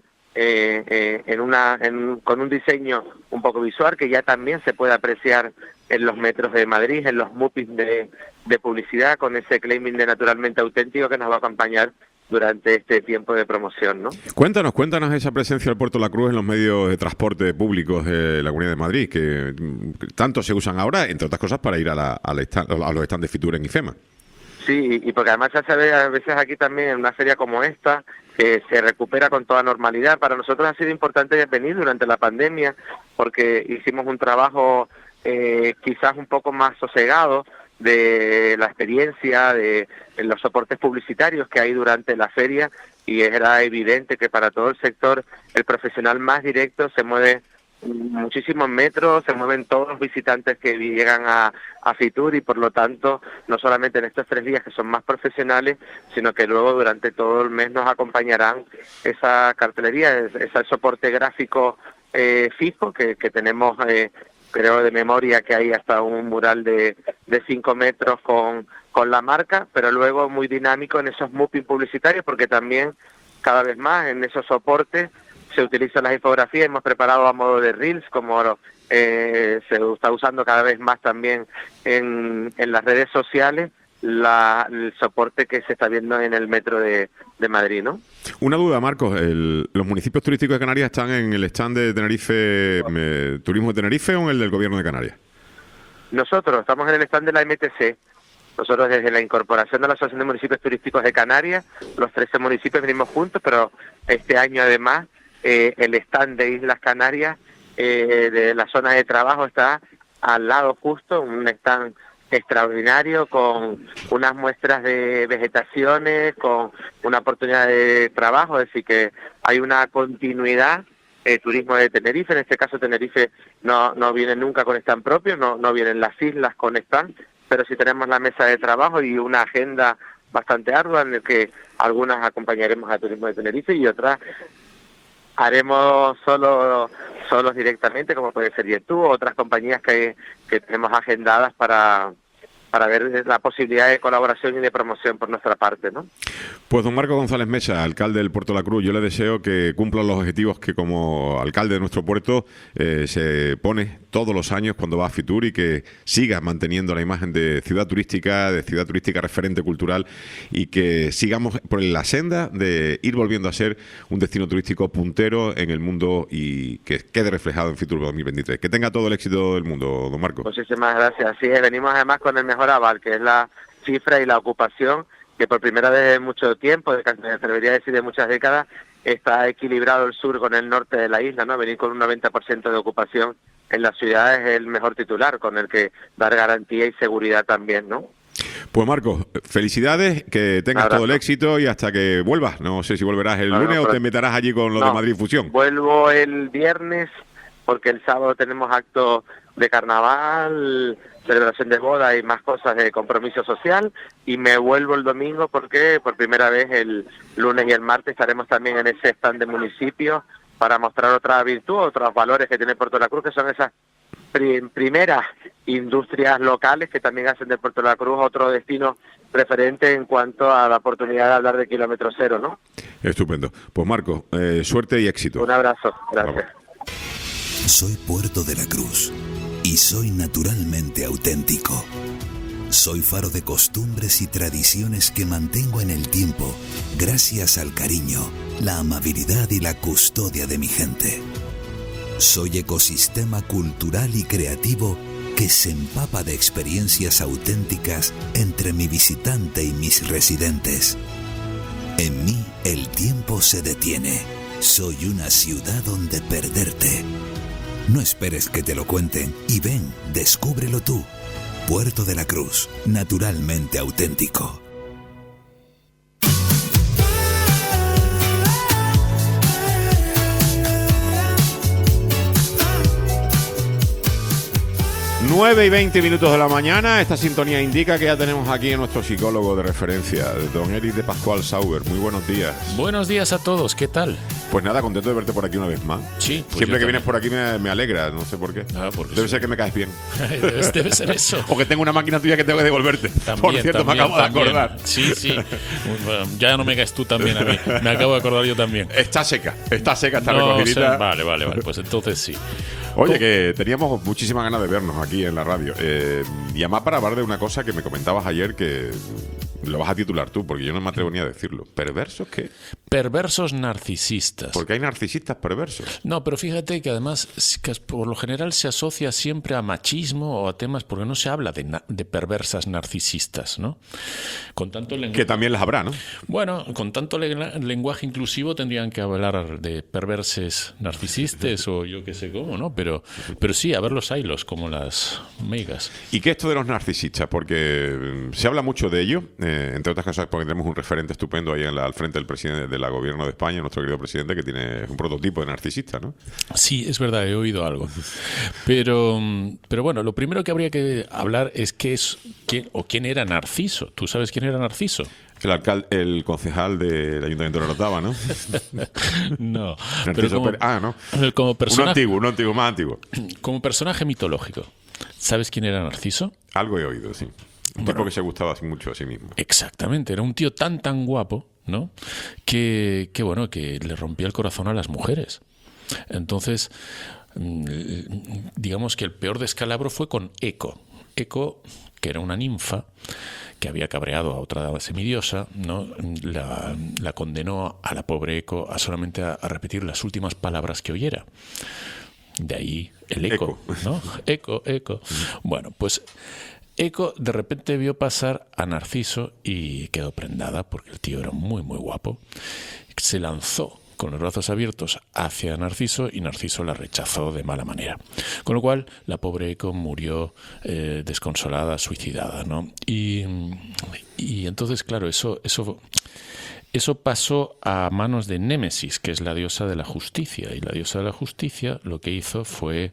con un diseño un poco visual que ya también se puede apreciar en los metros de Madrid, en los mupis de publicidad, con ese claiming de naturalmente auténtico que nos va a acompañar durante este tiempo de promoción, ¿no? Cuéntanos esa presencia del Puerto de la Cruz en los medios de transporte públicos de la Comunidad de Madrid, que tanto se usan ahora, entre otras cosas, para ir a los stands de Fitur en IFEMA. Sí, y porque además ya se ve a veces aquí también en una feria como esta, que se recupera con toda normalidad. Para nosotros ha sido importante venir durante la pandemia, porque hicimos un trabajo quizás un poco más sosegado de la experiencia, de los soportes publicitarios que hay durante la feria, y era evidente que para todo el sector el profesional más directo se mueve muchísimos metros, se mueven todos los visitantes que llegan a Fitur, y por lo tanto no solamente en estos 3 días que son más profesionales, sino que luego durante todo el mes nos acompañarán esa cartelería, ese soporte gráfico fijo que tenemos. Creo de memoria que hay hasta un mural de 5 metros con la marca, pero luego muy dinámico en esos mapping publicitarios, porque también cada vez más en esos soportes se utilizan las infografías. Hemos preparado a modo de reels, como se está usando cada vez más también en las redes sociales, el soporte que se está viendo en el metro de Madrid, ¿no? Una duda, Marcos. ¿Los municipios turísticos de Canarias están en el stand de Tenerife, Turismo de Tenerife, o en el del Gobierno de Canarias? Nosotros estamos en el stand de la MTC. Nosotros desde la incorporación de la Asociación de Municipios Turísticos de Canarias, los 13 municipios venimos juntos, pero este año además el stand de Islas Canarias de la zona de trabajo está al lado justo, un stand extraordinario con unas muestras de vegetaciones, con una oportunidad de trabajo, es decir que hay una continuidad. Turismo de Tenerife, en este caso Tenerife no viene nunca con stand propio, no vienen las islas con stand, pero sí tenemos la mesa de trabajo y una agenda bastante ardua en la que algunas acompañaremos a Turismo de Tenerife y otras haremos solos directamente, como puede ser Yetú, otras compañías que tenemos agendadas para ver la posibilidad de colaboración y de promoción por nuestra parte, ¿no? Pues don Marcos González Mesa, alcalde del Puerto de la Cruz, yo le deseo que cumpla los objetivos que como alcalde de nuestro puerto se pone todos los años cuando va a Fitur, y que siga manteniendo la imagen de ciudad turística referente cultural, y que sigamos por la senda de ir volviendo a ser un destino turístico puntero en el mundo y que quede reflejado en Fitur 2023. Que tenga todo el éxito del mundo, don Marcos. Muchísimas gracias. Así es, venimos además con el mejor aval, que es la cifra y la ocupación, que por primera vez en mucho tiempo, me atrevería a decir de muchas décadas, está equilibrado el sur con el norte de la isla, ¿no? Venir con un 90% de ocupación en la ciudad es el mejor titular, con el que dar garantía y seguridad también, ¿no? Pues Marcos, felicidades, que tengas todo el éxito y hasta que vuelvas. No sé si volverás el lunes o te meterás allí con lo de Madrid Fusión. Vuelvo el viernes, porque el sábado tenemos acto de carnaval, celebración de boda y más cosas de compromiso social, y me vuelvo el domingo porque por primera vez el lunes y el martes estaremos también en ese stand de municipios para mostrar otra virtud, otros valores que tiene Puerto de la Cruz, que son esas primeras industrias locales que también hacen de Puerto de la Cruz otro destino preferente en cuanto a la oportunidad de hablar de kilómetro cero, ¿no? Estupendo. Pues Marco, suerte y éxito. Un abrazo, gracias. Soy Puerto de la Cruz y soy naturalmente auténtico. Soy faro de costumbres y tradiciones que mantengo en el tiempo gracias al cariño, la amabilidad y la custodia de mi gente. Soy ecosistema cultural y creativo que se empapa de experiencias auténticas entre mi visitante y mis residentes. En mí el tiempo se detiene. Soy una ciudad donde perderte. No esperes que te lo cuenten y ven, descúbrelo tú. Puerto de la Cruz, naturalmente auténtico. Nueve y 20 minutos de la mañana. Esta sintonía indica que ya tenemos aquí a nuestro psicólogo de referencia, don Eric de Pascual Sauber. Muy buenos días. Buenos días a todos, ¿qué tal? Pues nada, contento de verte por aquí una vez más. Sí, pues siempre que vienes por aquí me alegra, no sé por qué. Debe ser que me caes bien. Debe ser eso. O que tengo una máquina tuya que tengo que devolverte. Por cierto, me acabo de acordar. Sí. Bueno, ya no me caes tú también a mí. Me acabo de acordar yo también. Está seca, está recogidita. Vale, pues entonces sí. Oye, que teníamos muchísimas ganas de vernos aquí en la radio. Y además para hablar de una cosa que me comentabas ayer que lo vas a titular tú, porque yo no me atrevo ni a decirlo. ¿Perversos qué? Perversos narcisistas. Porque hay narcisistas perversos. No, pero fíjate que además que por lo general se asocia siempre a machismo o a temas, porque no se habla de perversas narcisistas, ¿no? Con tanto lenguaje, que también las habrá, ¿no? Bueno, con tanto lenguaje inclusivo tendrían que hablar de perverses narcisistas o yo qué sé cómo, ¿no? Pero sí, a ver los haylos, como las meigas. ¿Y qué es esto de los narcisistas? Porque se habla mucho de ello, entre otras cosas porque tenemos un referente estupendo ahí al frente del presidente del gobierno de España, nuestro querido presidente, que tiene un prototipo de narcisista, ¿no? Sí, es verdad, he oído algo. Pero bueno, lo primero que habría que hablar es quién era Narciso. ¿Tú sabes quién era Narciso? El concejal del Ayuntamiento de Orotava, ¿no? No. Narciso Pérez. No. Como personaje, un antiguo, más antiguo. Como personaje mitológico. ¿Sabes quién era Narciso? Algo he oído, sí. Un tipo que se gustaba mucho a sí mismo. Exactamente, era un tío tan guapo, ¿no? Que le rompía el corazón a las mujeres. Entonces, digamos que el peor descalabro fue con Eco. Eco, que era una ninfa que había cabreado a otra semidiosa, ¿no? La condenó a la pobre Eco a solamente a repetir las últimas palabras que oyera. De ahí el eco, ¿no? Eco. Bueno, pues Eco de repente vio pasar a Narciso y quedó prendada porque el tío era muy guapo. Se lanzó con los brazos abiertos hacia Narciso y Narciso la rechazó de mala manera. Con lo cual la pobre Eco murió desconsolada, suicidada, ¿no? Y entonces, claro, eso pasó a manos de Némesis, que es la diosa de la justicia. Y la diosa de la justicia lo que hizo fue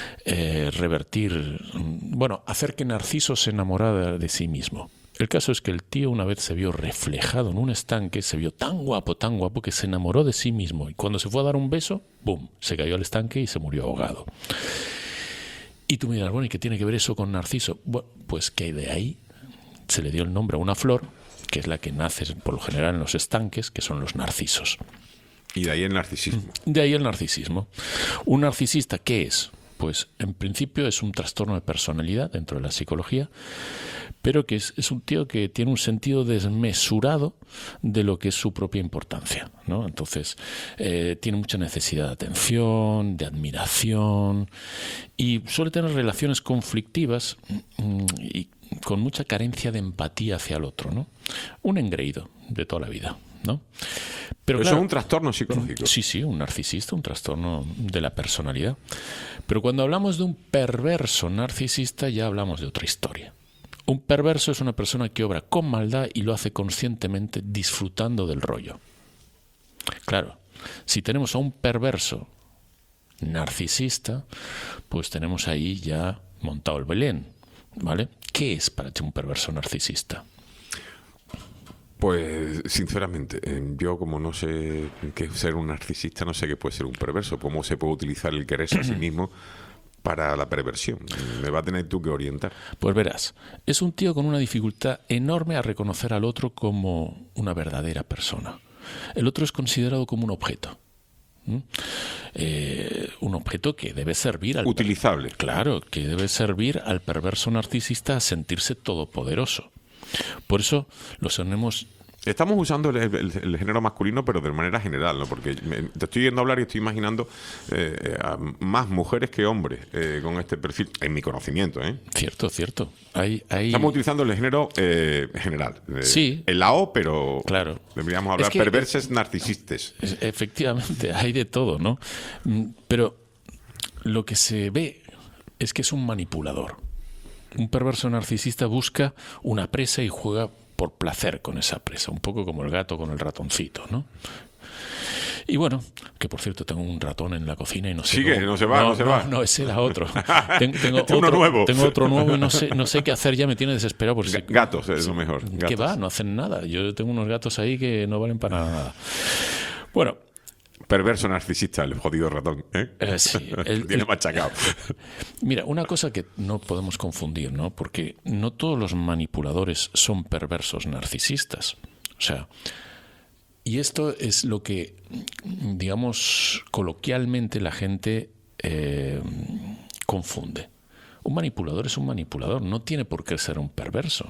hacer que Narciso se enamorara de sí mismo. El caso es que el tío una vez se vio reflejado en un estanque, se vio tan guapo que se enamoró de sí mismo. Y cuando se fue a dar un beso, ¡bum!, se cayó al estanque y se murió ahogado. Y tú me dirás, bueno, ¿y qué tiene que ver eso con Narciso? Bueno, pues que de ahí se le dio el nombre a una flor, que es la que nace por lo general en los estanques, que son los narcisos. Y de ahí el narcisismo. De ahí el narcisismo. ¿Un narcisista qué es? Pues en principio es un trastorno de personalidad dentro de la psicología, pero que es un tío que tiene un sentido desmesurado de lo que es su propia importancia, ¿no? Entonces tiene mucha necesidad de atención, de admiración, y suele tener relaciones conflictivas y con mucha carencia de empatía hacia el otro, ¿no? Un engreído de toda la vida, ¿no? Pero eso claro, es un trastorno psicológico. Sí, un narcisista, un trastorno de la personalidad. Pero cuando hablamos de un perverso narcisista ya hablamos de otra historia. Un perverso es una persona que obra con maldad y lo hace conscientemente disfrutando del rollo. Claro, si tenemos a un perverso narcisista, pues tenemos ahí ya montado el Belén, ¿vale? ¿Qué es para ti un perverso narcisista? Pues, sinceramente, yo como no sé qué es ser un narcisista, no sé qué puede ser un perverso, cómo se puede utilizar el quererse a sí mismo para la perversión? Me va a tener tú que orientar. Pues verás, es un tío con una dificultad enorme a reconocer al otro como una verdadera persona. El otro es considerado como un objeto. Un objeto que debe servir al... Utilizable. Claro, que debe servir al perverso narcisista a sentirse todopoderoso. Por eso los tenemos... Estamos usando el género masculino, pero de manera general, ¿no? Porque te estoy viendo hablar y estoy imaginando a más mujeres que hombres con este perfil, en mi conocimiento, ¿eh? Cierto. Estamos utilizando el género general. Sí. El AO, pero claro. Deberíamos hablar perverses narcisistas. Efectivamente, hay de todo, ¿no? Pero lo que se ve es que es un manipulador. Un perverso narcisista busca una presa y juega por placer con esa presa, un poco como el gato con el ratoncito, ¿no? Y bueno, que por cierto tengo un ratón en la cocina y no sé. Sigue, cómo... no se va. No, ese era otro. Tengo uno nuevo. Tengo otro nuevo y no sé qué hacer, ya me tiene desesperado. Porque gatos es lo mejor. Gatos. ¿Qué va? No hacen nada. Yo tengo unos gatos ahí que no valen para nada. Bueno. Perverso narcisista, el jodido ratón, ¿eh? Sí, tiene machacado. Mira, una cosa que no podemos confundir, ¿no? Porque no todos los manipuladores son perversos narcisistas. O sea, y esto es lo que, digamos, coloquialmente la gente confunde. Un manipulador es un manipulador, no tiene por qué ser un perverso.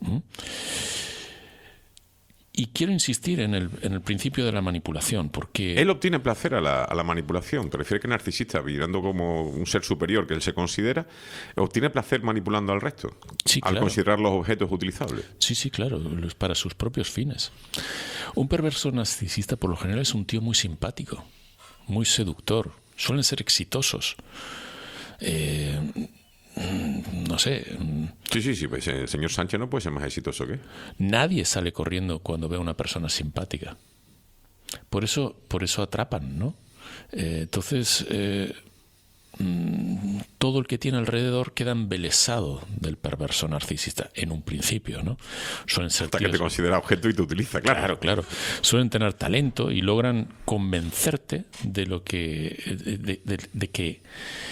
Y quiero insistir en el principio de la manipulación, porque... Él obtiene placer a la manipulación. Prefiere que el narcisista, mirando como un ser superior que él se considera, obtiene placer manipulando al resto, sí, al claro. considerar los objetos utilizables. Sí, claro, para sus propios fines. Un perverso narcisista, por lo general, es un tío muy simpático, muy seductor. Suelen ser exitosos. No sé. Sí, pues el señor Sánchez no puede ser más exitoso que... Nadie sale corriendo cuando ve a una persona simpática. Por eso atrapan, ¿no? Entonces, todo el que tiene alrededor queda embelesado del perverso narcisista, en un principio, ¿no? Suelen ser hasta tíos, que te considera objeto y te utiliza, claro. Claro. Suelen tener talento y logran convencerte de lo que... de que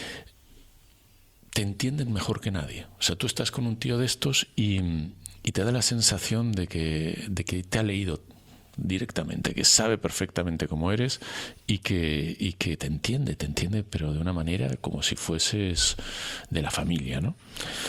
te entienden mejor que nadie. O sea, tú estás con un tío de estos y te da la sensación de que te ha leído directamente, que sabe perfectamente cómo eres y que te entiende, pero de una manera como si fueses de la familia, ¿no?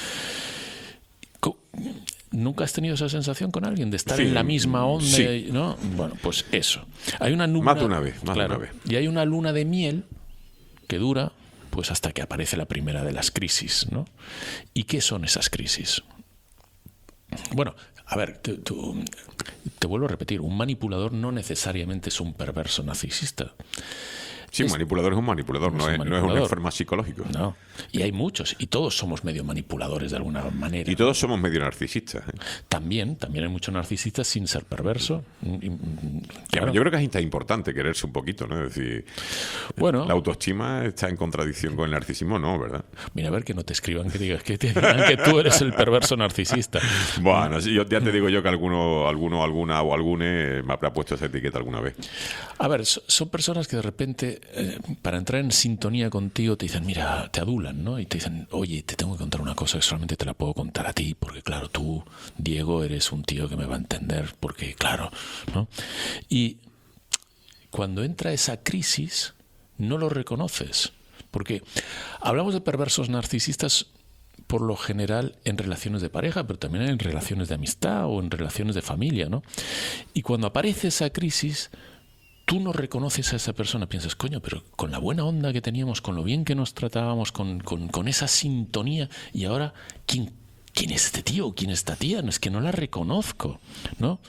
¿Nunca has tenido esa sensación con alguien de estar en la misma onda? Sí. ¿No? Bueno, pues eso. Hay una luna, más de una vez. Y hay una luna de miel que dura pues hasta que aparece la primera de las crisis, ¿no? ¿Y qué son esas crisis? Bueno, a ver, te vuelvo a repetir, un manipulador no necesariamente es un perverso narcisista. Sí, un manipulador es un manipulador, no es un enfermo psicológico. No, y hay muchos, y todos somos medio manipuladores de alguna manera. Y todos somos medio narcisistas. También hay muchos narcisistas sin ser perverso. Claro. Yo creo que es importante quererse un poquito, ¿no? Es decir, bueno, la autoestima está en contradicción con el narcisismo, ¿no, ¿verdad? Mira, a ver, que no te escriban, que digan que tú eres el perverso narcisista. Bueno, yo ya te digo yo que alguna me habrá puesto esa etiqueta alguna vez. A ver, son personas que de repente para entrar en sintonía contigo te dicen, mira, te adulan, ¿no? Y te dicen, oye, te tengo que contar una cosa que solamente te la puedo contar a ti, porque claro, tú, Diego, eres un tío que me va a entender, porque claro, ¿no? Y cuando entra esa crisis, no lo reconoces, porque hablamos de perversos narcisistas por lo general en relaciones de pareja, pero también en relaciones de amistad o en relaciones de familia, ¿no? Y cuando aparece esa crisis, tú no reconoces a esa persona, piensas, coño, pero con la buena onda que teníamos, con lo bien que nos tratábamos, con esa sintonía, y ahora, ¿quién es este tío? ¿Quién es esta tía? No, es que no la reconozco, ¿no?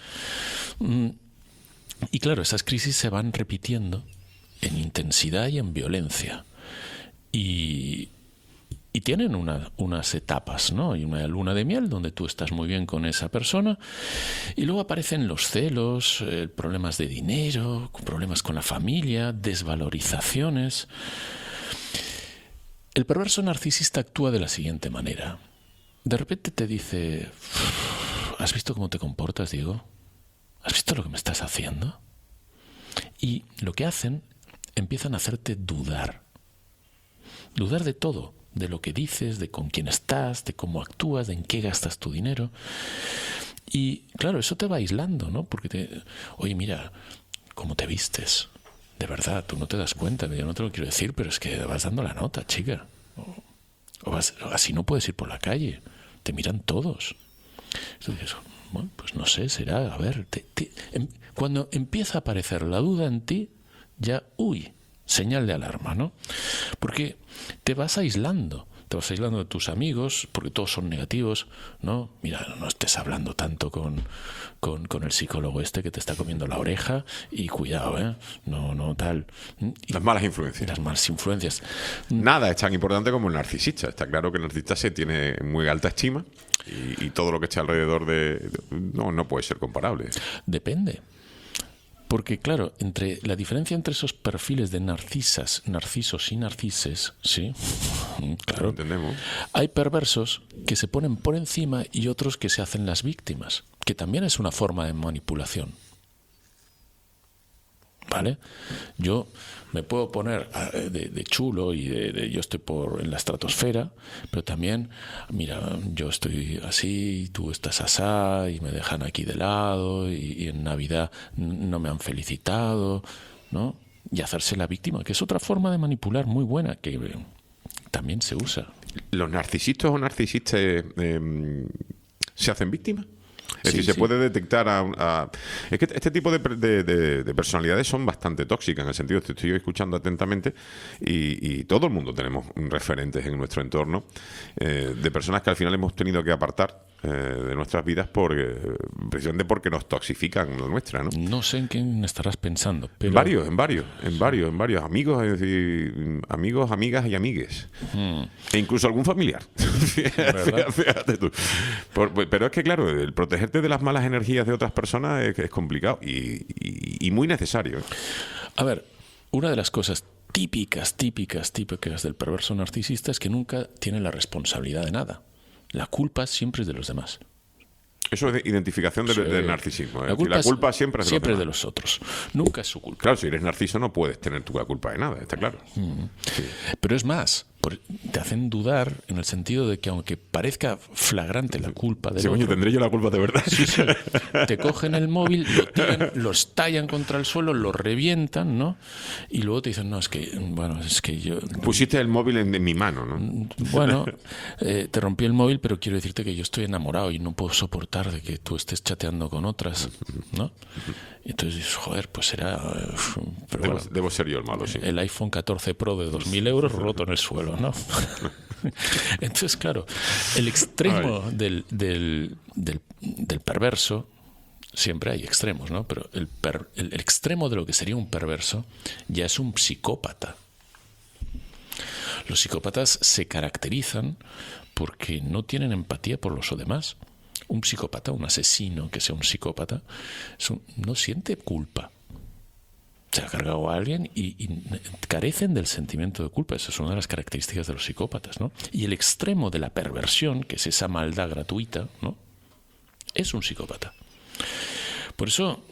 Y claro, esas crisis se van repitiendo en intensidad y en violencia. Y tienen unas etapas, ¿no? Hay una luna de miel donde tú estás muy bien con esa persona y luego aparecen los celos, problemas de dinero, problemas con la familia, desvalorizaciones. El perverso narcisista actúa de la siguiente manera. De repente te dice, ¿has visto cómo te comportas, Diego? ¿Has visto lo que me estás haciendo? Y lo que hacen, empiezan a hacerte dudar. Dudar de todo. de lo que dices, de con quién estás, de cómo actúas, de en qué gastas tu dinero. Y claro, eso te va aislando, ¿no? Porque oye, mira, cómo te vistes. De verdad, tú no te das cuenta, yo no te lo quiero decir, pero es que vas dando la nota, chica. O así no puedes ir por la calle. Te miran todos. Entonces, bueno, pues no sé, será, a ver, cuando empieza a aparecer la duda en ti, ya, señal de alarma, ¿no? Porque te vas aislando de tus amigos, porque todos son negativos, ¿no? Mira, no estés hablando tanto con el psicólogo este que te está comiendo la oreja, y cuidado, no tal. Las malas influencias. Las malas influencias. Nada es tan importante como el narcisista. Está claro que el narcisista se tiene muy alta estima y todo lo que está alrededor no puede ser comparable. Depende. Porque, claro, la diferencia entre esos perfiles de narcisos y narcises, ¿sí? Claro. Entendemos. Hay perversos que se ponen por encima y otros que se hacen las víctimas, que también es una forma de manipulación. ¿Vale? Yo me puedo poner de chulo y yo estoy en la estratosfera, pero también, mira, yo estoy así, tú estás asá, y me dejan aquí de lado, y en Navidad no me han felicitado, ¿no? Y hacerse la víctima, que es otra forma de manipular muy buena, que también se usa. ¿Los narcisistas o narcisistas se hacen víctimas? Es decir, Sí, se puede detectar es que este tipo de personalidades son bastante tóxicas, en el sentido, te estoy escuchando atentamente y todo el mundo tenemos referentes en nuestro entorno de personas que al final hemos tenido que apartar de nuestras vidas precisamente porque nos toxifican la nuestra, ¿no? No sé en quién estarás pensando, pero... En varios amigos, es decir, amigos, amigas y amigues. E incluso algún familiar. Fíjate tú. Pero es que, claro, el protegerte de las malas energías de otras personas es complicado y muy necesario. A ver, una de las cosas típicas del perverso narcisista es que nunca tiene la responsabilidad de nada. La culpa siempre es de los demás. Eso es de identificación del narcisismo. La culpa siempre es de los otros. Nunca es su culpa. Claro, si eres narciso no puedes tener tú la culpa de nada, está claro. Sí. Pero es más, te hacen dudar en el sentido de que aunque parezca flagrante la culpa del otro... Coño, ¿tendré yo la culpa de verdad? Sí. Te cogen el móvil, lo tiran, lo estallan contra el suelo, lo revientan, ¿no? Y luego te dicen, no, es que yo... Pusiste el móvil en mi mano, ¿no? Bueno, te rompí el móvil, pero quiero decirte que yo estoy enamorado y no puedo soportar de que tú estés chateando con otras, ¿no? Y entonces dices, joder, pues será... Debo ser yo el malo, sí. El iPhone 14 Pro de 2.000 euros roto en el suelo, ¿no? Entonces, claro, el extremo del perverso, siempre hay extremos, ¿no? Pero el extremo de lo que sería un perverso ya es un psicópata. Los psicópatas se caracterizan porque no tienen empatía por los demás. Un psicópata, un asesino que sea un psicópata, no siente culpa. Se ha cargado a alguien y carecen del sentimiento de culpa. Esa es una de las características de los psicópatas, ¿no? Y el extremo de la perversión, que es esa maldad gratuita, ¿no? Es un psicópata. Por eso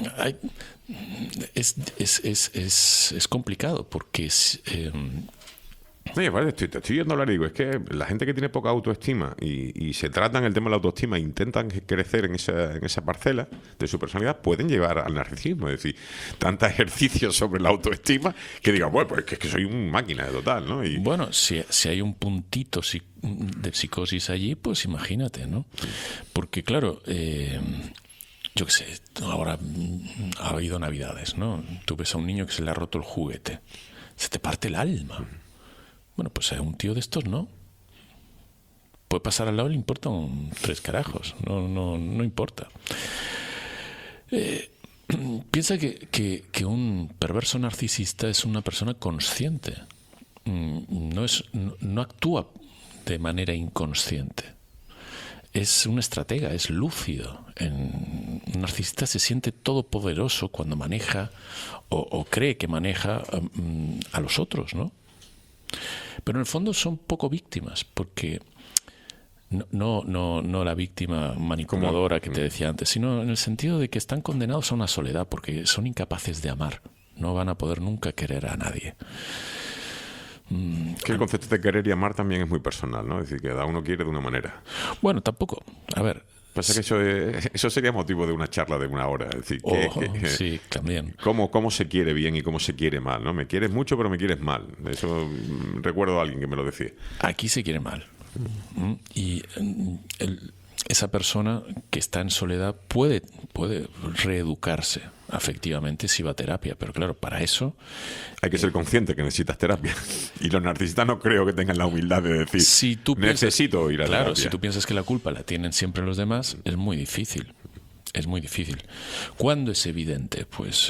es complicado, porque Oye, vale, te estoy yendo a hablar y digo, es que la gente que tiene poca autoestima y se tratan el tema de la autoestima, intentan crecer en esa parcela de su personalidad, pueden llevar al narcisismo. Es decir, tantos ejercicios sobre la autoestima que digan, bueno, pues es que soy una máquina de total, ¿no? Y... Bueno, si hay un puntito de psicosis allí, pues imagínate, ¿no? Porque claro, yo qué sé, ahora ha habido Navidades, ¿no? Tú ves a un niño que se le ha roto el juguete, se te parte el alma. Bueno, pues a un tío de estos no. Puede pasar al lado, le importa tres carajos. No importa. Piensa que un perverso narcisista es una persona consciente. No actúa de manera inconsciente. Es un estratega, es lúcido. Un narcisista se siente todopoderoso cuando maneja o cree que maneja a los otros, ¿no? Pero en el fondo son poco víctimas, porque no la víctima manipuladora que te decía antes, sino en el sentido de que están condenados a una soledad, porque son incapaces de amar, no van a poder nunca querer a nadie. Que el concepto de querer y amar también es muy personal, ¿no? Es decir, que cada uno quiere de una manera. Bueno, tampoco. A ver. Pasa que eso sería motivo de una charla de una hora. Es decir, sí, también. Cómo se quiere bien y cómo se quiere mal, ¿no? Me quieres mucho, pero me quieres mal. Eso recuerdo a alguien que me lo decía. Aquí se quiere mal. Y esa persona que está en soledad puede reeducarse afectivamente si va a terapia, pero claro, para eso hay que ser consciente que necesitas terapia. Y los narcisistas no creo que tengan la humildad de decir, si tú necesito ir a terapia. Claro, si tú piensas que la culpa la tienen siempre los demás, es muy difícil. Es muy difícil. ¿Cuándo es evidente? Pues,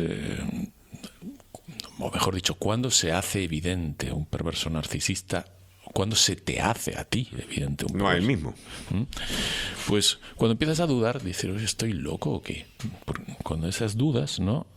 o mejor dicho, ¿cuándo se hace evidente un perverso narcisista? ¿Cuándo se te hace a ti evidente un perverso? No a él mismo. Pues cuando empiezas a dudar, dices, oye, ¿estoy loco o qué? Cuando esas dudas, ¿no?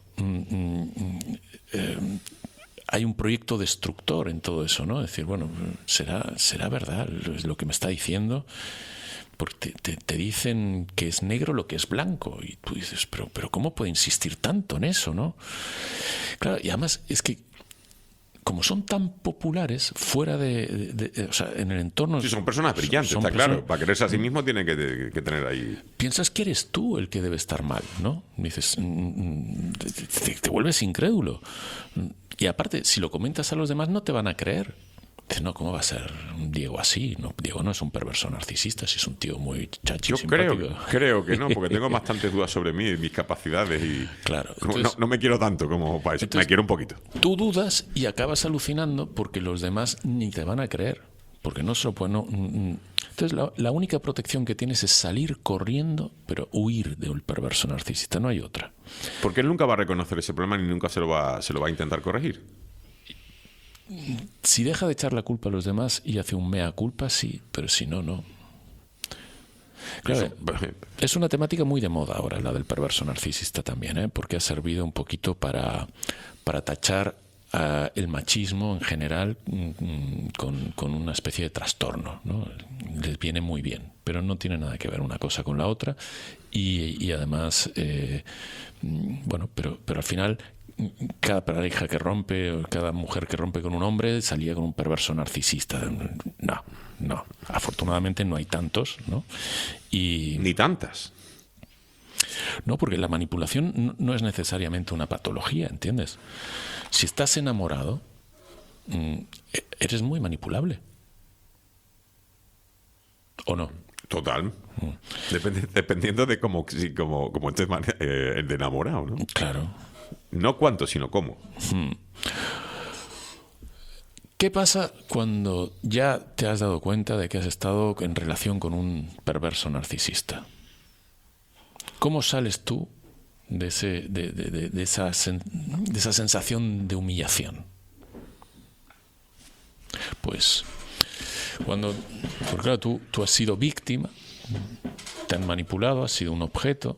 Hay un proyecto destructor en todo eso, ¿no? Es decir, bueno, ¿será verdad lo que me está diciendo? Porque te dicen que es negro lo que es blanco. Y tú dices, pero ¿cómo puede insistir tanto en eso, no? Claro, y además es que como son tan populares fuera o sea, en el entorno... Sí, son personas brillantes, está claro. Para quererse a sí mismo tiene que tener ahí... Piensas que eres tú el que debe estar mal, ¿no? Dices, te vuelves incrédulo. Y aparte, si lo comentas a los demás, no te van a creer. Dices, no, ¿cómo va a ser un Diego así? No, Diego no es un perverso narcisista, si es un tío muy chachi. Yo creo que no, porque tengo bastantes dudas sobre mí y mis capacidades y claro, entonces, no me quiero tanto como para eso, me quiero un poquito. Tú dudas y acabas alucinando porque los demás ni te van a creer, porque no se lo pueden... Entonces la única protección que tienes es salir corriendo, pero huir del perverso narcisista, no hay otra. Porque él nunca va a reconocer ese problema ni nunca se lo va a intentar corregir. Si deja de echar la culpa a los demás y hace un mea culpa, sí, pero si no, no. Claro, es una temática muy de moda ahora, la del perverso narcisista también, porque ha servido un poquito para tachar el machismo en general con una especie de trastorno, ¿no? Les viene muy bien, pero no tiene nada que ver una cosa con la otra y además, bueno, pero al final... Cada pareja que rompe, o cada mujer que rompe con un hombre salía con un perverso narcisista. No. Afortunadamente no hay tantos, ¿no? Ni tantas. No, porque la manipulación no es necesariamente una patología, ¿entiendes? Si estás enamorado, eres muy manipulable. ¿O no? Total. Dependiendo de cómo estés el de enamorado, ¿no? Claro. No cuánto, sino cómo. ¿Qué pasa cuando ya te has dado cuenta de que has estado en relación con un perverso narcisista? ¿Cómo sales tú de esa sensación de humillación? Pues porque claro, tú has sido víctima, te han manipulado, has sido un objeto,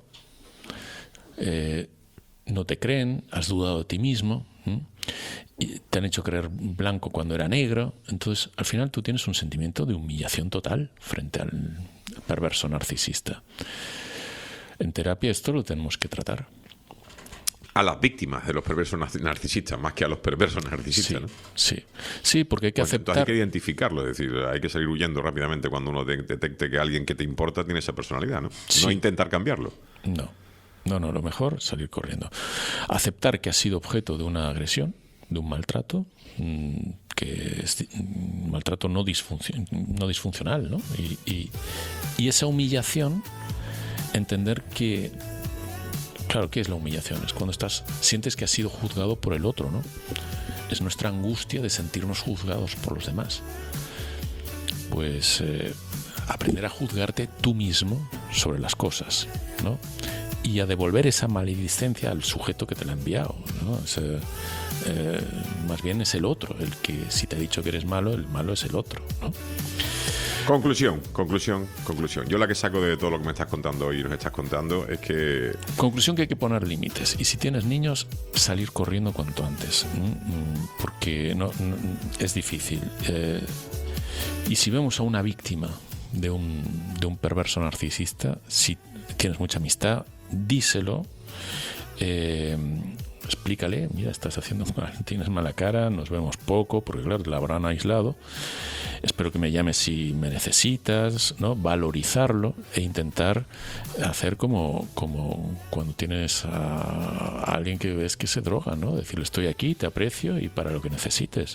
no te creen, has dudado de ti mismo, y te han hecho creer blanco cuando era negro. Entonces, al final tú tienes un sentimiento de humillación total frente al perverso narcisista. En terapia esto lo tenemos que tratar. A las víctimas de los perversos narcisistas, más que a los perversos narcisistas, sí, ¿no? Sí, porque hay que aceptar... Hay que identificarlo, es decir, hay que salir huyendo rápidamente cuando uno detecte que alguien que te importa tiene esa personalidad, ¿no? Sí. No intentar cambiarlo. No, lo mejor, salir corriendo. Aceptar que has sido objeto de una agresión, de un maltrato, que es un maltrato no disfuncional, ¿no? Y esa humillación, entender que... Claro, ¿qué es la humillación? Es cuando sientes que has sido juzgado por el otro, ¿no? Es nuestra angustia de sentirnos juzgados por los demás. Pues aprender a juzgarte tú mismo sobre las cosas, ¿no? Y a devolver esa maledicencia al sujeto que te la ha enviado, ¿no? Más bien es el otro, el que si te ha dicho que eres malo, el malo es el otro, ¿no? Conclusión. Yo la que saco de todo lo que me estás contando hoy y nos estás contando es que... Conclusión que hay que poner límites. Y si tienes niños, salir corriendo cuanto antes. Porque no es difícil. Y si vemos a una víctima de un perverso narcisista, si tienes mucha amistad, díselo. explícale, mira, estás haciendo mal, tienes mala cara, nos vemos poco, porque claro, la habrán aislado. Espero que me llames si me necesitas, ¿no? Valorizarlo e intentar hacer como cuando tienes a alguien que ves que se droga, ¿no? Decirle, estoy aquí, te aprecio y para lo que necesites.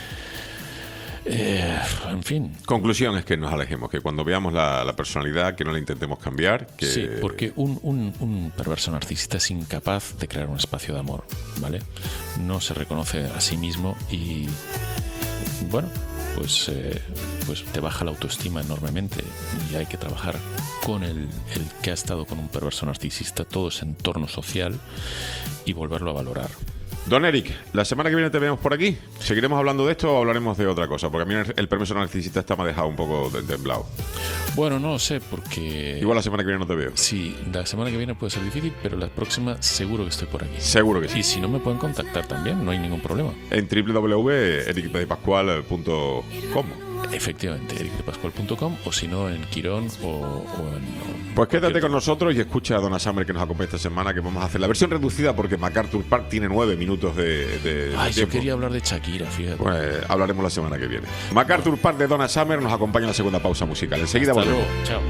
En fin. Conclusión es que nos alejemos, que cuando veamos la personalidad, que no la intentemos cambiar. Que... Sí, porque un perverso narcisista es incapaz de crear un espacio de amor, ¿vale? No se reconoce a sí mismo y, bueno, pues te baja la autoestima enormemente y hay que trabajar con el que ha estado con un perverso narcisista, todo ese entorno social y volverlo a valorar. Don Eric, la semana que viene te vemos por aquí. ¿Seguiremos hablando de esto o hablaremos de otra cosa? Porque a mí el perverso narcisista me ha dejado un poco temblado. Bueno, no lo sé, porque... Igual la semana que viene no te veo. Sí, la semana que viene puede ser difícil, pero la próxima seguro que estoy por aquí. Seguro que sí. Y si no, me pueden contactar también, no hay ningún problema. En www.ericdepascual.com. Efectivamente, ericdepascual.com, o si no, en Quirón o en... Pues quédate con nosotros y escucha a Donna Summer, que nos acompaña esta semana, que vamos a hacer la versión reducida porque MacArthur Park tiene 9 minutos de Ay, tiempo. yo quería hablar de Shakira, fíjate. Pues hablaremos la semana que viene. MacArthur Park de Donna Summer nos acompaña en la segunda pausa musical. Enseguida Hasta volvemos. luego, chao.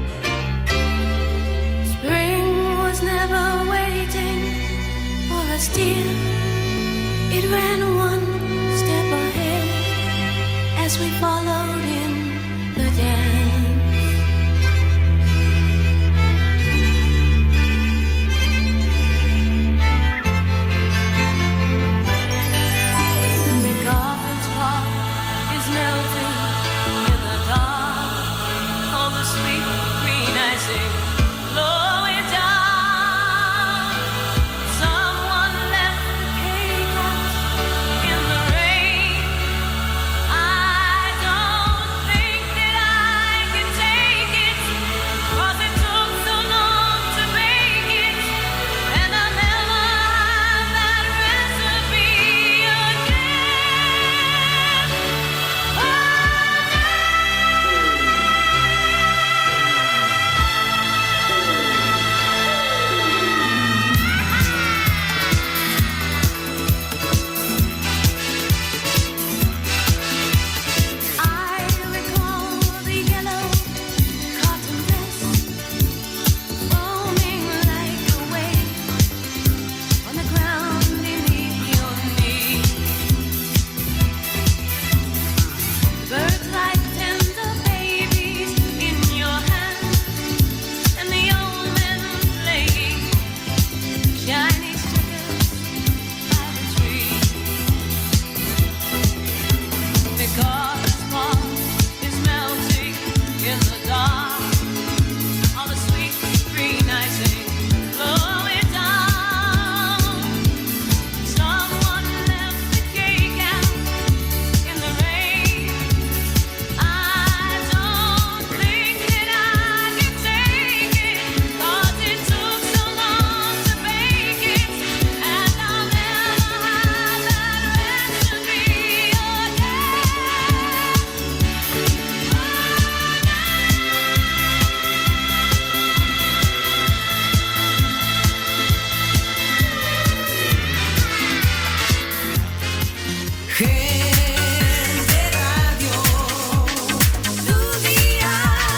Spring was never waiting for us, dear. It ran one step ahead as we followed in the dance. Beethoven's heart is melting in the dark. All the sweet green icing blowing down. Someone left the cake out in the rain. I don't think that I can take it, 'cause it took so long to make it, and I'll never have that recipe again. Oh, I recall the yellow cotton dress foaming like a wave on the ground beneath your knee. Birds like tender babies in your hands, and the old men playing shiny stickers by the tree. Because fall is melting in the dark, all the sweet green icing blowing down. Someone left the cake out in the rain. I don't think that I can take it, 'cause it took so long to bake it, and I'll never have that recipe again. Gente Radio, tu día.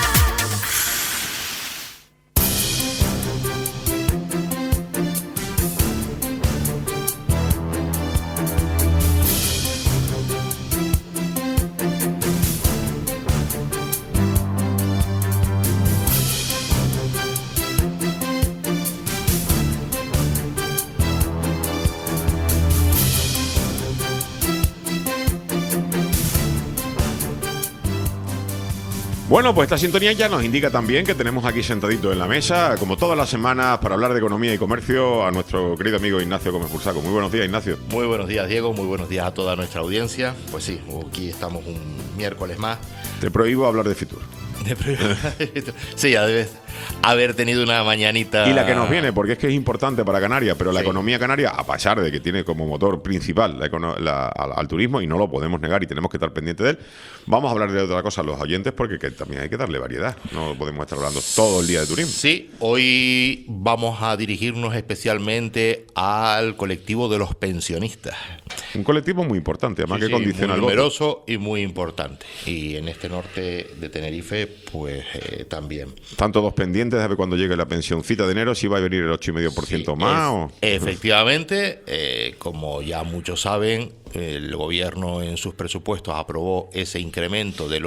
Bueno, pues esta sintonía ya nos indica también que tenemos aquí sentadito en la mesa, como todas las semanas, para hablar de economía y comercio, a nuestro querido amigo Ignacio Gómez Bursaco. Muy buenos días, Ignacio. Muy buenos días, Diego. Muy buenos días a toda nuestra audiencia. Pues sí, aquí estamos un miércoles más. Te prohíbo hablar de Fitur. Sí, a veces haber tenido una mañanita. Y la que nos viene, porque es que es importante para Canarias, pero la Sí. economía canaria, a pesar de que tiene como motor principal al turismo, y no lo podemos negar y tenemos que estar pendientes de él, vamos a hablar de otra cosa a los oyentes, porque también hay que darle variedad. No podemos estar hablando todo el día de turismo. Sí, hoy vamos a dirigirnos especialmente al colectivo de los pensionistas. Un colectivo muy importante, además Sí, que condiciona muy el voto. numeroso y muy importante. Y en este norte de Tenerife, pues también. Están todos pendientes de ver cuando llegue la pensioncita de enero, si va a venir el 8,5% más o... Efectivamente, como ya muchos saben, el gobierno en sus presupuestos aprobó ese incremento del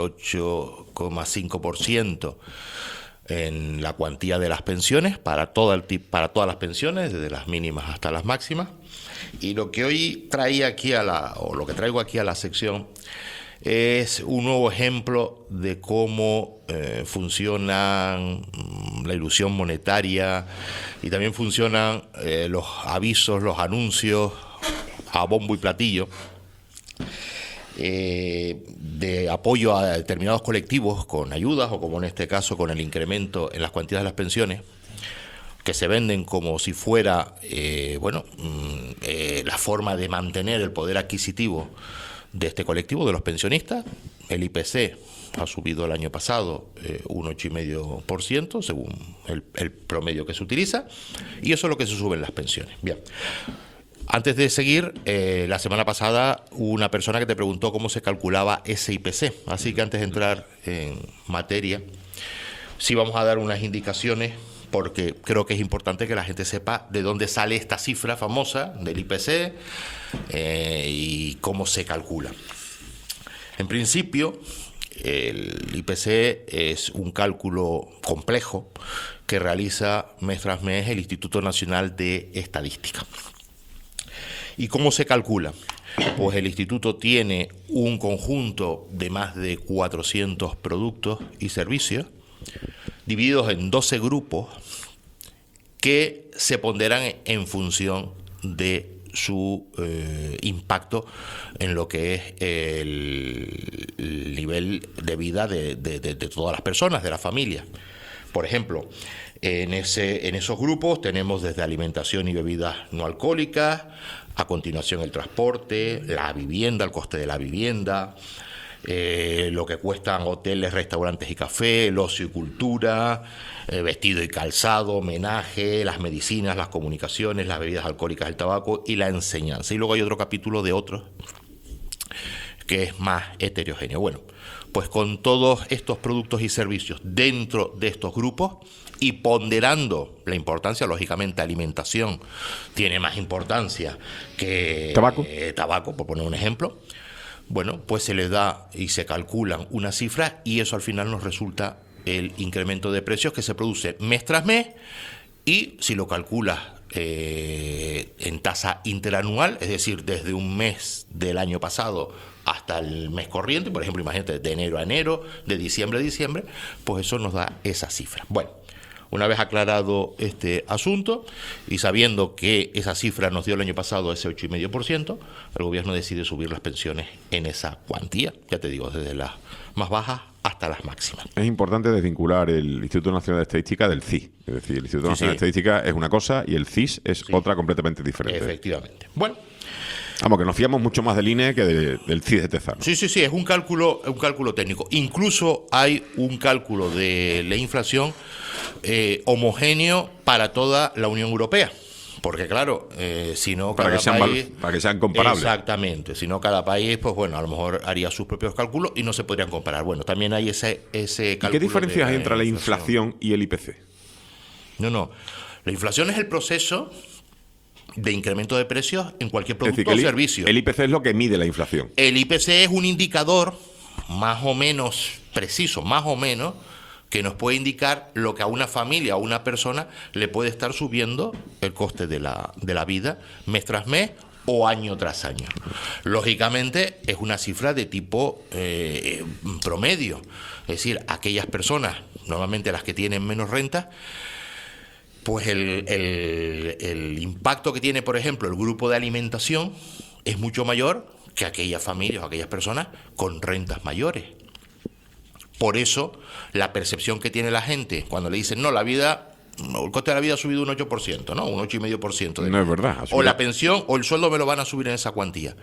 8,5% en la cuantía de las pensiones para todas las pensiones, desde las mínimas hasta las máximas. Y lo que hoy traía aquí lo que traigo aquí a la sección es un nuevo ejemplo de cómo funcionan la ilusión monetaria y también funcionan los avisos, los anuncios a bombo y platillo de apoyo a determinados colectivos con ayudas o, como en este caso, con el incremento en las cuantías de las pensiones, que se venden como si fuera la forma de mantener el poder adquisitivo de este colectivo, de los pensionistas. El IPC ha subido el año pasado un 8,5%, según el promedio que se utiliza, y eso es lo que se sube en las pensiones. Bien. Antes de seguir, la semana pasada hubo una persona que te preguntó cómo se calculaba ese IPC, así que antes de entrar en materia, sí vamos a dar unas indicaciones, porque creo que es importante que la gente sepa de dónde sale esta cifra famosa del IPC y cómo se calcula. En principio, el IPC es un cálculo complejo que realiza mes tras mes el Instituto Nacional de Estadística. ¿Y cómo se calcula? Pues el instituto tiene un conjunto de más de 400 productos y servicios divididos en 12 grupos que se ponderan en función de su impacto en lo que es el nivel de vida de todas las personas, de la familia. Por ejemplo, en esos grupos tenemos desde alimentación y bebidas no alcohólicas, a continuación el transporte, la vivienda, el coste de la vivienda, lo que cuestan hoteles, restaurantes y café, el ocio y cultura, vestido y calzado, homenaje, las medicinas, las comunicaciones, las bebidas alcohólicas, el tabaco y la enseñanza. Y luego hay otro capítulo de otros que es más heterogéneo. Bueno, pues con todos estos productos y servicios dentro de estos grupos y ponderando la importancia, lógicamente alimentación tiene más importancia que tabaco, por poner un ejemplo. Bueno, pues se les da y se calculan una cifra y eso al final nos resulta el incremento de precios que se produce mes tras mes, y si lo calculas en tasa interanual, es decir, desde un mes del año pasado hasta el mes corriente, por ejemplo, imagínate, de enero a enero, de diciembre a diciembre, pues eso nos da esa cifra. Bueno, una vez aclarado este asunto y sabiendo que esa cifra nos dio el año pasado ese 8,5%, el gobierno decide subir las pensiones en esa cuantía, ya te digo, desde las más bajas hasta las máximas. Es importante desvincular el Instituto Nacional de Estadística del CIS. Es decir, el Instituto Nacional de Estadística es una cosa y el CIS es otra completamente diferente. Efectivamente. Bueno. Vamos, que nos fiamos mucho más del INE que del CIS de Tezano. Sí, es un cálculo técnico. Incluso hay un cálculo de la inflación homogéneo para toda la Unión Europea. Porque claro, si no para que sean comparables. Exactamente, si no cada país, pues bueno, a lo mejor haría sus propios cálculos y no se podrían comparar. Bueno, también hay ese cálculo. ¿Y qué diferencias hay entre la inflación y el IPC? No. La inflación es el proceso de incremento de precios en cualquier producto es decir, o servicio. El IPC es lo que mide la inflación. El IPC es un indicador más o menos preciso, que nos puede indicar lo que a una familia o a una persona le puede estar subiendo el coste de la vida mes tras mes o año tras año. Lógicamente es una cifra de tipo promedio, es decir, aquellas personas, normalmente las que tienen menos renta, pues el impacto que tiene, por ejemplo, el grupo de alimentación es mucho mayor que aquellas familias o aquellas personas con rentas mayores. Por eso, la percepción que tiene la gente cuando le dicen, no, el coste de la vida ha subido un 8%, ¿no? Un 8,5%. No es verdad. O la pensión o el sueldo me lo van a subir en esa cuantía.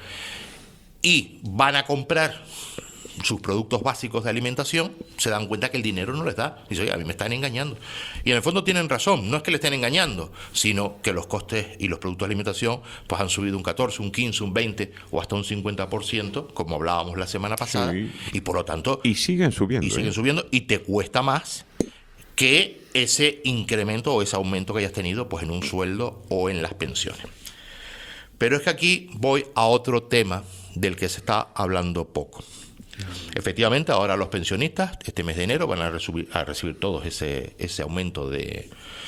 Y van a comprar sus productos básicos de alimentación, se dan cuenta que el dinero no les da. Dicen, oye, a mí me están engañando. Y en el fondo tienen razón, no es que le estén engañando, sino que los costes y los productos de alimentación pues han subido un 14, un 15, un 20 o hasta un 50%, como hablábamos la semana pasada, sí. Y por lo tanto... Y siguen subiendo. Y siguen subiendo y te cuesta más que ese incremento o ese aumento que hayas tenido pues en un sueldo o en las pensiones. Pero es que aquí voy a otro tema del que se está hablando poco. Efectivamente, ahora los pensionistas, este mes de enero, van a recibir todos ese aumento de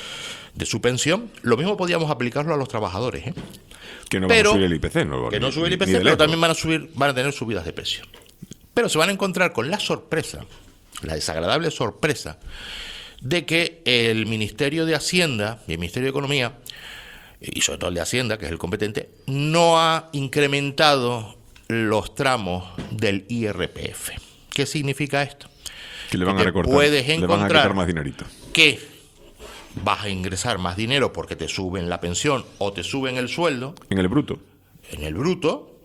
su pensión. Lo mismo podríamos aplicarlo a los trabajadores, ¿eh? Que no van a subir el IPC, ¿no? Que no sube el IPC, pero también van a tener subidas de precio. Pero se van a encontrar con la sorpresa, la desagradable sorpresa, de que el Ministerio de Hacienda y el Ministerio de Economía, y sobre todo el de Hacienda, que es el competente, no ha incrementado los tramos del IRPF. ¿Qué significa esto? Que le van a recortar, puedes le van a encontrar quitar más dinerito. Que vas a ingresar más dinero porque te suben la pensión o te suben el sueldo. En el bruto. En el bruto,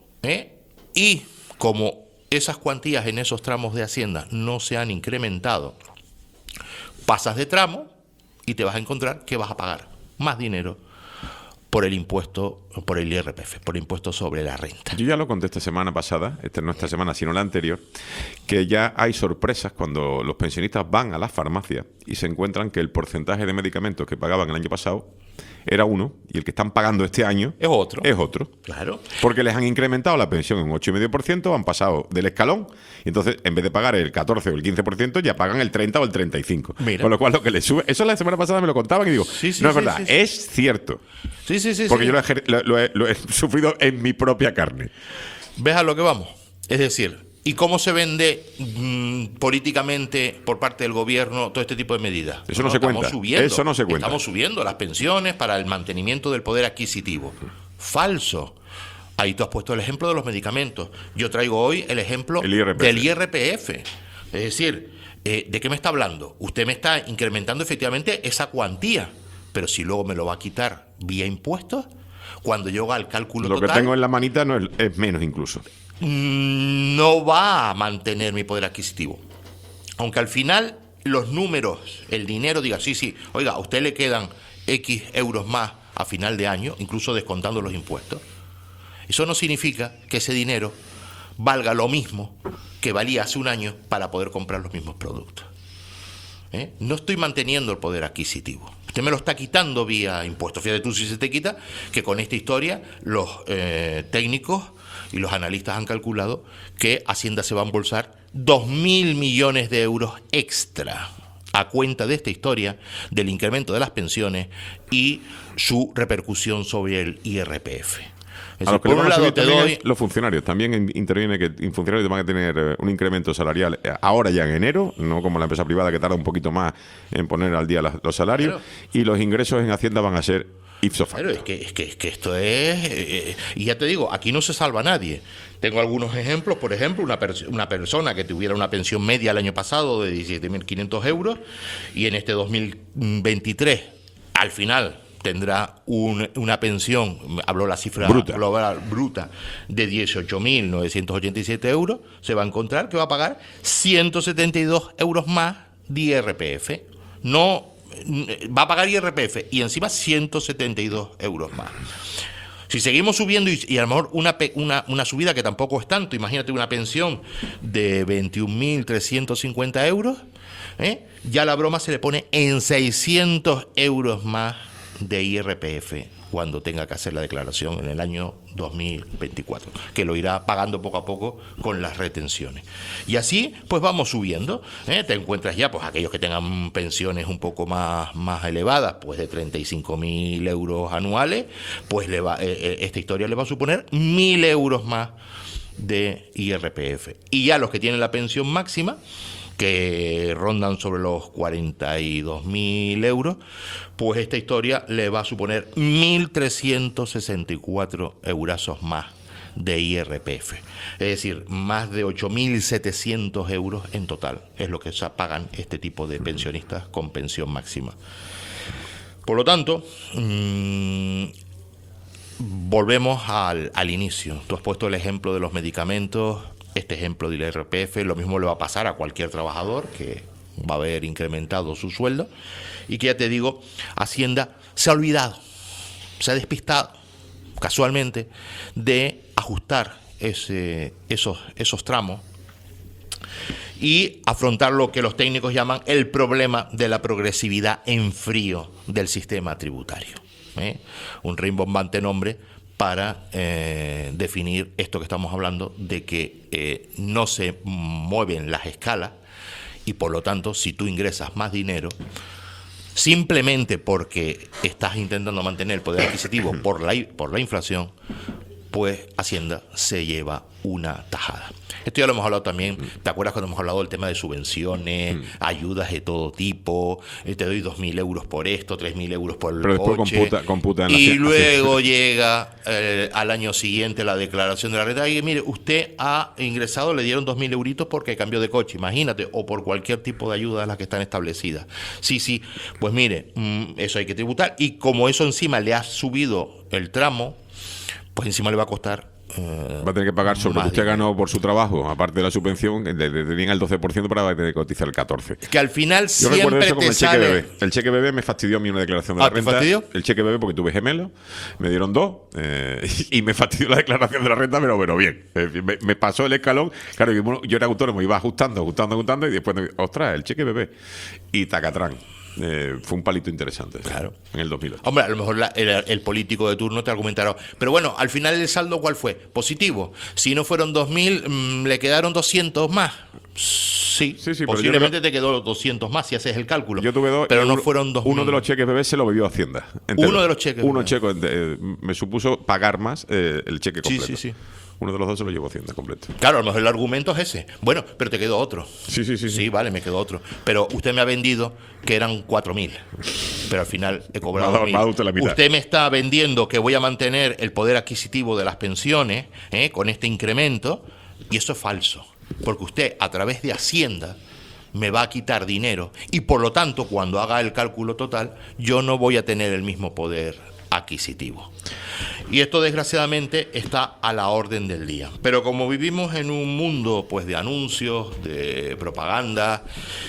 y como esas cuantías en esos tramos de Hacienda no se han incrementado, pasas de tramo y te vas a encontrar que vas a pagar más dinero por el impuesto, por el IRPF, por el impuesto sobre la renta. Yo ya lo conté esta semana pasada, no esta semana, sino la anterior, que ya hay sorpresas cuando los pensionistas van a las farmacias y se encuentran que el porcentaje de medicamentos que pagaban el año pasado era uno y el que están pagando este año es otro. Claro. Porque les han incrementado la pensión en un 8,5%, han pasado del escalón y entonces en vez de pagar el 14 o el 15% ya pagan el 30 o el 35%. Mira. Con lo cual lo que les sube... Eso la semana pasada me lo contaban y digo, no es verdad, es cierto. Sí. Porque yo lo he sufrido en mi propia carne. ¿Ves a lo que vamos? Es decir, ¿y cómo se vende políticamente por parte del gobierno todo este tipo de medidas? Eso no se cuenta. Eso no se cuenta. Estamos subiendo las pensiones para el mantenimiento del poder adquisitivo. Falso. Ahí tú has puesto el ejemplo de los medicamentos. Yo traigo hoy el ejemplo del IRPF. Es decir, ¿de qué me está hablando? Usted me está incrementando efectivamente esa cuantía, pero si luego me lo va a quitar vía impuestos, cuando yo haga el cálculo total... Lo que tengo en la manita no es menos incluso. No va a mantener mi poder adquisitivo. Aunque al final los números, el dinero diga, sí, oiga, a usted le quedan X euros más a final de año, incluso descontando los impuestos. Eso no significa que ese dinero valga lo mismo que valía hace un año para poder comprar los mismos productos. No estoy manteniendo el poder adquisitivo. Usted me lo está quitando vía impuestos. Fíjate tú si se te quita, que con esta historia los técnicos y los analistas han calculado que Hacienda se va a embolsar 2.000 millones de euros extra a cuenta de esta historia del incremento de las pensiones y su repercusión sobre el IRPF. A los que le van a subir también los funcionarios. También interviene que los funcionarios van a tener un incremento salarial ahora ya en enero, no como la empresa privada que tarda un poquito más en poner al día los salarios. Claro. Y los ingresos en Hacienda van a ser ipso facto. Claro, es que esto es... y ya te digo, aquí no se salva nadie. Tengo algunos ejemplos. Por ejemplo, una persona que tuviera una pensión media el año pasado de 17.500 euros y en este 2023, al final... tendrá una pensión, habló la cifra global bruta, de 18.987 euros, se va a encontrar que va a pagar 172 euros más de IRPF. No, va a pagar IRPF y encima 172 euros más. Si seguimos subiendo y a lo mejor una subida que tampoco es tanto, imagínate una pensión de 21.350 euros, ya la broma se le pone en 600 euros más de IRPF cuando tenga que hacer la declaración en el año 2024, que lo irá pagando poco a poco con las retenciones. Y así, pues vamos subiendo. Te encuentras ya, pues aquellos que tengan pensiones un poco más elevadas, pues de 35.000 euros anuales, pues esta historia le va a suponer 1.000 euros más de IRPF. Y ya los que tienen la pensión máxima, que rondan sobre los 42.000 euros, pues esta historia le va a suponer 1.364 eurazos más de IRPF. Es decir, más de 8.700 euros en total es lo que pagan este tipo de pensionistas con pensión máxima. Por lo tanto, volvemos al inicio. Tú has puesto el ejemplo de los medicamentos, este ejemplo del IRPF, lo mismo le va a pasar a cualquier trabajador que va a haber incrementado su sueldo y que, ya te digo, Hacienda se ha olvidado, se ha despistado casualmente de ajustar esos tramos y afrontar lo que los técnicos llaman el problema de la progresividad en frío del sistema tributario. Un rimbombante nombre para definir esto que estamos hablando de que no se mueven las escalas y por lo tanto si tú ingresas más dinero simplemente porque estás intentando mantener el poder adquisitivo por la inflación, pues Hacienda se lleva una tajada. Esto ya lo hemos hablado también. ¿Te acuerdas cuando hemos hablado del tema de subvenciones, ayudas de todo tipo? Te doy 2.000 euros por esto, 3.000 euros por el Pero coche. después computa en la y Hacienda. luego llega al año siguiente la declaración de la renta. Y mire, usted ha ingresado, le dieron 2.000 euritos porque cambió de coche, imagínate, o por cualquier tipo de ayuda de las que están establecidas. Sí, pues mire, eso hay que tributar. Y como eso encima le ha subido el tramo, pues encima le va a costar. Va a tener que pagar sobre lo que usted ganó por su trabajo, aparte de la subvención, tenían el 12% para tener que cotizar el 14%. Que al final Yo recuerdo siempre eso como te el cheque sale. bebé. El cheque bebé me fastidió a mí una declaración de la ¿te renta. fastidió? El cheque bebé porque tuve gemelos, me dieron 2 y me fastidió la declaración de la renta, pero bien. Me pasó el escalón. Claro, yo era autónomo, iba ajustando y después, ostras, el cheque bebé. Y tacatrán. Fue un palito interesante. Claro. En el 2008. Hombre, a lo mejor el político de turno te argumentará. Pero bueno, al final el saldo, ¿cuál fue? Positivo. Si no fueron 2.000, le quedaron 200 más. Sí, pero posiblemente te quedó 200 más si haces el cálculo. Yo tuve 2, pero no fueron 2.000. Uno de los cheques bebés se lo bebió Hacienda. Entero. Uno de los cheques bebés. Me supuso pagar más el cheque completo. Sí. Uno de los 2 se lo llevó Hacienda completo. Claro, a lo mejor el argumento es ese. Bueno, pero te quedó otro. Sí. Sí, vale, me quedó otro. Pero usted me ha vendido que eran 4.000. Pero al final he cobrado Me ha dado usted la mitad. Usted me está vendiendo que voy a mantener el poder adquisitivo de las pensiones con este incremento. Y eso es falso. Porque usted, a través de Hacienda, me va a quitar dinero. Y por lo tanto, cuando haga el cálculo total, yo no voy a tener el mismo poder adquisitivo. Y esto desgraciadamente está a la orden del día. Pero como vivimos en un mundo pues de anuncios, de propaganda,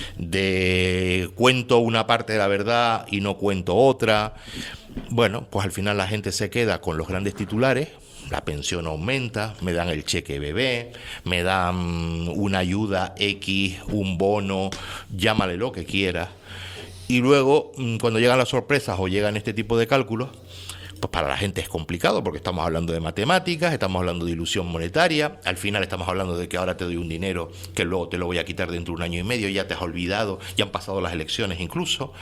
de cuento una parte de la verdad y no cuento otra, bueno, pues al final la gente se queda con los grandes titulares. La pensión aumenta, me dan el cheque bebé, me dan una ayuda X, un bono, llámale lo que quieras. Y luego, cuando llegan las sorpresas o llegan este tipo de cálculos, pues para la gente es complicado porque estamos hablando de matemáticas, estamos hablando de ilusión monetaria, al final estamos hablando de que ahora te doy un dinero que luego te lo voy a quitar dentro de un año y medio, ya te has olvidado, ya han pasado las elecciones incluso.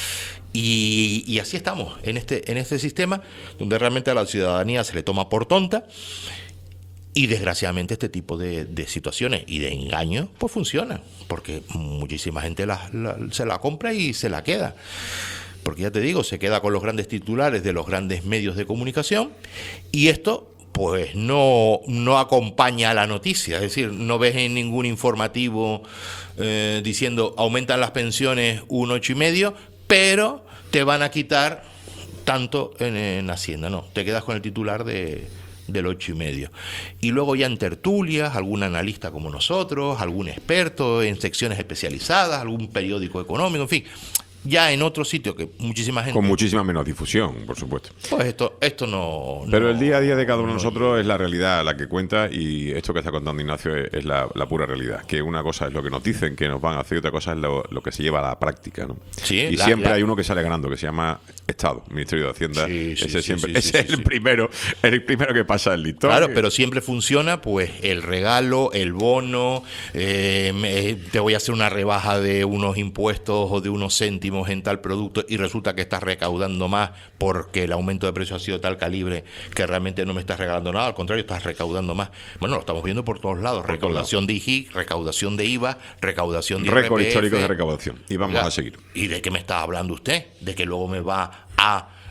Y así estamos en este sistema donde realmente a la ciudadanía se le toma por tonta y desgraciadamente este tipo de situaciones y de engaños pues funcionan porque muchísima gente se la compra y se la queda. Porque ya te digo, se queda con los grandes titulares de los grandes medios de comunicación y esto pues no acompaña a la noticia, es decir, no ves en ningún informativo diciendo aumentan las pensiones un 8,5, pero te van a quitar tanto en Hacienda, no, te quedas con el titular del 8,5. Y luego ya en tertulias, algún analista como nosotros, algún experto en secciones especializadas, algún periódico económico, en fin, ya en otro sitio que muchísima gente... Con muchísima menos difusión, por supuesto. Pues esto no... Pero el día a día de cada uno de nosotros es la realidad la que cuenta y esto que está contando Ignacio es la pura realidad. Que una cosa es lo que nos dicen que nos van a hacer y otra cosa es lo que se lleva a la práctica, ¿no? Sí, y siempre hay uno que sale ganando, que se llama Estado, Ministerio de Hacienda. Ese es el primero que pasa el listón. Claro, pero siempre funciona pues el regalo, el bono, te voy a hacer una rebaja de unos impuestos o de unos céntimos en tal producto y resulta que estás recaudando más porque el aumento de precios ha sido de tal calibre que realmente no me estás regalando nada, al contrario, estás recaudando más. Bueno, lo estamos viendo por todos lados, recaudación de IGI, recaudación de IVA, recaudación de récord IRPF. histórico de recaudación. Y vamos a seguir. ¿Y de qué me está hablando usted? ¿De que luego me va a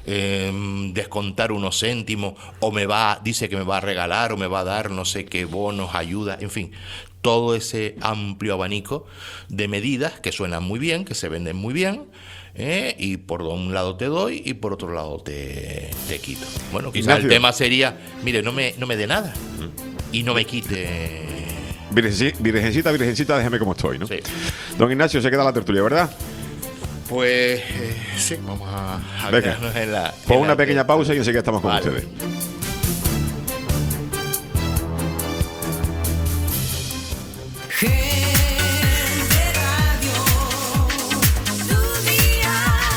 descontar unos céntimos, o dice que me va a regalar o me va a dar no sé qué bonos, ayuda, en fin, todo ese amplio abanico de medidas que suenan muy bien, que se venden muy bien, y por un lado te doy y por otro lado te quito. Bueno, quizás Ignacio. el tema sería, mire, no me dé nada y no me quite... Virgencita, déjame como estoy, ¿no? Sí. Don Ignacio, se queda la tertulia, ¿verdad? Pues sí, vamos a Venga. quedarnos en la... Pon en una la pequeña tertulia. pausa y enseguida estamos con Vale. ustedes. Gente Radio, tu día.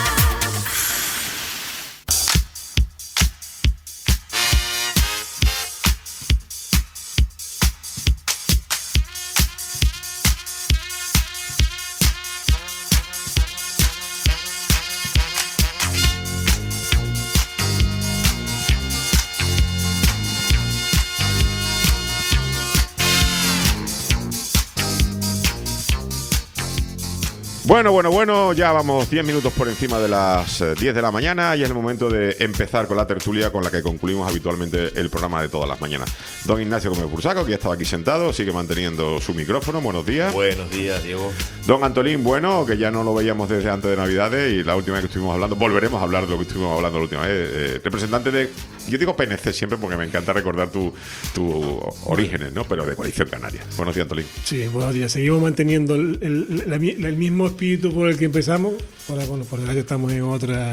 Bueno, ya vamos 10 minutos por encima de las 10 de la mañana y es el momento de empezar con la tertulia con la que concluimos habitualmente el programa de todas las mañanas. Don Ignacio Gómez Bursaco, que ya estaba aquí sentado, sigue manteniendo su micrófono. Buenos días. Buenos días, Diego. Don Antolín, bueno, que ya no lo veíamos desde antes de Navidades y la última vez que estuvimos hablando, volveremos a hablar de lo que estuvimos hablando la última vez. Representante de, yo digo PNC siempre porque me encanta recordar tus orígenes, ¿no? Pero de Coalición Canaria. Buenos días, Antolín. Sí, buenos días. Seguimos manteniendo el mismo espíritu por el que empezamos. Ahora, bueno, por desgracia estamos en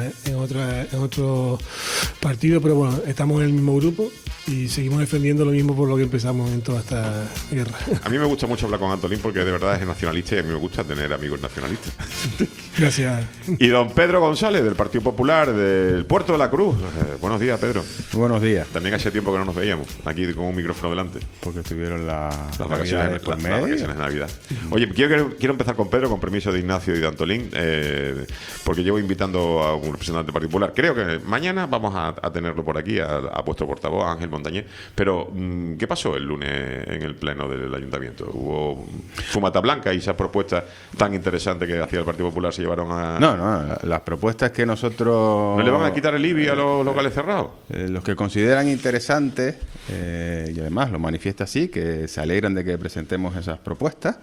otro partido, pero bueno, estamos en el mismo grupo y seguimos defendiendo lo mismo por lo que empezamos en toda esta guerra. A mí me gusta mucho hablar con Antolín porque de verdad es nacionalista y a mí me gusta tener amigos nacionalistas. Gracias. Y don Pedro González, del Partido Popular del Puerto de la Cruz. Buenos días, Pedro. Buenos días. También hace tiempo que no nos veíamos, aquí con un micrófono delante. Porque estuvieron las vacaciones, por las medio. vacaciones de Navidad. Oye, quiero empezar con Pedro, con permiso de Ignacio y de Antolín, porque llevo invitando a un representante particular. Creo que mañana vamos a tenerlo por aquí, a vuestro portavoz, Ángel Montañés. Pero, ¿qué pasó el lunes en el pleno del ayuntamiento? ¿Hubo fumata blanca y esas propuestas tan interesantes que hacía el Partido Popular se llevaron a...? No, las propuestas que nosotros... ¿No le van a quitar el IBI a los locales cerrados? Los que consideran interesantes, y además lo manifiesta así, que se alegran de que presentemos esas propuestas,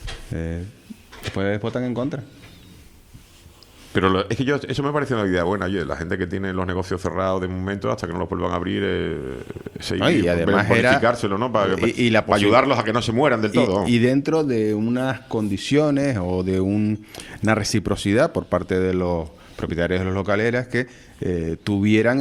después votan en contra. Pero es que eso me parece una idea buena. Oye, la gente que tiene los negocios cerrados de momento hasta que no los vuelvan a abrir, Y además bonificárselo, ¿no? Para ayudarlos a que no se mueran del todo. Y dentro de unas condiciones o de una reciprocidad por parte de los propietarios de los locales era que tuvieran,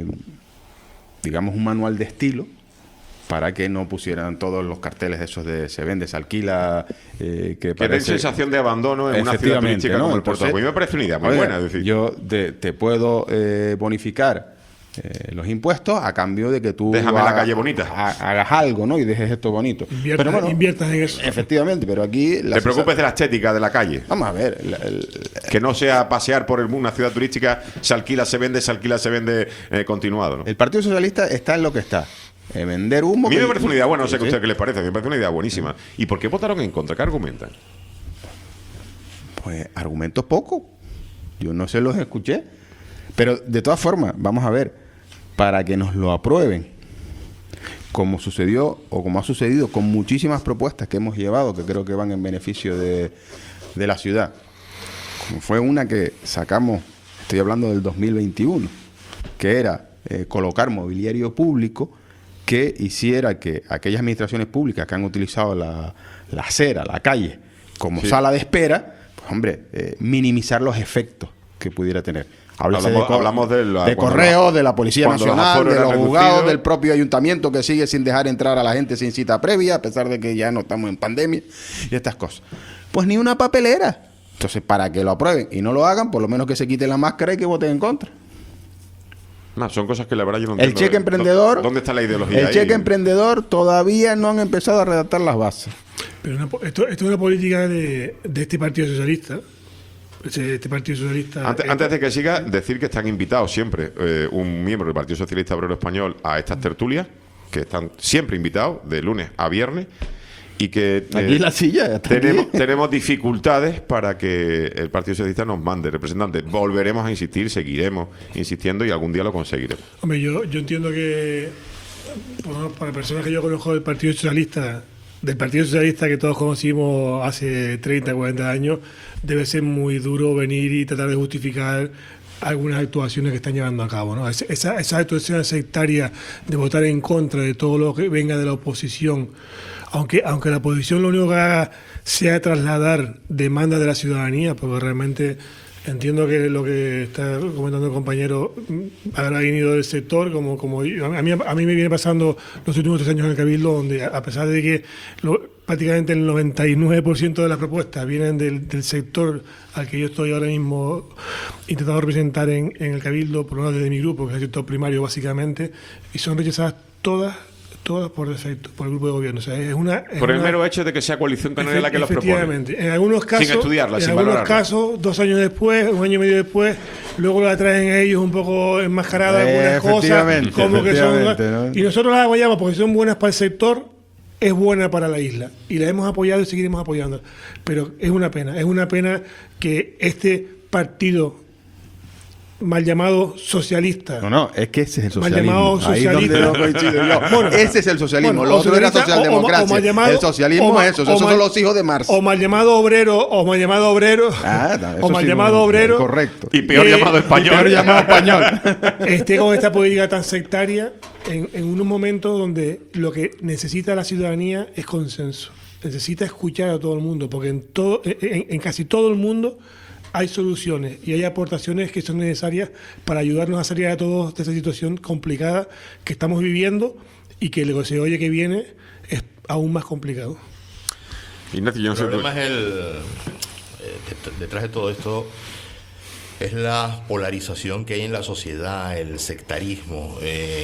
digamos, un manual de estilo para que no pusieran todos los carteles esos de se vende, se alquila, que den sensación de abandono en una ciudad turística, ¿no? Como el Puerto. A mí me parece una idea muy buena. Es decir, yo te puedo bonificar los impuestos a cambio de que tú déjame la calle bonita, hagas algo, ¿no? Y dejes esto bonito. Inviertas en eso. Efectivamente, pero aquí... Te preocupes de la estética de la calle. Vamos a ver. Que no sea pasear por una ciudad turística, se alquila, se vende continuado, ¿no? El Partido Socialista está en lo que está. Vender humo. A mí me parece una idea buena, no sé a usted qué les parece, me parece una idea buenísima. ¿Y por qué votaron en contra? ¿Qué argumentan? Pues argumentos pocos. Yo no se los escuché. Pero de todas formas, vamos a ver, para que nos lo aprueben, como sucedió o como ha sucedido con muchísimas propuestas que hemos llevado, que creo que van en beneficio de la ciudad, como fue una que sacamos, estoy hablando del 2021, que era colocar mobiliario público que hiciera que aquellas administraciones públicas que han utilizado la acera, la calle, como sala de espera, pues hombre, minimizar los efectos que pudiera tener. Hablamos de correos, de la Policía Nacional, de los juzgados, del propio ayuntamiento que sigue sin dejar entrar a la gente sin cita previa, a pesar de que ya no estamos en pandemia y estas cosas. Pues ni una papelera. Entonces, para que lo aprueben y no lo hagan, por lo menos que se quiten la máscara y que voten en contra. No, son cosas que la verdad yo no entiendo. El cheque emprendedor. ¿Dónde está la ideología? El cheque emprendedor todavía no han empezado a redactar las bases. Pero esto es una política de este Partido Socialista. Este Partido Socialista. Antes de que siga, decir que están invitados siempre un miembro del Partido Socialista Obrero Español a estas tertulias, que están siempre invitados de lunes a viernes. y que Aquí la silla. está aquí. tenemos dificultades para que el Partido Socialista nos mande representantes. Volveremos a insistir, seguiremos insistiendo y algún día lo conseguiremos. Hombre, yo entiendo que para personas que yo conozco del Partido Socialista que todos conocimos hace 30, 40 años, debe ser muy duro venir y tratar de justificar algunas actuaciones que están llevando a cabo, ¿no? Esa actuación sectaria de votar en contra de todo lo que venga de la oposición, aunque la oposición lo único que haga sea trasladar demandas de la ciudadanía, porque realmente entiendo que lo que está comentando el compañero habrá venido del sector, como a mí me viene pasando los últimos 3 años en el Cabildo, donde a pesar de que prácticamente el 99% de las propuestas vienen del sector al que yo estoy ahora mismo intentando representar en el Cabildo, por lo menos desde mi grupo, que es el sector primario básicamente, y son rechazadas todas por defecto, por el grupo de gobierno. O sea, por el mero hecho de que sea Coalición Canaria la que los propone. Efectivamente. En algunos casos, sin estudiarla, sin algunos valorarla. casos, 2 años después, 1 año y medio después, luego la traen ellos un poco enmascarada algunas cosas, como que son, ¿no? Y nosotros las apoyamos porque son buenas para el sector, es buena para la isla. Y la hemos apoyado y seguiremos apoyando. Pero es una pena que este partido mal llamado socialista. No, es que ese es el socialismo. Mal llamado socialista. Ahí donde no coincido yo. Bueno, ese es el socialismo. bueno, Lo otro era socialista, socialdemocracia. o mal llamado, el socialismo es eso. Esos son los hijos de Marx. O mal llamado obrero. O mal llamado obrero. Correcto. Y peor llamado español. Peor llamado español. Esté con esta política tan sectaria en unos momentos donde lo que necesita la ciudadanía es consenso. Necesita escuchar a todo el mundo, porque en casi todo el mundo hay soluciones y hay aportaciones que son necesarias para ayudarnos a salir a todos de esta situación complicada que estamos viviendo y que lo que se oye que viene es aún más complicado. Ignacio, yo no sé. El problema es detrás de todo esto es la polarización que hay en la sociedad, el sectarismo.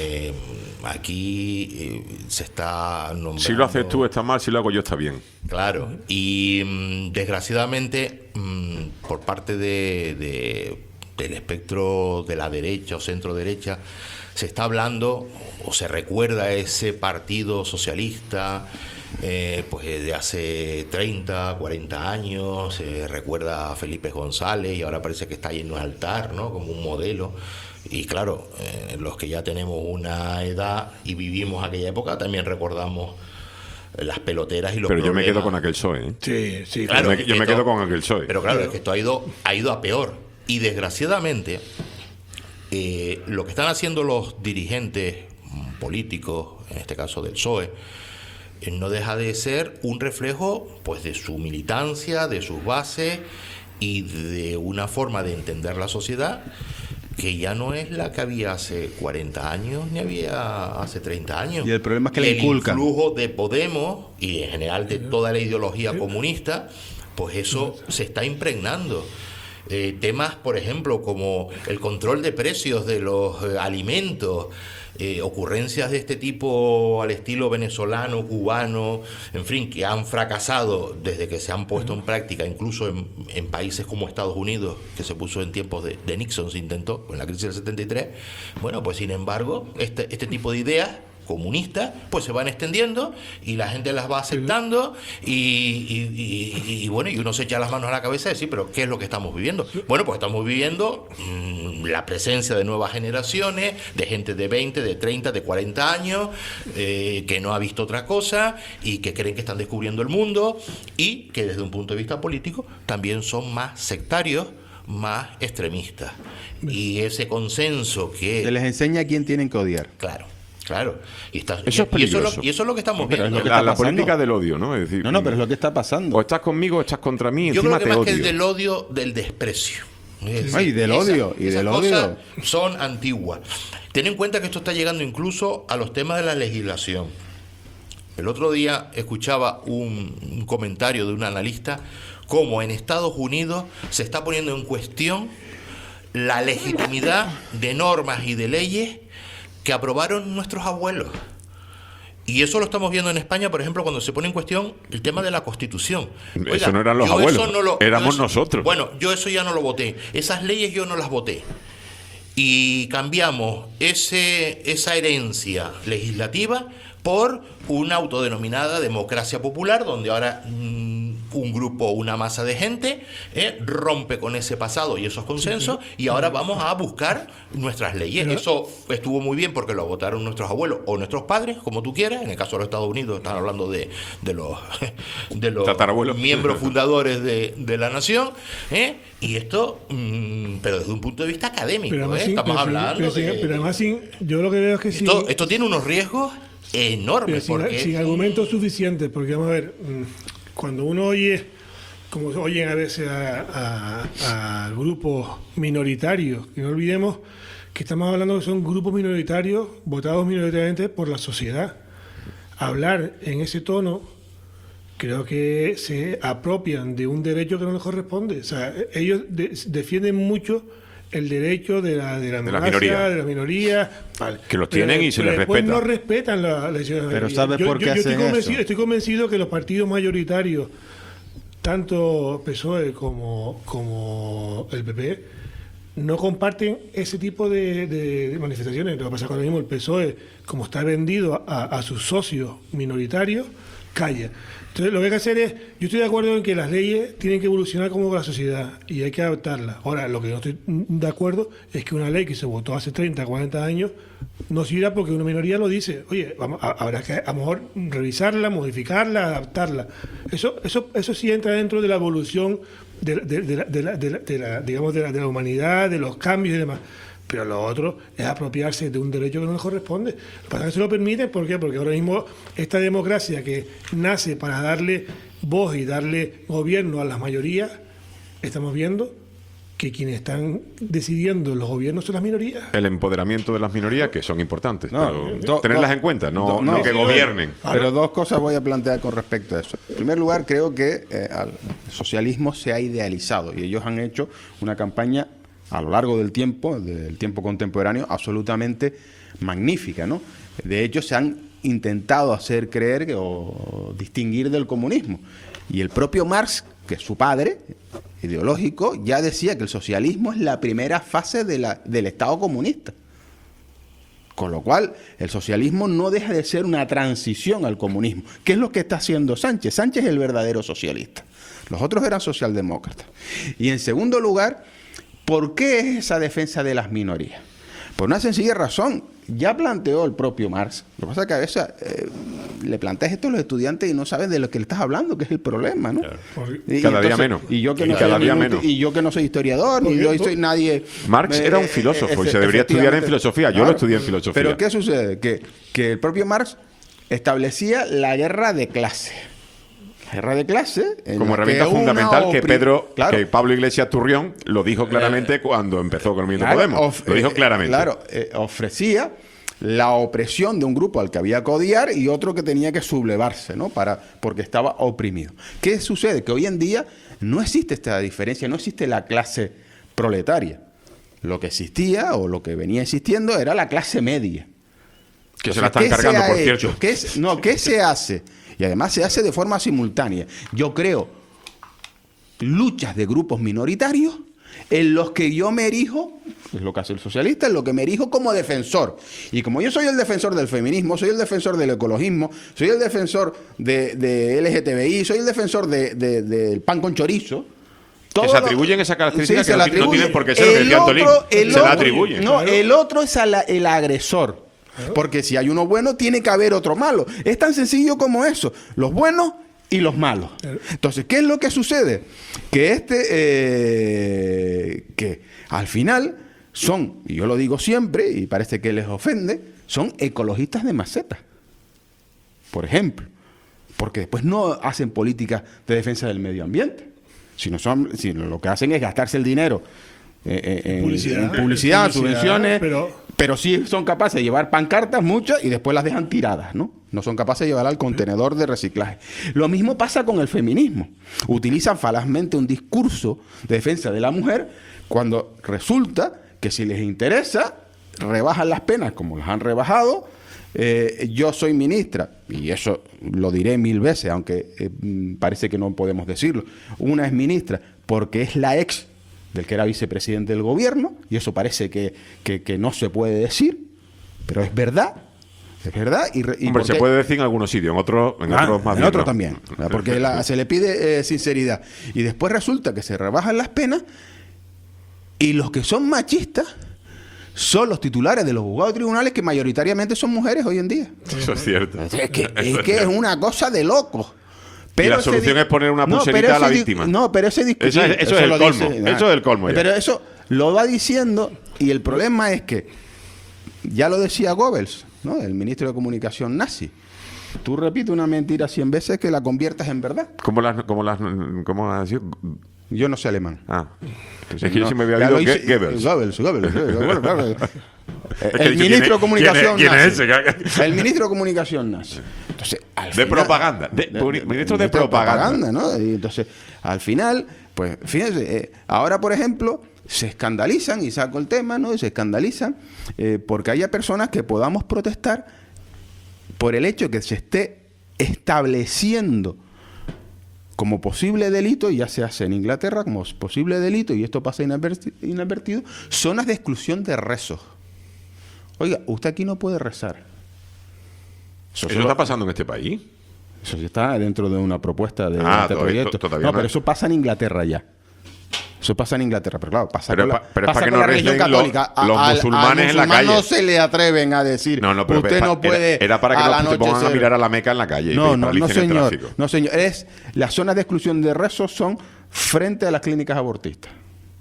Aquí se está nombrando... Si lo haces tú está mal, si lo hago yo está bien. Claro, y desgraciadamente por parte del espectro de la derecha o centro derecha se está hablando o se recuerda ese partido socialista pues de hace 30, 40 años, se recuerda a Felipe González y ahora parece que está ahí en un altar, ¿no? Como un modelo. Y claro, los que ya tenemos una edad y vivimos aquella época también recordamos las peloteras y los Pero problemas. yo me quedo con aquel PSOE, ¿eh? Sí, claro, yo me quedo con aquel PSOE. Pero claro, es que esto ha ido a peor. Y desgraciadamente, lo que están haciendo los dirigentes políticos, en este caso del PSOE, no deja de ser un reflejo pues de su militancia, de sus bases y de una forma de entender la sociedad que ya no es la que había hace 40 años ni había hace 30 años. Y el problema es que le inculcan. El influjo de Podemos y en general de toda la ideología comunista, pues eso se está impregnando. Temas, por ejemplo, como el control de precios de los alimentos, ocurrencias de este tipo al estilo venezolano, cubano, en fin, que han fracasado desde que se han puesto en práctica, incluso en países como Estados Unidos, que se puso en tiempos de Nixon, se intentó, con la crisis del 73. Bueno, pues sin embargo, este tipo de ideas comunistas pues se van extendiendo y la gente las va aceptando y bueno, y uno se echa las manos a la cabeza y dice, pero ¿qué es lo que estamos viviendo? Bueno, pues estamos viviendo la presencia de nuevas generaciones, de gente de 20, de 30, de 40 años que no ha visto otra cosa y que creen que están descubriendo el mundo y que desde un punto de vista político también son más sectarios, más extremistas. Y ese consenso que... Se les enseña a quién tienen que odiar. Claro. Eso es peligroso. Y eso es lo que estamos Pero viendo. es la política del odio, ¿no? Es decir, No, pero es lo que está pasando. O estás conmigo o estás contra mí, Yo encima creo que te más que odio. del odio, del desprecio. Y del odio. Esas cosas son antiguas. Ten en cuenta que esto está llegando incluso a los temas de la legislación. El otro día escuchaba un comentario de un analista cómo en Estados Unidos se está poniendo en cuestión la legitimidad de normas y de leyes que aprobaron nuestros abuelos. Y eso lo estamos viendo en España, por ejemplo, cuando se pone en cuestión el tema de la Constitución. Oiga, eso no eran los abuelos, éramos nosotros. Bueno, yo eso ya no lo voté. Esas leyes yo no las voté. Y cambiamos esa herencia legislativa por una autodenominada democracia popular, donde ahora un grupo, una masa de gente rompe con ese pasado y esos consensos, y ahora vamos a buscar nuestras leyes. Eso estuvo muy bien porque lo votaron nuestros abuelos o nuestros padres, como tú quieras. En el caso de los Estados Unidos están hablando de los miembros fundadores de la nación, y esto, pero desde un punto de vista académico, estamos hablando pero además yo lo que veo es que esto tiene unos riesgos enormes. Sin argumentos suficientes, porque vamos a ver, cuando uno oye, como oyen a veces a grupos minoritarios, que no olvidemos que estamos hablando que son grupos minoritarios votados minoritariamente por la sociedad. Hablar en ese tono, creo que se apropian de un derecho que no les corresponde. O sea, ellos defienden mucho el derecho de la minoría, vale. Que los tienen y se les respeta. No respetan la decisión de la Pero mayoría. ¿sabes por qué hacen eso? Estoy convencido que los partidos mayoritarios, tanto PSOE como el PP, no comparten ese tipo de manifestaciones. Lo que pasa es que ahora mismo el PSOE, como está vendido a sus socios minoritarios, calla. Entonces, lo que hay que hacer es, yo estoy de acuerdo en que las leyes tienen que evolucionar como la sociedad y hay que adaptarlas. Ahora, lo que no estoy de acuerdo es que una ley que se votó hace 30, 40 años no sirva porque una minoría lo dice. Oye, habrá que a lo mejor revisarla, modificarla, adaptarla. Eso sí entra dentro de la evolución de la humanidad, de los cambios y demás. Pero lo otro es apropiarse de un derecho que no les corresponde. Para que se lo permiten, ¿por qué? Porque ahora mismo esta democracia que nace para darle voz y darle gobierno a las mayorías, estamos viendo que quienes están decidiendo los gobiernos son las minorías. El empoderamiento de las minorías, que son importantes, pero tenerlas en cuenta, no que gobiernen. Pero dos cosas voy a plantear con respecto a eso. En primer lugar, creo que el socialismo se ha idealizado y ellos han hecho una campaña a lo largo del tiempo contemporáneo, absolutamente magnífica, ¿no? De hecho, se han intentado hacer creer o distinguir del comunismo. Y el propio Marx, que es su padre ideológico, ya decía que el socialismo es la primera fase del Estado comunista. Con lo cual, el socialismo no deja de ser una transición al comunismo. ¿Qué es lo que está haciendo Sánchez? Sánchez es el verdadero socialista. Los otros eran socialdemócratas. Y en segundo lugar, ¿por qué es esa defensa de las minorías? Por una sencilla razón. Ya planteó el propio Marx. Lo que pasa es que a veces le planteas esto a los estudiantes y no saben de lo que le estás hablando, que es el problema, ¿no? Claro. Cada día menos. Y yo que no soy historiador, ni yo soy nadie. Marx era un filósofo y se debería estudiar en filosofía. Yo lo estudié en filosofía. Pero ¿qué sucede? Que el propio Marx establecía la guerra de clase. Guerra de clase como herramienta fundamental que Pablo Iglesias Turrión lo dijo claramente cuando empezó con el movimiento Podemos. Lo dijo claramente. Ofrecía la opresión de un grupo al que había que odiar y otro que tenía que sublevarse, ¿no? Porque estaba oprimido. ¿Qué sucede? Que hoy en día no existe esta diferencia, no existe la clase proletaria. Lo que existía o lo que venía existiendo era la clase media. Que se la están cargando, por cierto. ¿Qué se hace? Y además se hace de forma simultánea. Yo creo luchas de grupos minoritarios en los que yo me erijo, es lo que hace el socialista, en lo que me erijo como defensor. Y como yo soy el defensor del feminismo, soy el defensor del ecologismo, soy el defensor de LGTBI, soy el defensor del pan con chorizo. Que se atribuyen esa característica que no tienen por qué ser, lo que decía Antolín. Se la atribuyen. No, el otro es el agresor. Porque si hay uno bueno, tiene que haber otro malo. Es tan sencillo como eso. Los buenos y los malos. Entonces, ¿qué es lo que sucede? Que que al final son, y yo lo digo siempre, y parece que les ofende, son ecologistas de maceta. Por ejemplo. Porque después no hacen políticas de defensa del medio ambiente. Sino lo que hacen es gastarse el dinero en publicidad, en subvenciones, pero sí son capaces de llevar pancartas, muchas, y después las dejan tiradas, ¿no? No son capaces de llevar al contenedor de reciclaje. Lo mismo pasa con el feminismo. Utilizan falazmente un discurso de defensa de la mujer cuando resulta que si les interesa, rebajan las penas como las han rebajado. Yo soy ministra, y eso lo diré 1000 veces, aunque parece que no podemos decirlo. Una es ministra porque es la ex del que era vicepresidente del gobierno, y eso parece que no se puede decir, pero es verdad. Es verdad. Hombre, se puede decir en algunos sitios, en otros más bien. En otros no. también. Porque se le pide sinceridad. Y después resulta que se rebajan las penas y los que son machistas son los titulares de los juzgados de tribunales, que mayoritariamente son mujeres hoy en día. Eso es cierto. Es que es una cosa de locos. Y la solución es poner una pulserita a la víctima. No, pero ese discurso... Eso es el colmo. Eso es el colmo ya. Pero eso lo va diciendo, y el problema es que, ya lo decía Goebbels, ¿no?, el ministro de Comunicación nazi, tú repites una mentira 100 veces que la conviertas en verdad. ¿Cómo has dicho? Yo no sé alemán. Es que yo sí me había oído Goebbels. Goebbels. Es que El ministro de Comunicación ¿Quién es nazi. ese? El ministro de Comunicación nazi. Entonces, de propaganda. Ministro de propaganda. ¿no? Y entonces, al final, pues, fíjense, ahora, por ejemplo, se escandalizan, y saco el tema, ¿no? Y se escandalizan porque haya personas que podamos protestar por el hecho de que se esté estableciendo como posible delito, y ya se hace en Inglaterra como posible delito, y esto pasa inadvertido, zonas de exclusión de rezos. Oiga, usted aquí no puede rezar. ¿Eso está pasando en este país? Eso sí está dentro de una propuesta de este proyecto. Todavía pero eso pasa en Inglaterra ya. Eso pasa en Inglaterra, pero claro, pasa pero con es para pasa que con no la religión recen católica. los musulmanes en la calle. No se le atreven a decir, pero usted no puede. Era para que no se pongan a mirar a la Meca en la calle No, y paralicen el señor. tráfico. No, señor. Las zonas de exclusión de rezos son frente a las clínicas abortistas.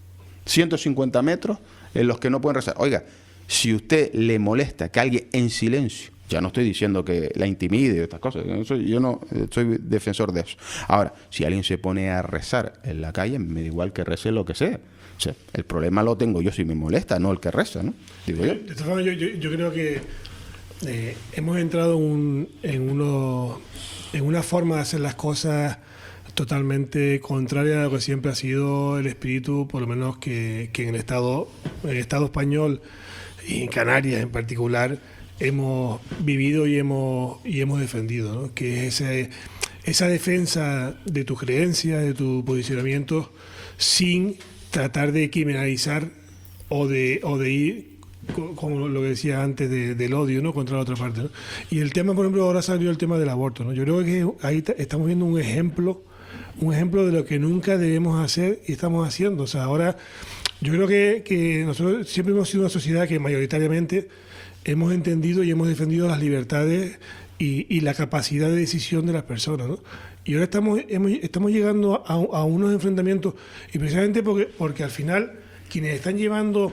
150 metros en los que no pueden rezar. Oiga, si usted le molesta que alguien en silencio, ya no estoy diciendo que la intimide o estas cosas, yo no soy defensor de eso. Ahora, si alguien se pone a rezar en la calle, me da igual que rece lo que sea. O sea, el problema lo tengo yo si me molesta, no el que reza, ¿no? Digo yo. De todas formas, yo creo que hemos entrado en una forma de hacer las cosas totalmente contraria a lo que siempre ha sido el espíritu, por lo menos que en el Estado español y en Canarias en particular hemos vivido y hemos defendido, ¿no? Que es esa defensa de tu creencia, de tu posicionamiento, sin tratar de criminalizar o de ir, como lo que decía antes, del odio, ¿no?, contra la otra parte, ¿no? Y el tema, por ejemplo, ahora salió el tema del aborto, ¿no? Yo creo que ahí estamos viendo un ejemplo de lo que nunca debemos hacer y estamos haciendo. O sea, ahora yo creo que nosotros siempre hemos sido una sociedad que mayoritariamente hemos entendido y hemos defendido las libertades y la capacidad de decisión de las personas, ¿no? Y ahora estamos llegando a unos enfrentamientos, y precisamente porque al final quienes están llevando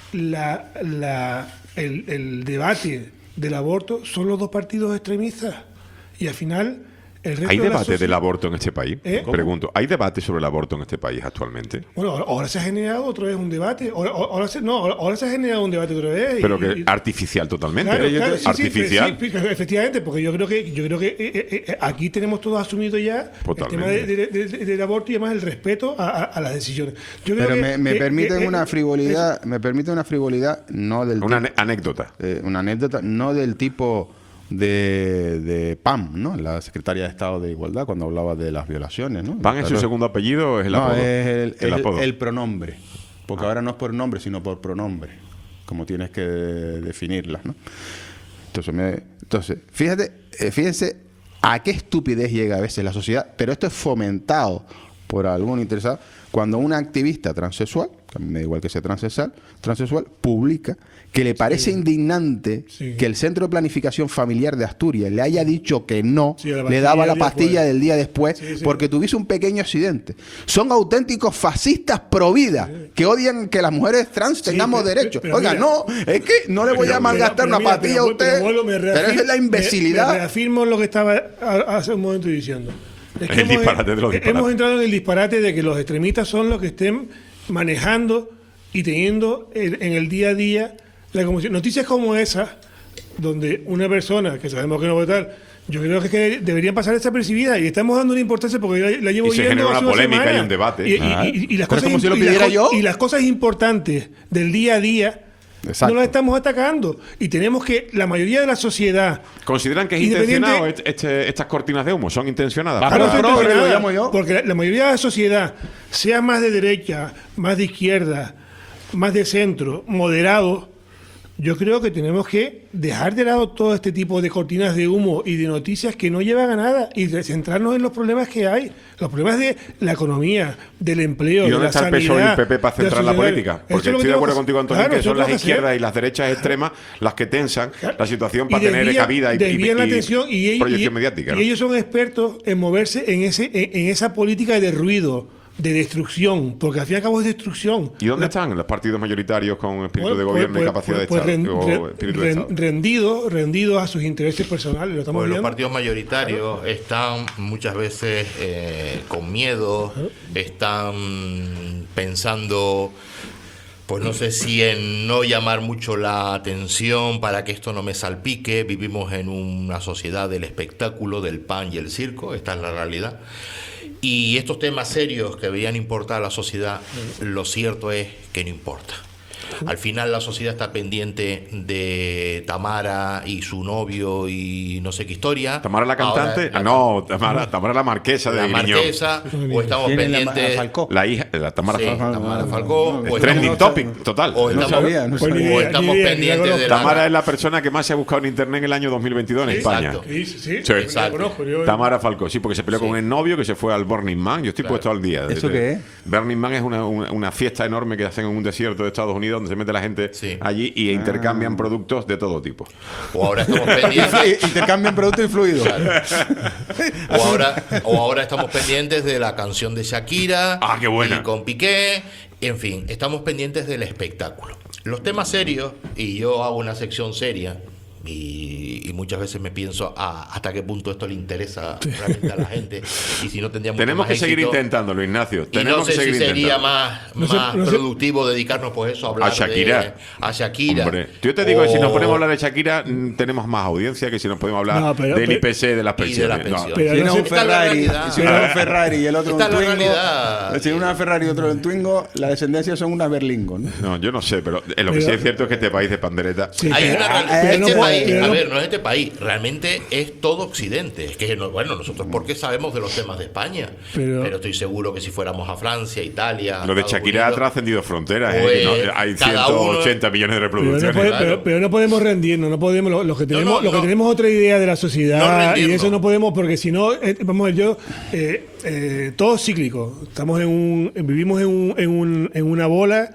el debate del aborto son los dos partidos extremistas, y al final el resto ¿Hay de la debate sociedad... del aborto en este país? Pregunto, ¿hay debate sobre el aborto en este país actualmente? Bueno, ahora se ha generado otra vez un debate. Ahora se ha generado un debate otra vez. Pero que artificial totalmente. Claro, sí, artificial. Sí, efectivamente, porque yo creo que aquí tenemos todo asumido ya Totalmente. el tema del aborto y además el respeto a las decisiones. Yo creo Pero que, me permiten una frivolidad, no del anécdota. Una anécdota, no del tipo de Pam, ¿no?, la secretaria de Estado de Igualdad, cuando hablaba de las violaciones, ¿no? ¿Pam es su segundo apellido o es el apodo? No, es el apodo. el pronombre, porque ahora no es por nombre, sino por pronombre, como tienes que definirlas, ¿no? Entonces, fíjense a qué estupidez llega a veces la sociedad, pero esto es fomentado por algún interesado, cuando una activista transexual, que a mí me da igual que sea transexual, publica que le parece indignante que el Centro de Planificación Familiar de Asturias le haya dicho que no, le daba la pastilla del día después, porque tuviese un pequeño accidente. Son auténticos fascistas pro vida, que odian que las mujeres trans tengamos derechos. Oiga, no, es que no le voy a malgastar una pastilla a usted. Pero esa es la imbecilidad. Me reafirmo en lo que estaba hace un momento diciendo. Es que hemos entrado en el disparate de que los extremistas son los que estén manejando y teniendo en el día a día la comunicación. Noticias como esa, donde una persona que sabemos que no va a votar, yo creo que deberían pasar desapercibidas, y estamos dando una importancia porque la llevo y se genera una polémica y un debate. Y las cosas importantes del día a día. Exacto. No las estamos atacando, y tenemos que, la mayoría de la sociedad... ¿Consideran que es intencionado estas cortinas de humo? ¿Son intencionadas? Porque la mayoría de la sociedad, sea más de derecha, más de izquierda, más de centro, moderado, yo creo que tenemos que dejar de lado todo este tipo de cortinas de humo y de noticias que no llevan a nada y centrarnos en los problemas que hay, los problemas de la economía, del empleo, ¿Y de dónde la está el sanidad, PSOE y el PP para de la centrar la sociedad? política? Eso Porque es lo que estoy de tenemos acuerdo que contigo, hacer. Antonio, Claro, que eso son es lo las que hacer. izquierdas y las derechas extremas las que tensan la situación para Y tener cabida y desvían la atención y proyección mediática. ¿no? Y ellos son expertos en moverse en esa política de ruido, de destrucción, porque al fin y al cabo es destrucción. ¿Y dónde están los partidos mayoritarios con espíritu de gobierno y capacidad de Estado? o espíritu de Estado? rendidos a sus intereses personales. Lo estamos Pues los viendo. partidos mayoritarios están muchas veces con miedo, están pensando, pues no sé si en no llamar mucho la atención para que esto no me salpique. Vivimos en una sociedad del espectáculo, del pan y el circo, esta es la realidad. Y estos temas serios que deberían importar a la sociedad, lo cierto es que no importa. Al final la sociedad está pendiente de Tamara y su novio y no sé qué historia. ¿Tamara la cantante? Tamara la marquesa de la Griñón. marquesa, o estamos pendientes... La hija, la Tamara Sí, Falcó. Tamara Falcó. O Trending estamos- topic, total. O estamos, o estamos pendientes de Tamara la... es la persona que más se ha buscado en internet en el año 2022 en España. Exacto. Sí, Sí. la conozco, yo- Tamara Falcó, sí, porque se peleó Sí. con el novio que se fue al Burning Man. Yo estoy Claro. puesto al día. ¿Eso qué es? Burning Man es una fiesta enorme que hacen en un desierto de Estados Unidos donde se mete la gente Sí. allí y intercambian productos de todo tipo. O ahora estamos pendientes... Intercambian productos y fluidos. O ahora estamos pendientes de la canción de Shakira. Ah, qué buena. Y con Piqué. En fin, estamos pendientes del espectáculo. Los temas serios, y yo hago una sección seria, y muchas veces me pienso hasta qué punto esto le interesa realmente a la gente. Y si no tendríamos Tenemos que más seguir éxito. intentándolo, Ignacio. Y Tenemos no sé que si seguir sería intentando. más productivo dedicarnos pues eso a hablar A Shakira. a Shakira. Hombre, yo te digo que si nos O- ponemos a hablar de Shakira, tenemos más audiencia que si nos podemos hablar No, pero- del IPC de las y de las pensiones. No. pensiones. Pero Si no no sé- un Ferrari, realidad. si no un Ferrari y el otro un Esta es la Twingo, realidad. si una Ferrari y otro un Twingo, la descendencia son unas Berlingo, ¿no? No, yo no sé, pero lo que sí es cierto es que este país de pandereta. Sí, Hay una realidad. pero Este no puede- país, pero a no- ver, no es este país, realmente es todo Occidente. Es que, bueno, nosotros porque sabemos de los temas de España, Pero- pero estoy seguro que si fuéramos a Francia, Italia, Lo de Estados Shakira ha Unidos, trascendido fronteras. Pues, hay cada uno- 180 millones de Pero reproducciones. pero no podemos rendirnos, no podemos, los que tenemos, no. tenemos otra idea de la No sociedad y rendirnos. eso no podemos porque si no, vamos a ver, todo es cíclico, vivimos en una bola,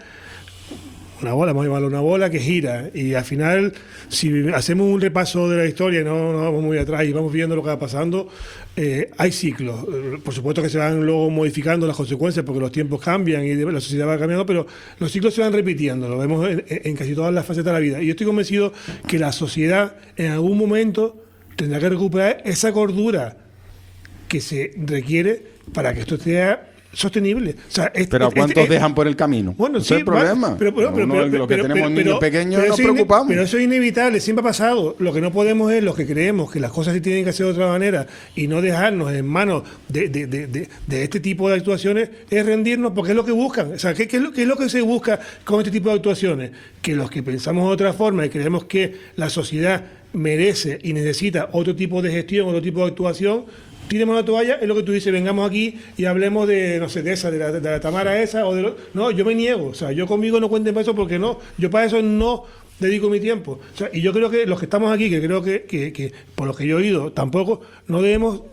vamos a llamarlo una bola que gira y al final si hacemos un repaso de la historia y no vamos muy atrás y vamos viendo lo que va pasando, hay ciclos. Por supuesto que se van luego modificando las consecuencias porque los tiempos cambian y la sociedad va cambiando, pero los ciclos se van repitiendo, lo vemos en casi todas las facetas de la vida. Y yo estoy convencido que la sociedad en algún momento tendrá que recuperar esa cordura que se requiere para que esto sea sostenible. O sea, Pero ¿a cuántos dejan por el camino? Bueno, Ese sí, es el problema. pero Los que tenemos niños pequeños nos eso es preocupamos. Pero eso es inevitable, siempre ha pasado. Lo que no podemos es, los que creemos que las cosas se tienen que hacer de otra manera y no dejarnos en manos de este tipo de actuaciones, es rendirnos porque es lo que buscan. O sea, ¿qué es lo que se busca con este tipo de actuaciones? Que los que pensamos de otra forma y creemos que la sociedad merece y necesita otro tipo de gestión, otro tipo de actuación, tiremos la toalla, es lo que tú dices, vengamos aquí y hablemos de, no sé, de la Tamara esa o de lo... No, yo me niego, o sea, yo conmigo no cuenten para eso porque no, yo para eso no dedico mi tiempo. O sea, y yo creo que los que estamos aquí, que creo que por lo que yo he oído, tampoco no debemos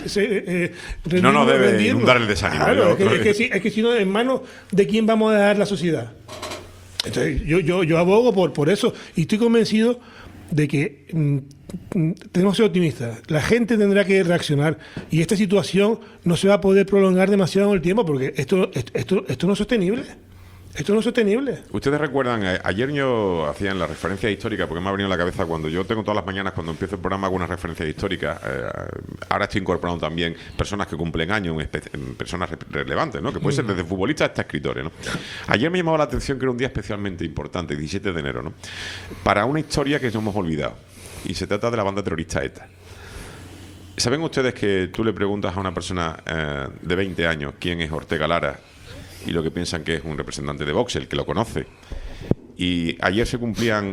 No nos debe inundar el desánimo. Claro, es que si no, en manos de quién vamos a dejar la sociedad. Entonces, yo abogo por eso y estoy convencido de que tenemos que ser optimistas. La gente tendrá que reaccionar y esta situación no se va a poder prolongar demasiado en el tiempo porque esto no es sostenible. Esto no es sostenible. Ustedes recuerdan, ayer yo hacía en la referencia histórica, porque me ha venido a la cabeza cuando yo tengo todas las mañanas, cuando empiezo el programa, algunas referencias históricas. Ahora estoy incorporando también personas que cumplen años, personas relevantes, ¿no? Que puede ser desde futbolistas hasta escritores, ¿no? Ayer me llamaba la atención que era un día especialmente importante, 17 de enero, ¿no? Para una historia que nos hemos olvidado. Y se trata de la banda terrorista ETA. ¿Saben ustedes que tú le preguntas a una persona de 20 años quién es Ortega Lara? Y lo que piensan que es un representante de Vox, el que lo conoce. Y ayer se cumplían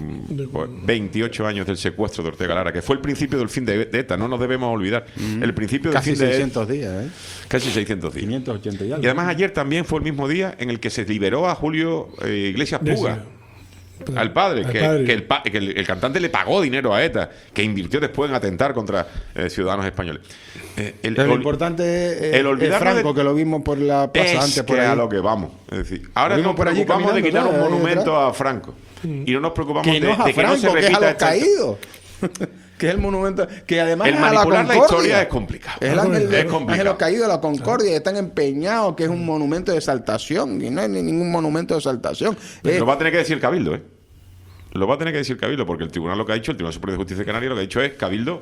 28 años del secuestro de Ortega Lara, que fue el principio del fin de ETA, no nos debemos olvidar. El principio del Casi fin de 600 días, ¿eh? Casi 600 días. 580 y algo. Y además ayer también fue el mismo día en el que se liberó a Julio Iglesias Puga. Al padre, Al que, padre. que el cantante le pagó dinero a ETA, que invirtió después en atentar contra ciudadanos españoles. Pero lo importante es Franco, que lo vimos por la plaza antes por que ahí. a lo que vamos. Es decir, ahora Lo nos vimos por allí preocupamos de quitar caminando, un ¿sabes? monumento Detrás. a Franco. Y no nos preocupamos Que no es a de que no se Franco, que es a repita los esta- caídos. Que es el monumento, que además El es a la manipular la Concordia. historia es complicado. Es el ángel de Es complicado. los caídos de la Concordia, están empeñados que es un monumento de exaltación, y no es ningún monumento de exaltación. Lo va a tener que decir Cabildo, ¿eh? Lo va a tener que decir Cabildo, porque el tribunal lo que ha dicho, el Tribunal Supremo de Justicia de Canarias, lo que ha dicho es Cabildo.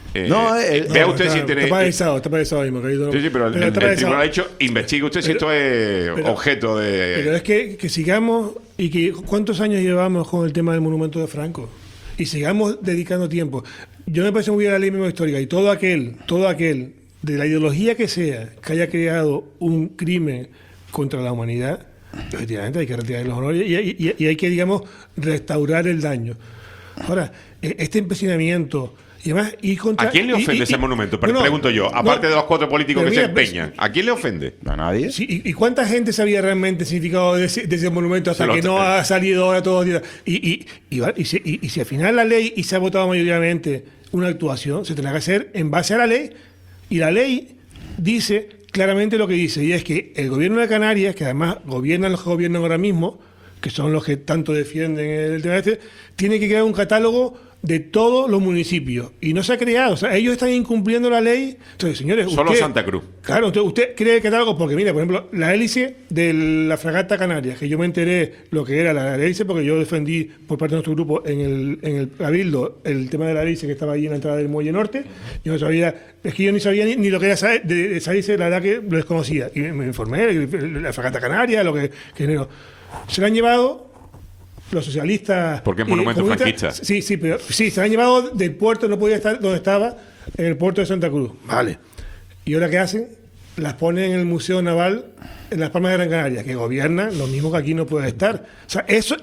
Vea usted si tiene. Está paralizado mismo. Sí, sí, pero está el paralizado. tribunal ha dicho, investigue usted si esto es objeto de. Pero es que sigamos, y que ¿cuántos años llevamos con el tema del monumento de Franco? Y sigamos dedicando tiempo. Yo me parece muy bien la ley de memoria histórica, y todo aquel, de la ideología que sea, que haya creado un crimen contra la humanidad, efectivamente hay que retirar los honores y hay que, digamos, restaurar el daño. Ahora, este empecinamiento. Y además, y contra, ¿A quién le ofende ese monumento? Pero pregunto yo, aparte de los 4 políticos que se empeñan, ¿a quién le ofende? A nadie. Sí, ¿y cuánta gente sabía realmente el significado de ese monumento hasta Se lo- que no ha salido ahora todos los días? Y si al final la ley y se ha votado mayoritariamente una actuación, se tendrá que hacer en base a la ley, y la ley dice claramente lo que dice, y es que el gobierno de Canarias, que además gobiernan los que gobiernan ahora mismo, que son los que tanto defienden el tema este, tiene que crear un catálogo de todos los municipios. Y no se ha creado. O sea, ellos están incumpliendo la ley. Entonces, señores, Solo usted, Santa Cruz. Claro, entonces usted cree que algo, porque mira, por ejemplo, la hélice de la fragata Canarias, que yo me enteré lo que era la hélice, porque yo defendí por parte de nuestro grupo en el Cabildo el tema de la hélice que estaba allí en la entrada del Muelle Norte. Yo no sabía, es que yo ni sabía ni lo que era de esa hélice, la verdad que lo desconocía. Y me informé, la fragata Canarias, lo que generó. Se la han llevado los socialistas. Porque es monumento comunistas. franquista. Sí, pero se la han llevado del puerto, no podía estar donde estaba, en el puerto de Santa Cruz. Vale. Y ahora, ¿qué hacen? Las ponen en el Museo Naval en Las Palmas de Gran Canaria, que gobiernan lo mismo que aquí no puede estar. O sea, eso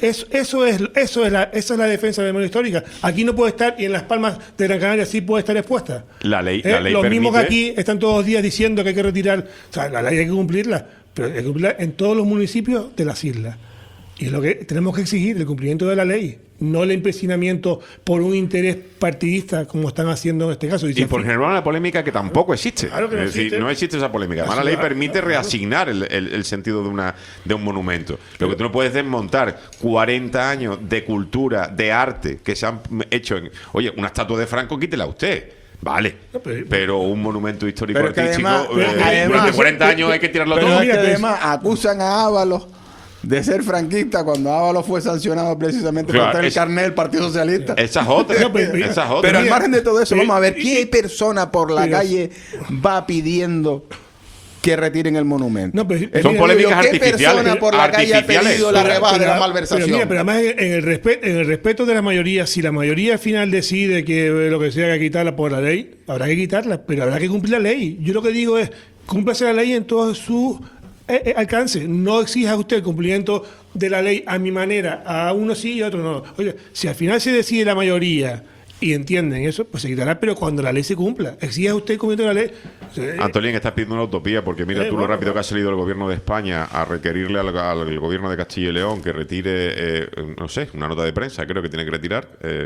es la defensa de la memoria histórica. Aquí no puede estar, y en Las Palmas de Gran Canaria sí puede estar expuesta. La ley Los mismos que permite- aquí están todos los días diciendo que hay que retirar. O sea, la ley hay que cumplirla, pero hay que cumplirla en todos los municipios de las islas. Y es lo que tenemos que exigir, el cumplimiento de la ley, no el empecinamiento por un interés partidista, como están haciendo en este caso. Y por generar una polémica que tampoco existe. Claro que no es decir, existe. no existe esa polémica. Además, la ley permite reasignar el sentido de un monumento. Lo que tú no puedes desmontar 40 años de cultura, de arte que se han hecho en. Oye, una estatua de Franco, quítela usted. Vale, pero un monumento histórico Pero que artístico además, durante 40 años hay que tirarlo pero todo. es que además acusan a Ábalos de ser franquista cuando Ábalos fue sancionado precisamente Claro, por estar en el es- carnet del Partido Socialista. Esa es otra. No, pero- esa es otra. Pero al mira, margen de todo eso, vamos a ver, ¿qué persona por la pero- calle va pidiendo que retiren el monumento? No, pero- Son polémicas ¿Qué artificiales. persona por la calle ha Artificiales. pedido la rebaja de la Pero malversación? mira, pero además en el respeto de la mayoría, si la mayoría al final decide que lo que sea hay que quitarla por la ley, habrá que quitarla, pero habrá que cumplir la ley. Yo lo que digo es, cúmplase la ley en todo su alcance. No exija usted el cumplimiento de la ley a mi manera, a uno sí y a otro no. Oye, si al final se decide la mayoría y entienden eso, pues se quitará, pero cuando la ley se cumpla. Exija usted el cumplimiento de la ley. O sea, Antolín, estás pidiendo una utopía porque mira tú lo rápido que ha salido el gobierno de España a requerirle al gobierno de Castilla y León que retire, no sé, una nota de prensa, creo que tiene que retirar,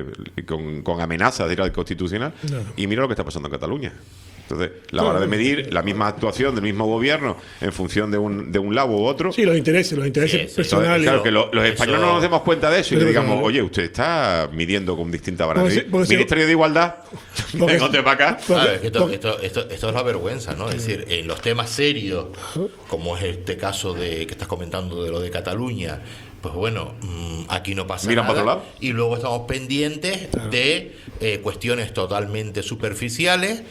con amenazas de ir al Constitucional. No. Y mira lo que está pasando en Cataluña. Entonces, la hora de medir la misma actuación del mismo gobierno en función de un lado u otro. sí, los intereses personales. Claro, que los españoles no nos demos cuenta de eso y que Pero digamos, claro. oye, usted está midiendo con distinta vara. Porque Ministerio de Igualdad, vengote para acá. Claro, es que esto es la vergüenza, ¿no? Es decir, en los temas serios, como es este caso que estás comentando de lo de Cataluña, pues bueno, aquí no pasa Miran nada. para otro lado. Y luego estamos pendientes de cuestiones totalmente superficiales,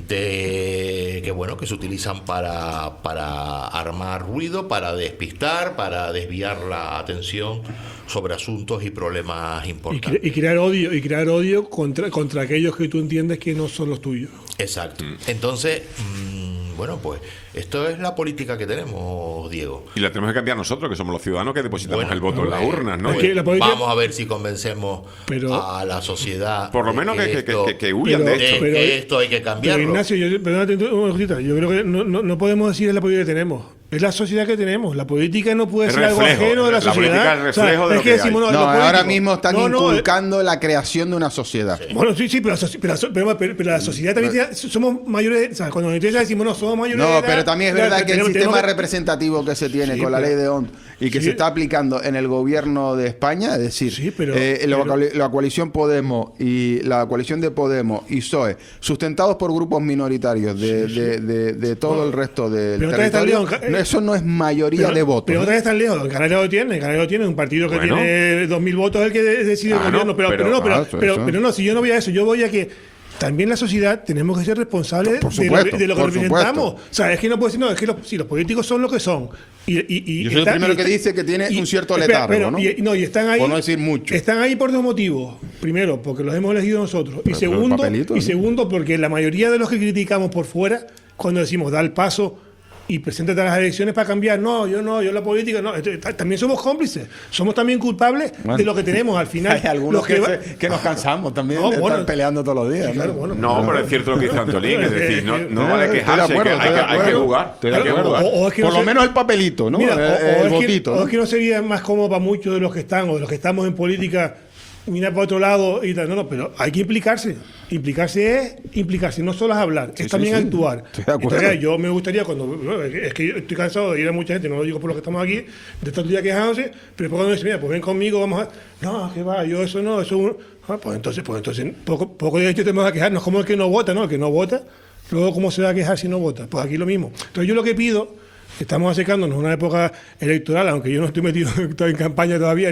de que bueno, que se utilizan para armar ruido, para despistar, para desviar la atención sobre asuntos y problemas importantes. Y crear odio contra aquellos que tú entiendes que no son los tuyos. Exacto. Entonces, bueno, pues esto es la política que tenemos, Diego. Y la tenemos que cambiar nosotros, que somos los ciudadanos que depositamos Bueno, el voto en las urnas, ¿no? Es que la política- Vamos a ver si convencemos a la sociedad. Por lo de menos que que huyan de esto. que esto hay que Pero cambiarlo. Ignacio, perdónate una cosita, yo creo que no podemos decir es la política que tenemos. es la sociedad que tenemos. La política no puede Es ser algo reflejo, ajeno de la la sociedad. política es reflejo de lo que hay. decimos, No, los ahora políticos- mismo están No, no, inculcando la creación de una sociedad. Bueno, sí, pero la sociedad también somos mayores. O sea, cuando nosotros decimos, no, somos mayores. de No, edad, pero también es ya, verdad que el tenemos sistema que- representativo que se tiene Sí, con la pero- ley de ONT y que sí. se está aplicando en el gobierno de España, es decir, la coalición Podemos y la coalición de Podemos y PSOE, sustentados por grupos minoritarios de todo el resto del Pero otra vez territorio, están lejos, no, eso no es mayoría de votos. Pero ¿eh? otra vez están lejos. Canarias lo tiene, un partido que Bueno. tiene 2.000 votos es el que decide el Ah, gobierno. no, Pero eso. no, si yo no voy a eso, yo voy a que también la sociedad tenemos que ser responsables de lo que representamos. O sea, es que no puedo decir, no, es que si los políticos son lo que son. Yo soy el primero que dice que tiene un cierto letargo, ¿no? Y están ahí. Por no decir mucho. Están ahí por dos motivos. Primero, porque los hemos elegido nosotros. Pero el papelito, ¿no? Segundo, porque la mayoría de los que criticamos por fuera, cuando decimos da el paso y preséntate a las elecciones para cambiar, yo la política, no. También somos cómplices. Somos también culpables Bueno. de lo que tenemos al final. Hay algunos Los que nos cansamos también No, de bueno. estar peleando todos los días. Sí, claro, ¿no? bueno. No, pero es cierto lo que dice Antolín, es decir, no vale Estoy de quejarse, acuerdo, hay que jugar. Estoy de hay que acuerdo. jugar. O es que Por no lo sé- menos el papelito, ¿no? Mira, el es votito. Que, ¿no? o es que no sería más cómodo para muchos de los que están o de los que estamos en política mirar para otro lado y tal. No, pero hay que implicarse. Implicarse, no solo es hablar, es también actuar. Estoy de acuerdo. Entonces, yo me gustaría es que yo estoy cansado de ir a mucha gente, no lo digo por lo que estamos aquí, de estar todo el día quejándose, pero después cuando me dicen, mira, pues ven conmigo, vamos a... No, que va, yo eso no, eso... Pues entonces, poco derecho tenemos a quejarnos, como el que no vota, ¿no? El que no vota, luego cómo se va a quejar si no vota. Pues aquí lo mismo. Entonces yo lo que pido... Estamos acercándonos a una época electoral, aunque yo no estoy metido en campaña todavía,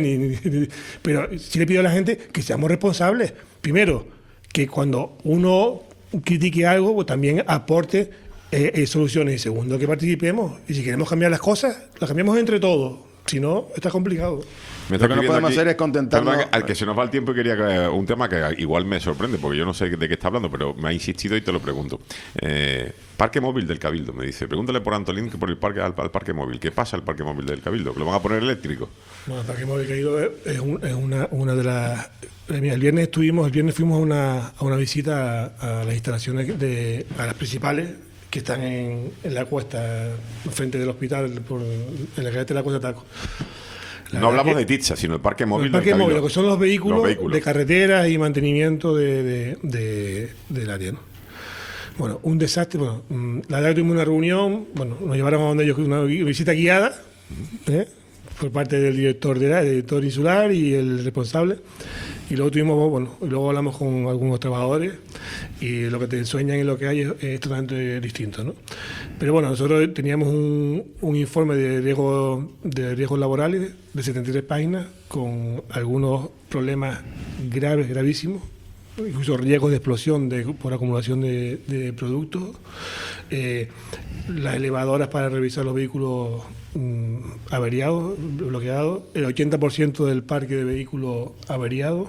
pero sí le pido a la gente que seamos responsables. Primero, que cuando uno critique algo, pues también aporte soluciones. Y segundo, que participemos. Y si queremos cambiar las cosas, las cambiamos entre todos. Si no, está complicado. Me está Lo que no escribiendo podemos aquí- hacer es contentarnos- Perdona, al que se nos va el tiempo y quería que un tema que igual me sorprende, porque yo no sé de qué está hablando, pero me ha insistido y te lo pregunto. Parque móvil del Cabildo, me dice. Pregúntale por Antolín que por el parque al parque móvil. ¿Qué pasa al parque móvil del Cabildo? ¿Que lo van a poner eléctrico? Bueno, el Parque Móvil Caído es una de las... Mira, el viernes fuimos a una visita a las instalaciones a las principales que están en la cuesta, frente del hospital, en la carretera de la Cuesta Taco. No hablamos de Titsa, sino el parque móvil El parque del móvil, Cabildo. lo que son los vehículos, vehículos. de carretera y mantenimiento del área, ¿no? Bueno, un desastre. Bueno, la verdad que tuvimos una reunión, bueno, nos llevaron a donde ellos, una visita guiada, por parte del director insular y el responsable. Y luego luego hablamos con algunos trabajadores y lo que te enseñan y lo que hay es totalmente distinto, ¿no? Pero bueno, nosotros teníamos un informe de riesgos laborales de 73 páginas con algunos problemas gravísimos, incluso riesgos de explosión por acumulación de productos, las elevadoras para revisar los vehículos averiados, bloqueados, el 80% del parque de vehículos averiados,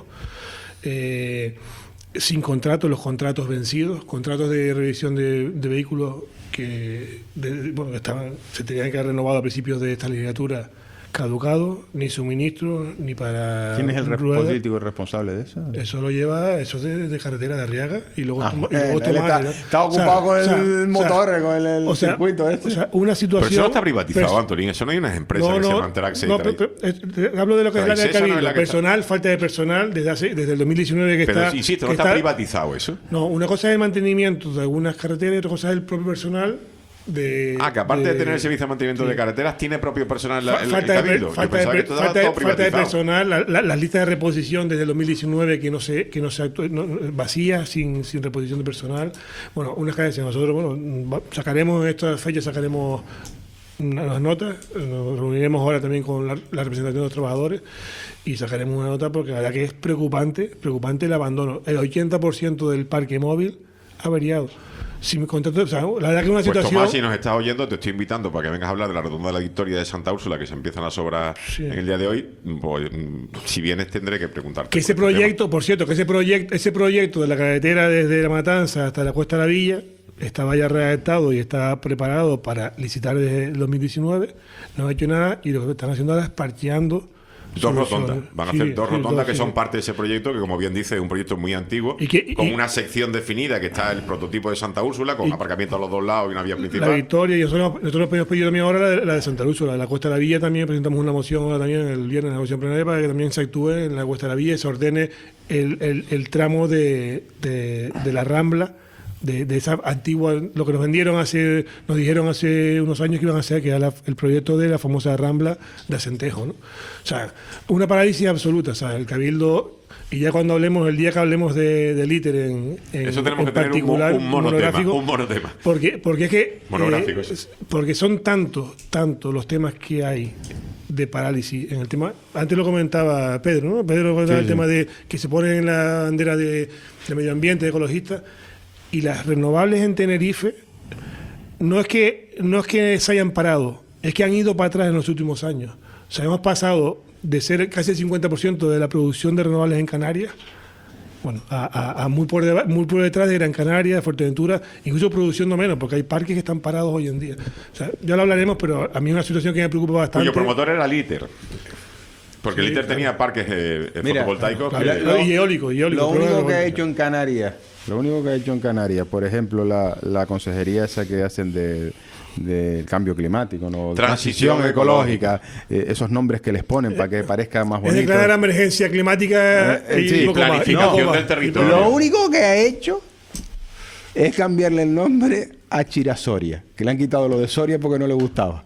sin contratos, los contratos vencidos, contratos de revisión de vehículos que se tenían que haber renovado a principios de esta legislatura, caducados, ni suministros, ni para ¿Quién es el ruedas. político responsable de eso? Eso lo lleva, eso es de carretera de Arriaga y luego, Él está ocupado con el motor, con el circuito este. O sea, una situación... Pero eso no está privatizado, Antolín. Eso no hay unas empresas que se llaman Trax. hablo de lo que es el área del Esa no es Cabildo. la que Personal, falta de personal desde el 2019 que Pero está... insisto, no que está privatizado eso. No, una cosa es el mantenimiento de algunas carreteras y otra cosa es el propio personal Que aparte de tener el servicio de mantenimiento de carreteras, tiene propio personal el falta Cabildo. Yo pensaba que esto estaba todo falta de privatizado. personal, las listas de reposición desde el 2019 que no se vacías, sin reposición de personal. Bueno, unas cadencias. Nosotros, sacaremos estas fechas, sacaremos unas notas, nos reuniremos ahora también con la representación de los trabajadores y sacaremos una nota porque la verdad que es preocupante el abandono. El 80% del parque móvil averiado. Si me contrato, o sea, la verdad que es una Pues situación... Tomás, si nos estás oyendo, te estoy invitando para que vengas a hablar de la Rotonda de la Victoria de Santa Úrsula, que se empiezan las obras en el día de hoy. Pues, si vienes, tendré que preguntarte. Que ese proyecto, por cierto, ese proyecto de la carretera desde La Matanza hasta la Cuesta de la Villa estaba ya redactado y está preparado para licitar desde el 2019. No ha hecho nada y lo que están haciendo ahora es parcheando Dos rotondas. Van a hacer dos rotondas que sí. son parte de ese proyecto, que como bien dice, es un proyecto muy antiguo, con una sección definida, que está el prototipo de Santa Úrsula, con aparcamiento a los dos lados y una vía principal. La Victoria, y nosotros hemos pedido también ahora la de Santa Úrsula, la Cuesta de la Villa también. Presentamos una moción ahora también el viernes, la moción plenaria, para que también se actúe en la Cuesta de la Villa y se ordene el tramo de la Rambla, de esa antigua, lo que nos dijeron hace unos años que iban a hacer, que era el proyecto de la famosa Rambla de Acentejo, ¿no? O sea, una parálisis absoluta. O sea, el Cabildo, y ya cuando hablemos, el día que hablemos del ITER en eso tenemos en que tener particular, un monotema. Porque es que monográfico, porque son tantos los temas que hay de parálisis en el tema. Antes lo comentaba Pedro, ¿no? Pedro comentaba el tema de que se pone en la bandera de medio ambiente, de ecologista. Y las renovables en Tenerife no es que se hayan parado, es que han ido para atrás en los últimos años. O sea, hemos pasado de ser casi el 50% de la producción de renovables en Canarias, bueno, a muy por detrás de Gran Canaria, de Fuerteventura, incluso produciendo menos, porque hay parques que están parados hoy en día. O sea, ya lo hablaremos, pero a mí es una situación que me preocupa bastante. Cuyo promotor era el ITER. Porque el ITER tenía parques fotovoltaicos. Y eólico. Lo único que ha hecho en Canarias, por ejemplo, la consejería esa que hacen del cambio climático, ¿no? Transición ecológica, esos nombres que les ponen para que parezca más bonito. Es declarar emergencia climática y planificación del territorio. Lo único que ha hecho es cambiarle el nombre a Chirasoria, que le han quitado lo de Soria porque no le gustaba.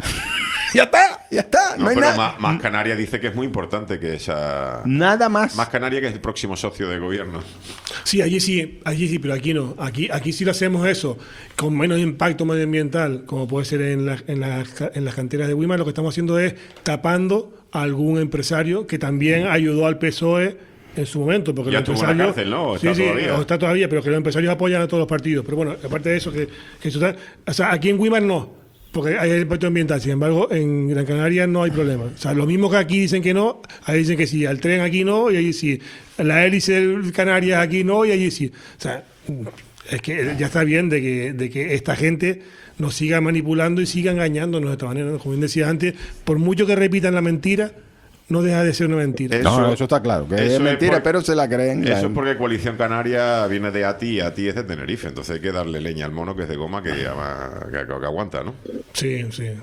Ya está. No hay pero nada. Más Canarias dice que es muy importante que esa. Nada más. Más Canarias, que es el próximo socio de gobierno. Sí, allí sí, pero aquí no. Aquí sí lo hacemos eso, con menos impacto medioambiental, como puede ser en las canteras de Wimar. Lo que estamos haciendo es tapando a algún empresario que también ayudó al PSOE en su momento, porque ya los estuvo en la cárcel, ¿no? Está todavía, pero que los empresarios apoyan a todos los partidos. Pero bueno, aparte de eso, que eso está, o sea, aquí en Wimar no. Porque hay el impacto ambiental, sin embargo, en Gran Canaria no hay problema. O sea, lo mismo que aquí dicen que no, ahí dicen que sí. Al tren aquí no, y allí sí. La hélice de Canarias aquí no, y allí sí. O sea, es que ya está bien de que esta gente nos siga manipulando y siga engañándonos de esta manera, ¿no? Como bien decía antes, por mucho que repitan la mentira, no deja de ser una mentira. Eso está claro, que es mentira, pero se la creen. Eso es porque Coalición Canaria viene de ATI y ATI es de Tenerife, entonces hay que darle leña al mono, que es de goma, que aguanta, ¿no? Sí.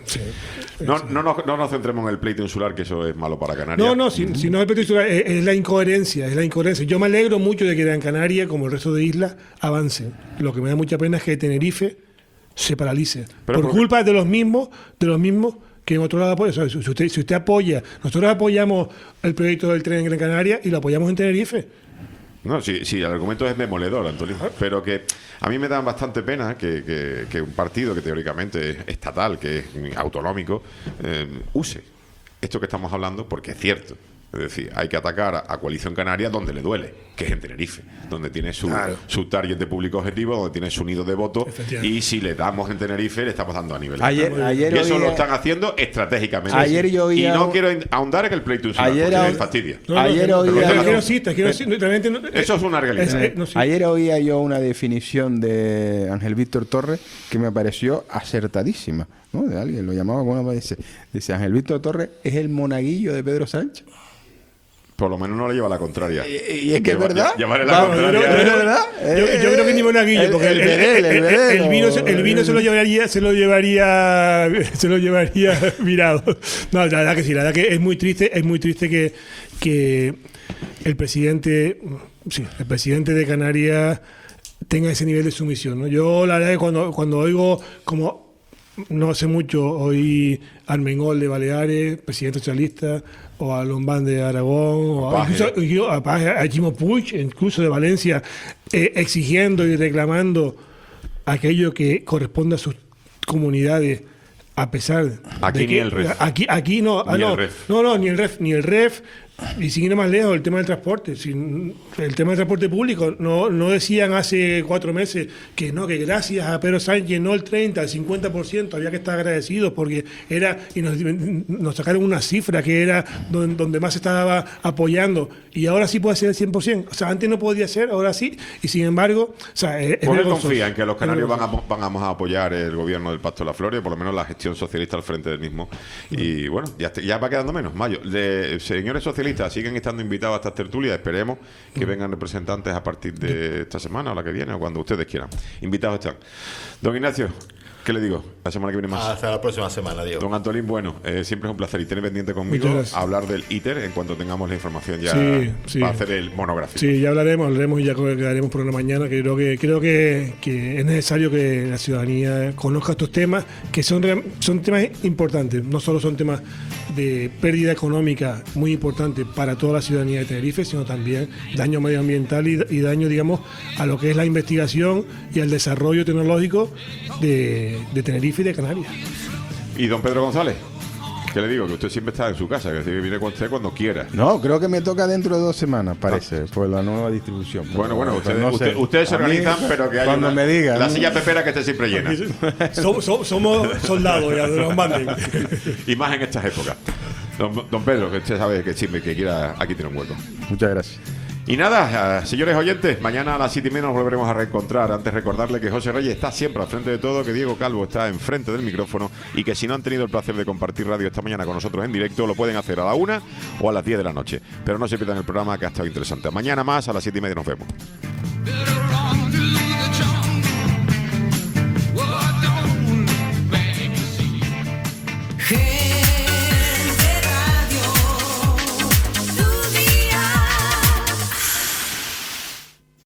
No nos centremos en el pleito insular, que eso es malo para Canarias. No, si no es el pleito insular, es la incoherencia, Yo me alegro mucho de que Gran Canaria, como el resto de islas, avancen. Lo que me da mucha pena es que Tenerife se paralice. Por culpa de los mismos que en otro lado apoya. O sea, si usted apoya, nosotros apoyamos el proyecto del tren en Gran Canaria y lo apoyamos en Tenerife. No, sí, el argumento es demoledor, Antonio. Pero que a mí me da bastante pena que un partido que teóricamente es estatal, que es autonómico, use esto que estamos hablando, porque es cierto. Es decir, hay que atacar a Coalición Canaria donde le duele, que es en Tenerife, donde tiene su target de público objetivo, donde tiene su nido de voto, y si le damos en Tenerife, le estamos dando a nivel. Y eso lo están haciendo estratégicamente. Y no quiero ahondar en el pleito insular, porque me fastidia. Eso es una realidad. Ayer oía yo una definición de Ángel Víctor Torres que me pareció acertadísima, ¿no? De alguien lo llamaba como dice Ángel Víctor Torres es el monaguillo de Pedro Sánchez. Por lo menos no le lleva la contraria. Y es que es verdad. Llevarle la contraria. Yo creo que ni monaguillo, porque el vino se lo llevaría virado. No, la verdad que sí, la verdad que es muy triste que el presidente de Canarias tenga ese nivel de sumisión, ¿no? Yo la verdad que cuando oigo, como no hace mucho, oí a Armengol de Baleares, presidente socialista, o a Lombán de Aragón, o incluso a Chimo Puig, incluso de Valencia, exigiendo y reclamando aquello que corresponde a sus comunidades, a pesar aquí de ni que el REF. Aquí no, ni el REF. Y siguiendo más lejos, el tema del transporte. El tema del transporte público, no decían hace 4 meses que gracias a Pedro Sánchez, no el 30, el 50%, había que estar agradecidos porque era, y nos sacaron una cifra que era donde más se estaba apoyando, y ahora sí puede ser el 100%. O sea, antes no podía ser, ahora sí, y sin embargo, o sea, ¿Por qué confía en que los canarios vamos a apoyar el gobierno del Pacto de la Flor y por lo menos la gestión socialista al frente modernismo. Y bueno, ya va quedando menos. Mayo. Señores socialistas, siguen estando invitados a estas tertulias. Esperemos que vengan representantes a partir de esta semana o la que viene o cuando ustedes quieran. Invitados están. Don Ignacio, ¿qué le digo? La semana que viene más. Hasta la próxima semana, Diego. Don Antolín, bueno, siempre es un placer y tener pendiente conmigo a hablar del ITER en cuanto tengamos la información ya para hacer el monográfico. Sí, ya hablaremos y ya quedaremos por una mañana, que creo que es necesario que la ciudadanía conozca estos temas, que son temas importantes, no solo son temas de pérdida económica muy importante para toda la ciudadanía de Tenerife, sino también daño medioambiental y daño, digamos, a lo que es la investigación y al desarrollo tecnológico de Tenerife y de Canarias. ¿Y don Pedro González? ¿Qué le digo? Que usted siempre está en su casa, que viene con usted cuando quiera. No, creo que me toca dentro de 2 semanas, parece, por la nueva distribución. Bueno, no sé. ustedes se organizan, pero que haya cuando me digan, la silla pepera que esté siempre llena. Somos soldados ya, de los manden. Y más en estas épocas. Don Pedro, que usted sabe que siempre que quiera, aquí tiene un hueco. Muchas gracias. Y nada, señores oyentes, mañana a las 7:30 nos volveremos a reencontrar. Antes recordarle que José Reyes está siempre al frente de todo, que Diego Calvo está enfrente del micrófono y que si no han tenido el placer de compartir radio esta mañana con nosotros en directo, lo pueden hacer a la 1 o a las 10 de la noche. Pero no se pierdan el programa, que ha estado interesante. Mañana más a las 7:30 nos vemos.